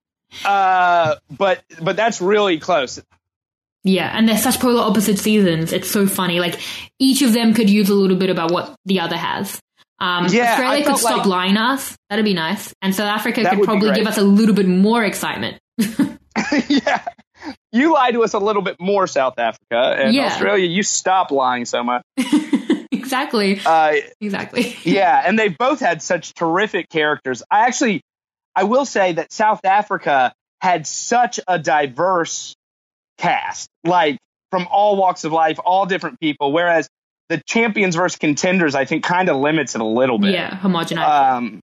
Speaker 2: But that's really close.
Speaker 1: Yeah, and they're such polar opposite seasons. It's so funny. Like, each of them could use a little bit about what the other has. Australia could stop lying to us. That'd be nice. And South Africa could probably give us a little bit more excitement.
Speaker 2: Yeah. You lie to us a little bit more, South Africa. And Australia, you stop lying so much.
Speaker 1: Exactly. Exactly.
Speaker 2: Yeah, and they've both had such terrific characters. I will say that South Africa had such a diverse cast, like from all walks of life, all different people, whereas the champions versus contenders, I think, kind of limits it a little bit.
Speaker 1: Yeah, homogenized.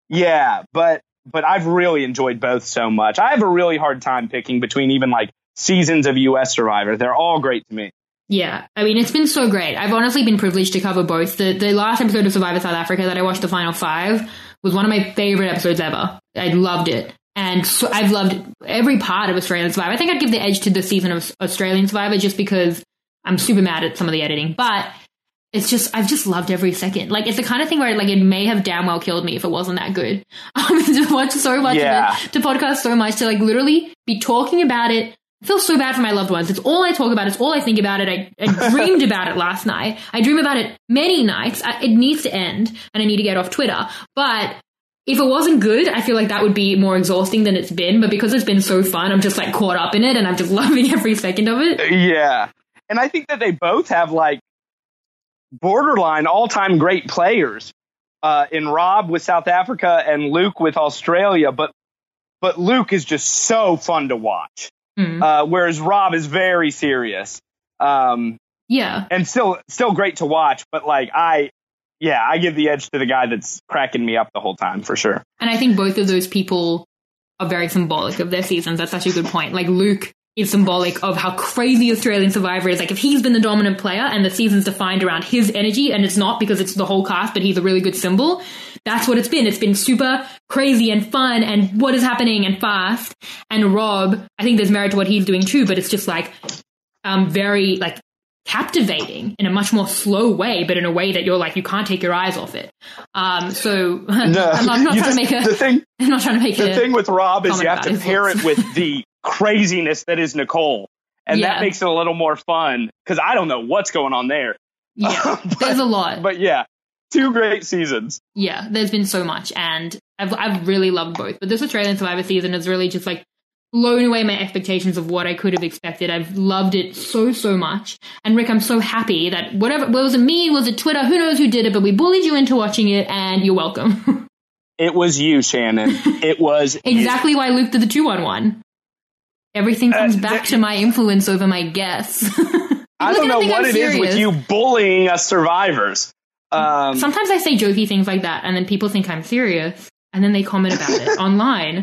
Speaker 2: But I've really enjoyed both so much. I have a really hard time picking between even like seasons of US Survivor. They're all great to me.
Speaker 1: Yeah, I mean, it's been so great. I've honestly been privileged to cover both. The last episode of Survivor South Africa that I watched, the final 5, was one of my favorite episodes ever. I loved it. And so I've loved every part of Australian Survivor. I think I'd give the edge to the season of Australian Survivor just because I'm super mad at some of the editing. But it's just, I've just loved every second. Like, it's the kind of thing where, like, it may have damn well killed me if it wasn't that good. To watch so much of it, to podcast so much, to, like, literally be talking about it. I feel so bad for my loved ones. It's all I talk about. It's all I think about it. I dreamed about it last night. I dream about it many nights. It needs to end, and I need to get off Twitter. But if it wasn't good, I feel like that would be more exhausting than it's been. But because it's been so fun, I'm just, like, caught up in it, and I'm just loving every second of it.
Speaker 2: Yeah. And I think that they both have, like, borderline all-time great players in Rob with South Africa and Luke with Australia. But Luke is just so fun to watch. Whereas Rob is very serious. And still great to watch, but like I give the edge to the guy that's cracking me up the whole time for sure.
Speaker 1: And I think both of those people are very symbolic of their seasons. That's such a good point. Like, Luke is symbolic of how crazy Australian Survivor is. Like, if he's been the dominant player and the season's defined around his energy, and it's not because it's the whole cast, but he's a really good symbol, that's what it's been. It's been super crazy and fun and what is happening and fast. And Rob, I think there's merit to what he's doing too, but it's just like very like captivating in a much more slow way, but in a way that you're like, you can't take your eyes off it. So no, I'm not trying to make it. The
Speaker 2: thing with Rob is you have to pair it with the craziness that is Nicole. And that makes it a little more fun because I don't know what's going on there.
Speaker 1: Yeah, there's a lot.
Speaker 2: But yeah, 2 great seasons.
Speaker 1: Yeah, there's been so much, and I've really loved both. But this Australian Survivor season has really just like blown away my expectations of what I could have expected. I've loved it so much. And Rick, I'm so happy that was it me, was it Twitter, who knows who did it, but we bullied you into watching it, and you're welcome.
Speaker 2: It was you, Shannon. It was
Speaker 1: exactly why Luke did the 2-on-1. Everything comes back to my influence over my guess.
Speaker 2: I don't know what it is with you bullying us survivors.
Speaker 1: Sometimes I say jokey things like that, and then people think I'm serious, and then they comment about it online.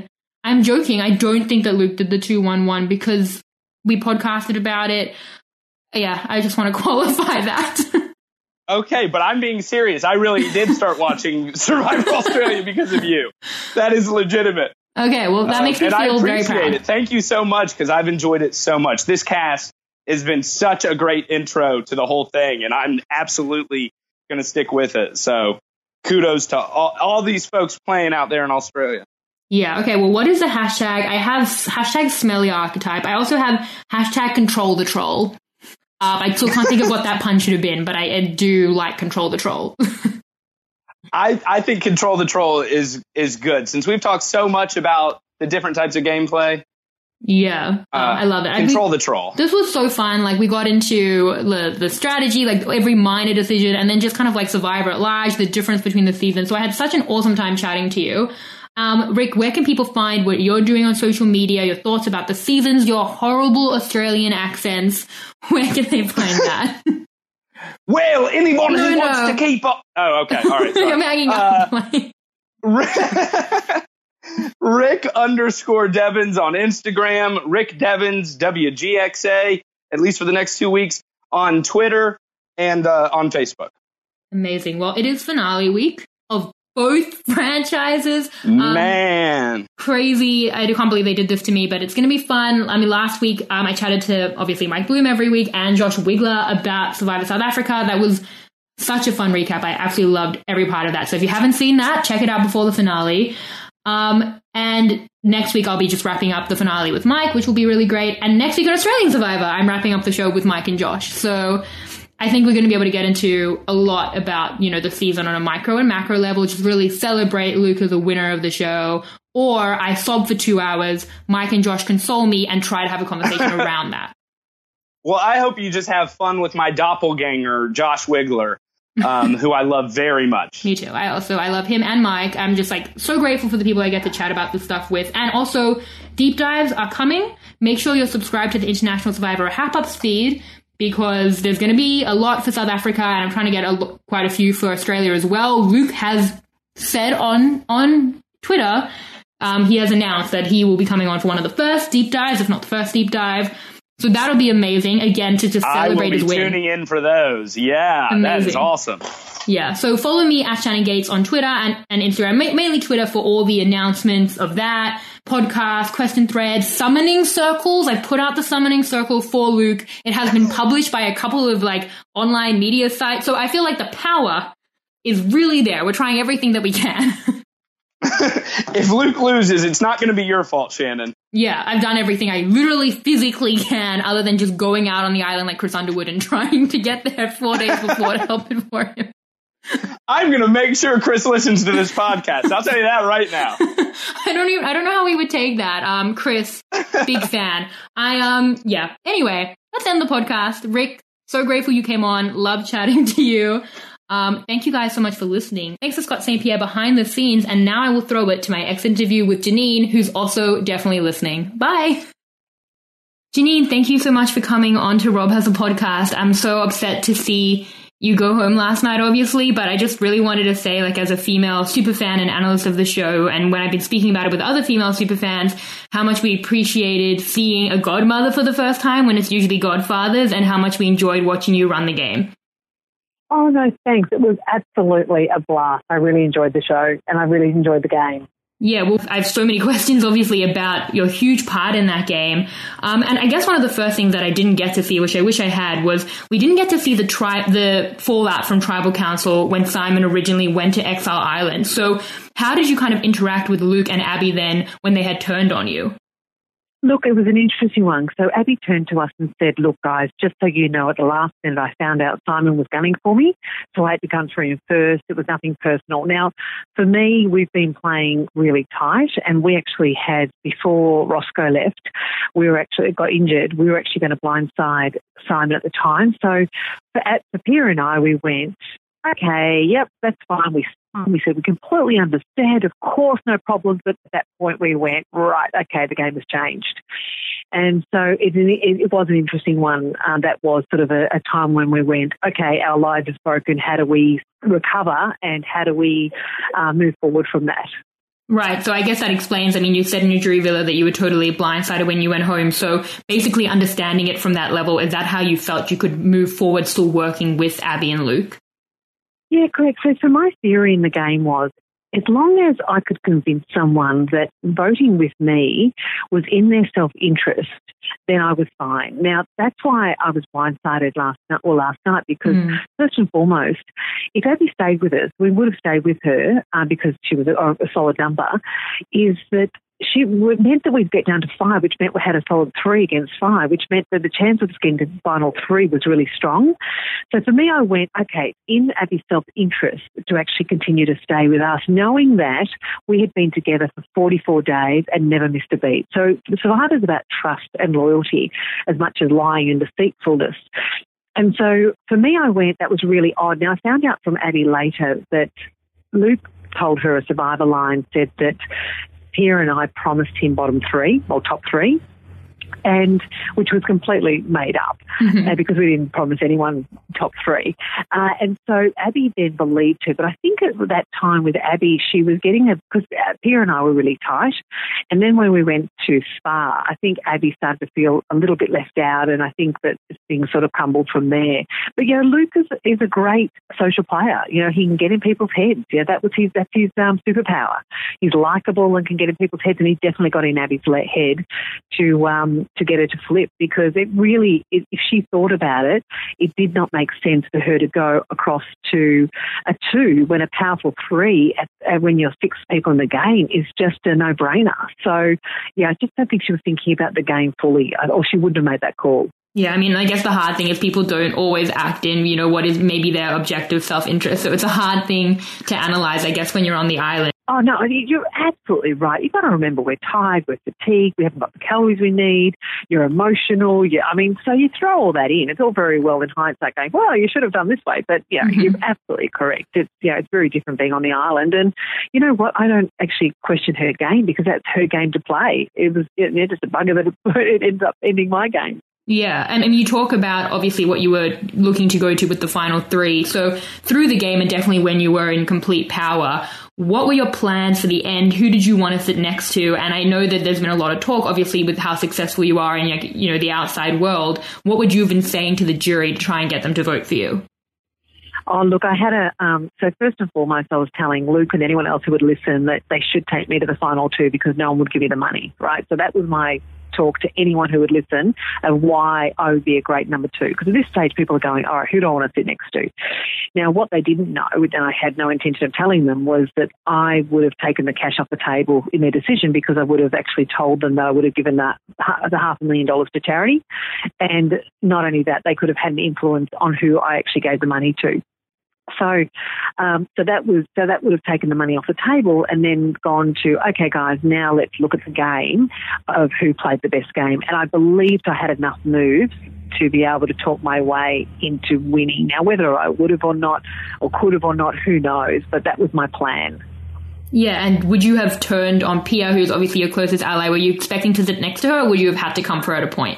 Speaker 1: I'm joking. I don't think that Luke did the 2-1-1 because we podcasted about it. Yeah, I just want to qualify that.
Speaker 2: Okay, but I'm being serious. I really did start watching Survivor Australia because of you. That is legitimate.
Speaker 1: Okay, well, that makes me feel very proud.
Speaker 2: It. Thank you so much because I've enjoyed it so much. This cast has been such a great intro to the whole thing, and I'm absolutely going to stick with it. So kudos to all these folks playing out there in Australia.
Speaker 1: Yeah, okay, well, what is the hashtag? I have hashtag smelly archetype. I also have hashtag control the troll. I still can't think of what that pun should have been, but I do like control the troll.
Speaker 2: I think control the troll is good. Since we've talked so much about the different types of gameplay.
Speaker 1: Yeah, I love it.
Speaker 2: Control the troll.
Speaker 1: This was so fun. Like, we got into the strategy, like every minor decision, and then just kind of like Survivor at large, the difference between the seasons. So I had such an awesome time chatting to you. Rick, where can people find what you're doing on social media, your thoughts about the seasons, your horrible Australian accents? Where can they find that?
Speaker 2: Well, anyone who wants to keep up... Oh, okay. All right.
Speaker 1: I'm hanging up.
Speaker 2: Rick_Devins on Instagram, Rick Devins, WGXA, at least for the next 2 weeks, on Twitter and on Facebook.
Speaker 1: Amazing. Well, it is finale week of both franchises.
Speaker 2: Man.
Speaker 1: Crazy. I can't believe they did this to me, but it's going to be fun. I mean, last week, I chatted to, obviously, Mike Bloom every week and Josh Wigler about Survivor South Africa. That was such a fun recap. I absolutely loved every part of that. So if you haven't seen that, check it out before the finale. And next week, I'll be just wrapping up the finale with Mike, which will be really great. And next week on Australian Survivor, I'm wrapping up the show with Mike and Josh. So I think we're going to be able to get into a lot about, the season on a micro and macro level, just really celebrate Luke as a winner of the show. Or I sob for 2 hours, Mike and Josh console me and try to have a conversation around that.
Speaker 2: Well, I hope you just have fun with my doppelganger, Josh Wigler, who I love very much.
Speaker 1: Me too. I love him and Mike. I'm just so grateful for the people I get to chat about this stuff with. And also, deep dives are coming. Make sure you're subscribed to the International Survivor Hap-Ups feed, because there's going to be a lot for South Africa, and I'm trying to get quite a few for Australia as well. Luke has said on Twitter, he has announced that he will be coming on for one of the first deep dives, if not the first deep dive. So that'll be amazing, again, to just celebrate his win.
Speaker 2: I will be tuning in for those. Yeah, amazing. That is awesome.
Speaker 1: Yeah, so follow me at Shannon Gates on Twitter and Instagram, mainly Twitter for all the announcements of that, podcast, question threads, summoning circles. I put out the summoning circle for Luke. It has been published by a couple of online media sites. So I feel like the power is really there. We're trying everything that we can.
Speaker 2: If Luke loses, it's not going to be your fault, Shannon.
Speaker 1: Yeah, I've done everything I literally physically can, other than just going out on the island like Chris Underwood and trying to get there 4 days before to help it for him.
Speaker 2: I'm going to make sure Chris listens to this podcast. I'll tell you that right now.
Speaker 1: I don't know how he would take that. Chris, big fan. Yeah. Anyway, let's end the podcast. Rick, so grateful you came on. Love chatting to you. Thank you guys so much for listening. Thanks to Scott St. Pierre behind the scenes. And now I will throw it to my interview with Janine, who's also definitely listening. Bye. Janine, thank you so much for coming on to Rob Has a Podcast. I'm so upset to see you go home last night, obviously, but I just really wanted to say, as a female superfan and analyst of the show, and when I've been speaking about it with other female superfans, how much we appreciated seeing a godmother for the first time when it's usually godfathers, and how much we enjoyed watching you run the game.
Speaker 4: Oh, no, thanks. It was absolutely a blast. I really enjoyed the show, and I really enjoyed the game.
Speaker 1: Yeah, well, I have so many questions, obviously, about your huge part in that game. And I guess one of the first things that I didn't get to see, which I wish I had, was we didn't get to see the fallout from Tribal Council when Simon originally went to Exile Island. So how did you kind of interact with Luke and Abby then when they had turned on you?
Speaker 4: Look, it was an interesting one. So Abby turned to us and said, look, guys, just so you know, at the last minute I found out Simon was gunning for me, so I had to gun through him first. It was nothing personal. Now, for me, we've been playing really tight, and we actually had, before Roscoe left, got injured. We were actually going to blindside Simon at the time. So for Pierre and I, we went, okay, yep, that's fine. We said, we completely understand, of course, no problems. But at that point we went, right, okay, the game has changed. And so it was an interesting one. That was sort of a time when we went, okay, our lives is broken. How do we recover and how do we move forward from that?
Speaker 1: Right. So I guess that explains, I mean, you said in your jury villa that you were totally blindsided when you went home. So basically understanding it from that level, is that how you felt you could move forward still working with Abby and Luke?
Speaker 4: Yeah, correct. So my theory in the game was, as long as I could convince someone that voting with me was in their self-interest, then I was fine. Now, that's why I was blindsided last night, because first and foremost, if Abby stayed with us, we would have stayed with her because she was a solid number, is that it meant that we'd get down to 5, which meant we had a solid 3 against 5, which meant that the chance of us getting to the final 3 was really strong. So for me, I went, okay, in Abby's self-interest to actually continue to stay with us, knowing that we had been together for 44 days and never missed a beat. So Survivor's about trust and loyalty as much as lying and deceitfulness. And so for me, I went, that was really odd. Now, I found out from Abby later that Luke told her a Survivor line, said that Pia and I promised him bottom 3 or top 3, and which was completely made up because we didn't promise anyone top 3. And so Abby then believed her. But I think at that time with Abby, she was getting because Pia and I were really tight. And then when we went to Spa, I think Abby started to feel a little bit left out, and I think that things sort of crumbled from there. But, Luke is a great social player. He can get in people's heads. That's his superpower. He's likable and can get in people's heads, and he definitely got in Abby's head to get her to flip, because it really, if she thought about it, it did not make sense for her to go across to a 2 when a powerful 3 when you're 6 people in the game is just a no-brainer. So, I just don't think she was thinking about the game fully, or she wouldn't have made that call.
Speaker 1: Yeah, I mean, I guess the hard thing is people don't always act in, what is maybe their objective self-interest. So it's a hard thing to analyze, I guess, when you're on the island.
Speaker 4: Oh, no, you're absolutely right. You've got to remember we're tired, we're fatigued, we haven't got the calories we need, you're emotional. So you throw all that in. It's all very well in hindsight going, well, you should have done this way. But, you're absolutely correct. It's very different being on the island. And you know what? I don't actually question her game, because that's her game to play. It was just a bugger that it ends up ending my game.
Speaker 1: Yeah, and you talk about obviously what you were looking to go to with the final 3. So through the game, and definitely when you were in complete power, what were your plans for the end? Who did you want to sit next to? And I know that there's been a lot of talk, obviously, with how successful you are in the outside world. What would you have been saying to the jury to try and get them to vote for you?
Speaker 4: Oh, look, I had so first and foremost, I was telling Luke and anyone else who would listen that they should take me to the final 2, because no one would give me the money, right? So that was my talk to anyone who would listen of why I would be a great number 2. Because at this stage, people are going, all right, who do I want to sit next to? Now, what they didn't know, and I had no intention of telling them, was that I would have taken the cash off the table in their decision, because I would have actually told them that I would have given the $500,000 to charity. And not only that, they could have had an influence on who I actually gave the money to. So that would have taken the money off the table, and then gone to, okay, guys, now let's look at the game of who played the best game. And I believed I had enough moves to be able to talk my way into winning. Now, whether I would have or not, or could have or not, who knows? But that was my plan.
Speaker 1: Yeah, and would you have turned on Pia, who's obviously your closest ally? Were you expecting to sit next to her, or would you have had to come for her at a point?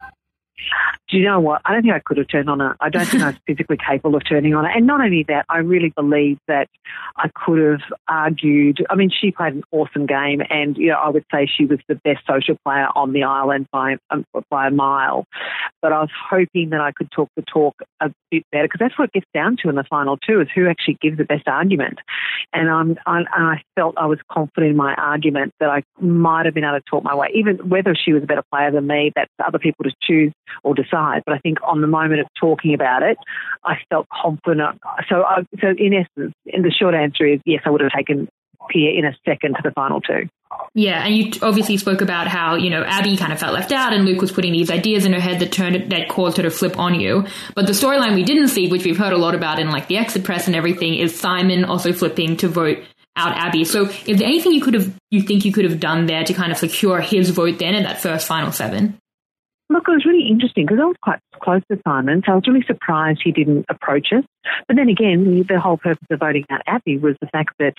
Speaker 4: Do you know what? I don't think I could have turned on her. I don't think I was physically capable of turning on her. And not only that, I really believe that I could have argued. I mean, she played an awesome game, and I would say she was the best social player on the island by a mile. But I was hoping that I could talk the talk a bit better, because that's what it gets down to in the final 2, is who actually gives the best argument. And I felt I was confident in my argument that I might have been able to talk my way, even whether she was a better player than me. That's other people to choose or decide. But I think on the moment of talking about it, I felt confident. So in essence, and the short answer is yes, I would have taken Pia in a second to the final 2.
Speaker 1: Yeah, and you obviously spoke about how, Abby kind of felt left out, and Luke was putting these ideas in her head that caused her to flip on you. But the storyline we didn't see, which we've heard a lot about in the exit press and everything, is Simon also flipping to vote out Abby. So is there anything you think you could have done there to kind of secure his vote then in that first final 7?
Speaker 4: Look, it was really interesting, because I was quite close to Simon, so I was really surprised he didn't approach us. But then again, the whole purpose of voting out Abby was the fact that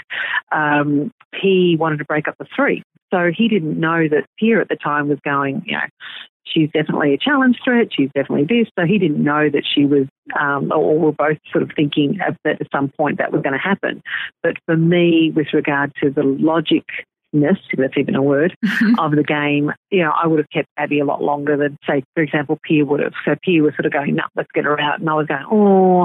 Speaker 4: he wanted to break up the 3. So he didn't know that Pia at the time was going, she's definitely a challenge threat, she's definitely this. So he didn't know that she was, or we're both sort of thinking that at some point that was going to happen. But for me, with regard to the logic, if that's even a word, of the game, I would have kept Abby a lot longer than, say, for example, Pia would have. So Pia was sort of going, no, let's get her out. And I was going,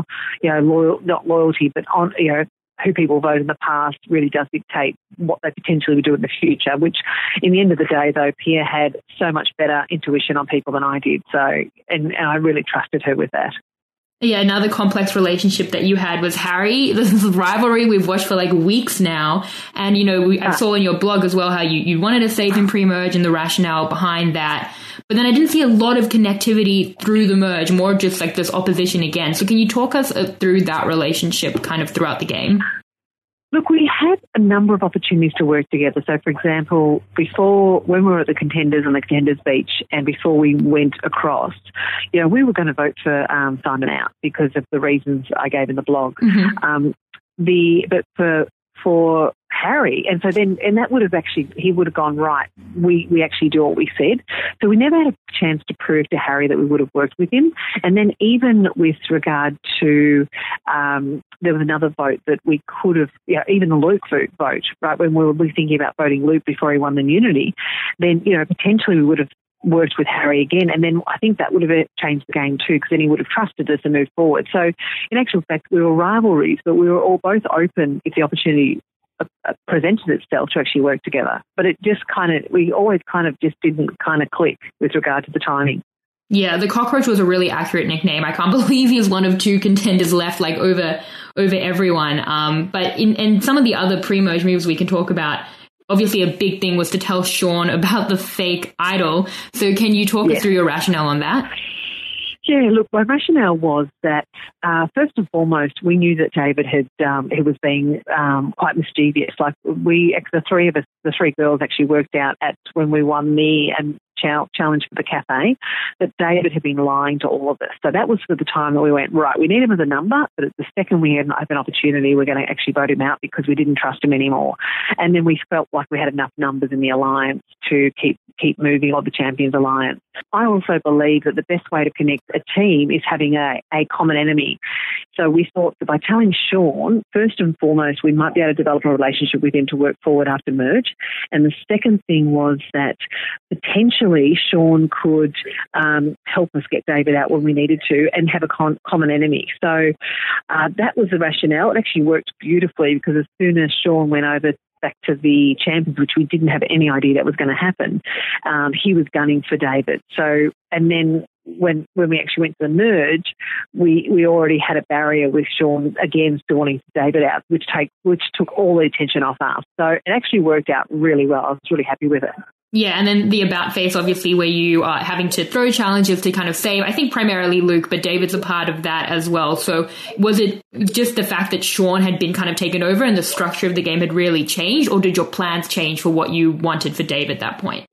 Speaker 4: not loyalty, but on, who people vote in the past really does dictate what they potentially would do in the future, which in the end of the day, though, Pia had so much better intuition on people than I did. So, and I really trusted her with that.
Speaker 1: Yeah, another complex relationship that you had was Harry. This is a rivalry we've watched for like weeks now. And, I saw in your blog as well how you wanted to save him pre-merge and the rationale behind that. But then I didn't see a lot of connectivity through the merge, more just like this opposition again. So can you talk us through that relationship kind of throughout the game?
Speaker 4: Look, we had a number of opportunities to work together. So, for example, when we were at the Contenders on the Contenders Beach and before we went across, we were going to vote for Simon out because of the reasons I gave in the blog. Mm-hmm. But for Harry, and so then, and that would have actually, he would have gone, right, we actually do what we said. So we never had a chance to prove to Harry that we would have worked with him. And then even with regard to, there was another vote that we could have, even the Luke vote, right, when we were thinking about voting Luke before he won the immunity, then, potentially we would have worked with Harry again, and then I think that would have changed the game too, because then he would have trusted us and moved forward. So in actual fact, we were rivalries, but we were all both open if the opportunity presented itself to actually work together. But it just we always just didn't click with regard to the timing.
Speaker 1: Yeah, the cockroach was a really accurate nickname. I can't believe he was one of two contenders left, like over everyone. But in some of the other pre-merge moves we can talk about, obviously a big thing was to tell Sean about the fake idol. So can you talk us through your rationale on that?
Speaker 4: Yeah, look, my rationale was that, first and foremost, we knew that David he was being quite mischievous. Like the three girls actually worked out when we won the challenge for the cafe, that David had been lying to all of us. So that was for the time that we went, right, we need him as a number, but at the second we had an open opportunity, we're going to actually vote him out because we didn't trust him anymore. And then we felt like we had enough numbers in the alliance to keep moving, or the Champions Alliance. I also believe that the best way to connect a team is having a common enemy. So we thought that by telling Sean, first and foremost, we might be able to develop a relationship with him to work forward after merge. And the second thing was that potentially Sean could help us get David out when we needed to and have a common enemy. So that was the rationale. It actually worked beautifully because as soon as Sean went over back to the Champions, which we didn't have any idea that was going to happen, he was gunning for David. So, and then when we actually went to the merge, we already had a barrier with Sean again still wanting David out, which took all the attention off us. So it actually worked out really well. I was really happy with it.
Speaker 1: Yeah, and then the about face, obviously, where you are having to throw challenges to kind of save, I think primarily Luke, but David's a part of that as well. So was it just the fact that Sean had been kind of taken over and the structure of the game had really changed, or did your plans change for what you wanted for David at that point?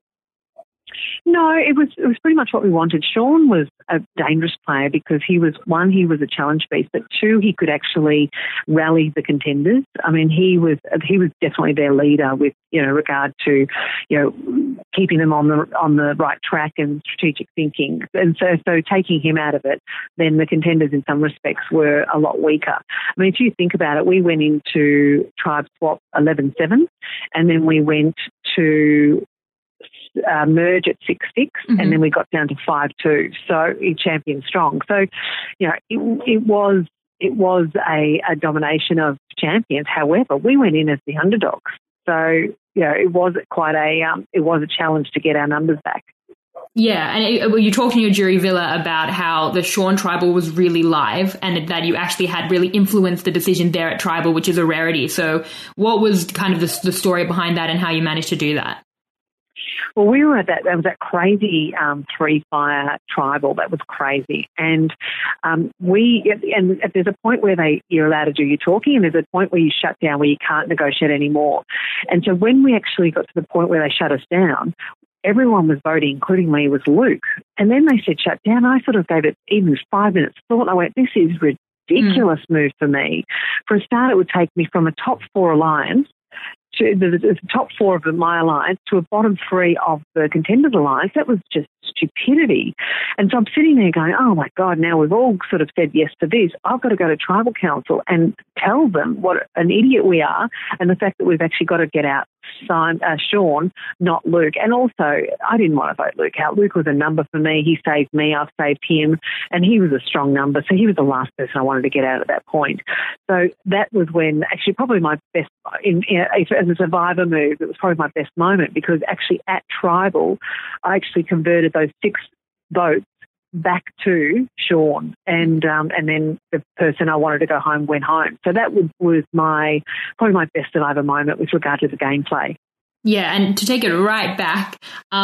Speaker 4: No, it was pretty much what we wanted. Sean was a dangerous player because he was a challenge beast, but two, he could actually rally the contenders. I mean, he was definitely their leader with, regard to, keeping them on the right track and strategic thinking. And so taking him out of it, then the contenders in some respects were a lot weaker. I mean, if you think about it, we went into Tribe Swap 11-7, and then we went to merge at 6-6, mm-hmm. and then we got down to 5-2. So he championed strong. So, it was a domination of champions. However, we went in as the underdogs. So, it was quite a challenge to get our numbers back.
Speaker 1: Yeah, and you talked in your jury villa about how the Sean Tribal was really live and that you actually had really influenced the decision there at Tribal, which is a rarity. So what was kind of the story behind that and how you managed to do that?
Speaker 4: Well, we were at that was crazy three-fire tribal. That was crazy. And there's a point where you're allowed to do your talking, and there's a point where you shut down where you can't negotiate anymore. And so when we actually got to the point where they shut us down, everyone was voting, including me, was Luke. And then they said shut down. I sort of gave it even 5 minutes thought, and I went, this is ridiculous move for me. For a start, it would take me from a top 4 alliance the top 4 of my alliance to a bottom 3 of the Contenders Alliance. That was just stupidity. And so I'm sitting there going, oh my God, now we've all sort of said yes to this. I've got to go to Tribal Council and tell them what an idiot we are, and the fact that we've actually got to get out Sean, not Luke. And also, I didn't want to vote Luke out. Luke was a number for me. He saved me. I've saved him. And he was a strong number. So he was the last person I wanted to get out at that point. So that was when actually probably my best, as a survivor move, it was probably my best moment, because actually at Tribal, I actually converted those 6 votes back to Sean, and then the person I wanted to go home went home. So that was probably my best survivor moment with regard to the gameplay.
Speaker 1: Yeah, and to take it right back,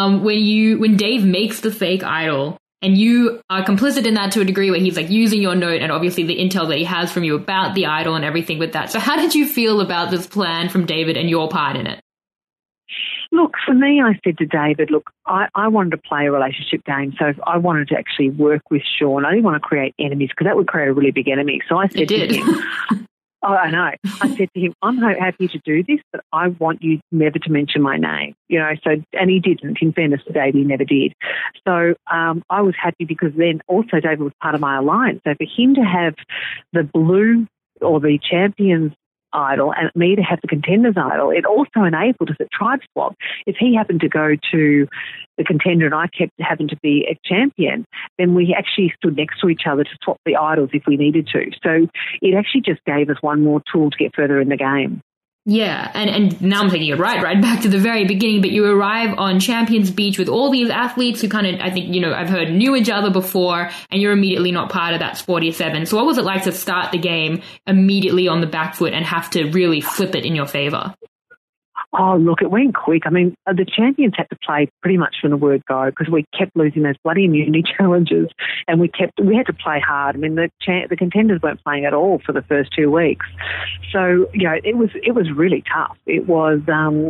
Speaker 1: when Dave makes the fake idol, and you are complicit in that to a degree where he's like using your note and obviously the intel that he has from you about the idol and everything with that. So how did you feel about this plan from David and your part in it?
Speaker 4: Look, for me, I said to David, look, I wanted to play a relationship game, so I wanted to actually work with Sean. I didn't want to create enemies, because that would create a really big enemy. So I said to him, oh, I know. I said to him, I'm happy to do this, but I want you never to mention my name. So, and he didn't. In fairness to David, he never did. So I was happy, because then also David was part of my alliance. So for him to have the blue or the champions idol and me to have the Contenders idol, it also enabled us at Tribe Swap. If he happened to go to the Contender and I kept having to be a champion, then we actually stood next to each other to swap the idols if we needed to. So it actually just gave us one more tool to get further in the game.
Speaker 1: Yeah, and now I'm taking it right back to the very beginning, but you arrive on Champions Beach with all these athletes who kind of, I think, I've heard knew each other before, and you're immediately not part of that Sporty 7. So what was it like to start the game immediately on the back foot and have to really flip it in your favor?
Speaker 4: Oh, look, it went quick. I mean, the champions had to play pretty much from the word go, because we kept losing those bloody immunity challenges, and we had to play hard. I mean, the Contenders weren't playing at all for the first 2 weeks. So, it was really tough. It was,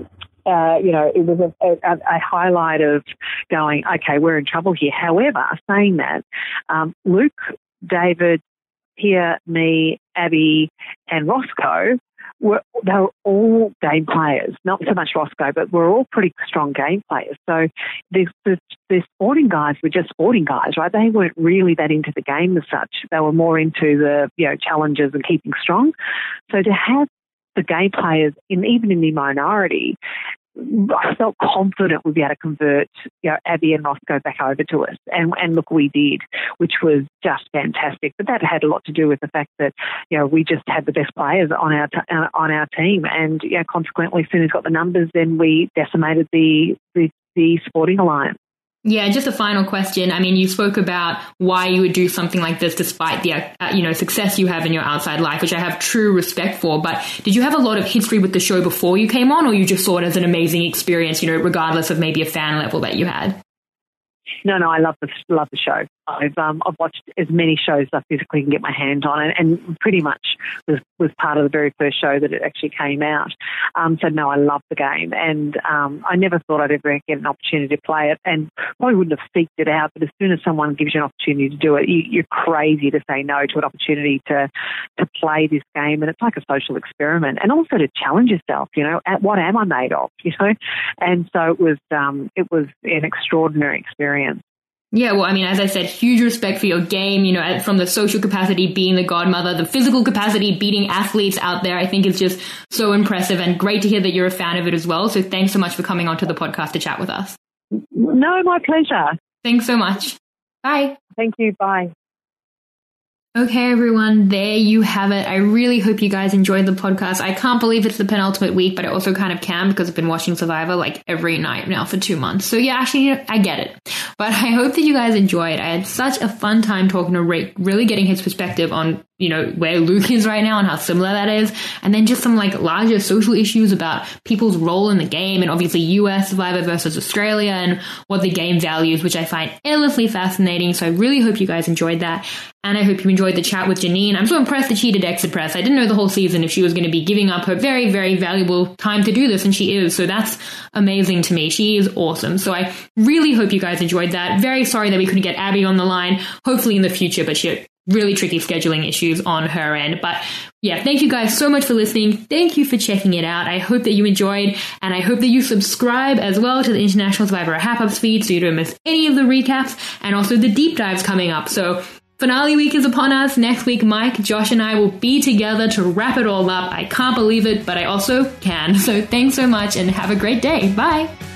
Speaker 4: it was a highlight of going, okay, we're in trouble here. However, saying that, Luke, David, Pia, me, Abby, and Roscoe, they were all game players, not so much Roscoe, but we're all pretty strong game players. So the sporting guys were just sporting guys, right? They weren't really that into the game as such. They were more into the challenges and keeping strong. So to have the game players, even in the minority, I felt confident we'd be able to convert Abby and Roscoe back over to us. And look, we did, which was just fantastic. But that had a lot to do with the fact that, we just had the best players on our team. And, consequently, as soon as we got the numbers, then we decimated the Sporting Alliance.
Speaker 1: Yeah, just a final question. I mean, you spoke about why you would do something like this despite the, success you have in your outside life, which I have true respect for. But did you have a lot of history with the show before you came on, or you just saw it as an amazing experience, regardless of maybe a fan level that you had?
Speaker 4: No, I love the show. I've watched as many shows as I physically can get my hand on, and pretty much was part of the very first show that it actually came out. So no, I love the game, and I never thought I'd ever get an opportunity to play it, and probably wouldn't have seeked it out. But as soon as someone gives you an opportunity to do it, you're crazy to say no to an opportunity to play this game, and it's like a social experiment, and also to challenge yourself. What am I made of? And so it was an extraordinary experience.
Speaker 1: Yeah, well, I mean, as I said, huge respect for your game, from the social capacity, being the godmother, the physical capacity, beating athletes out there. I think it's just so impressive, and great to hear that you're a fan of it as well. So thanks so much for coming onto the podcast to chat with us.
Speaker 4: No, my pleasure.
Speaker 1: Thanks so much. Bye.
Speaker 4: Thank you. Bye.
Speaker 1: Okay, everyone, there you have it. I really hope you guys enjoyed the podcast. I can't believe it's the penultimate week, but I also kind of can because I've been watching Survivor like every night now for 2 months. So yeah, actually, I get it. But I hope that you guys enjoyed. I had such a fun time talking to Rick, really getting his perspective on, where Luke is right now and how similar that is. And then just some larger social issues about people's role in the game, and obviously US Survivor versus Australia and what the game values, which I find endlessly fascinating. So I really hope you guys enjoyed that. And I hope you enjoyed the chat with Janine. I'm so impressed that she did Exit Press. I didn't know the whole season if she was going to be giving up her very, very valuable time to do this, and she is. So that's amazing to me. She is awesome. So I really hope you guys enjoyed that. Very sorry that we couldn't get Abby on the line. Hopefully in the future, but she really tricky scheduling issues on her end. But yeah, thank you guys so much for listening. Thank you for checking it out. I hope that you enjoyed, and I hope that you subscribe as well to the International Survivor Wrap-Ups feed so you don't miss any of the recaps and also the deep dives coming up. So finale week is upon us. Next week, Mike, Josh, and I will be together to wrap it all up. I can't believe it, but I also can. So thanks so much and have a great day. Bye.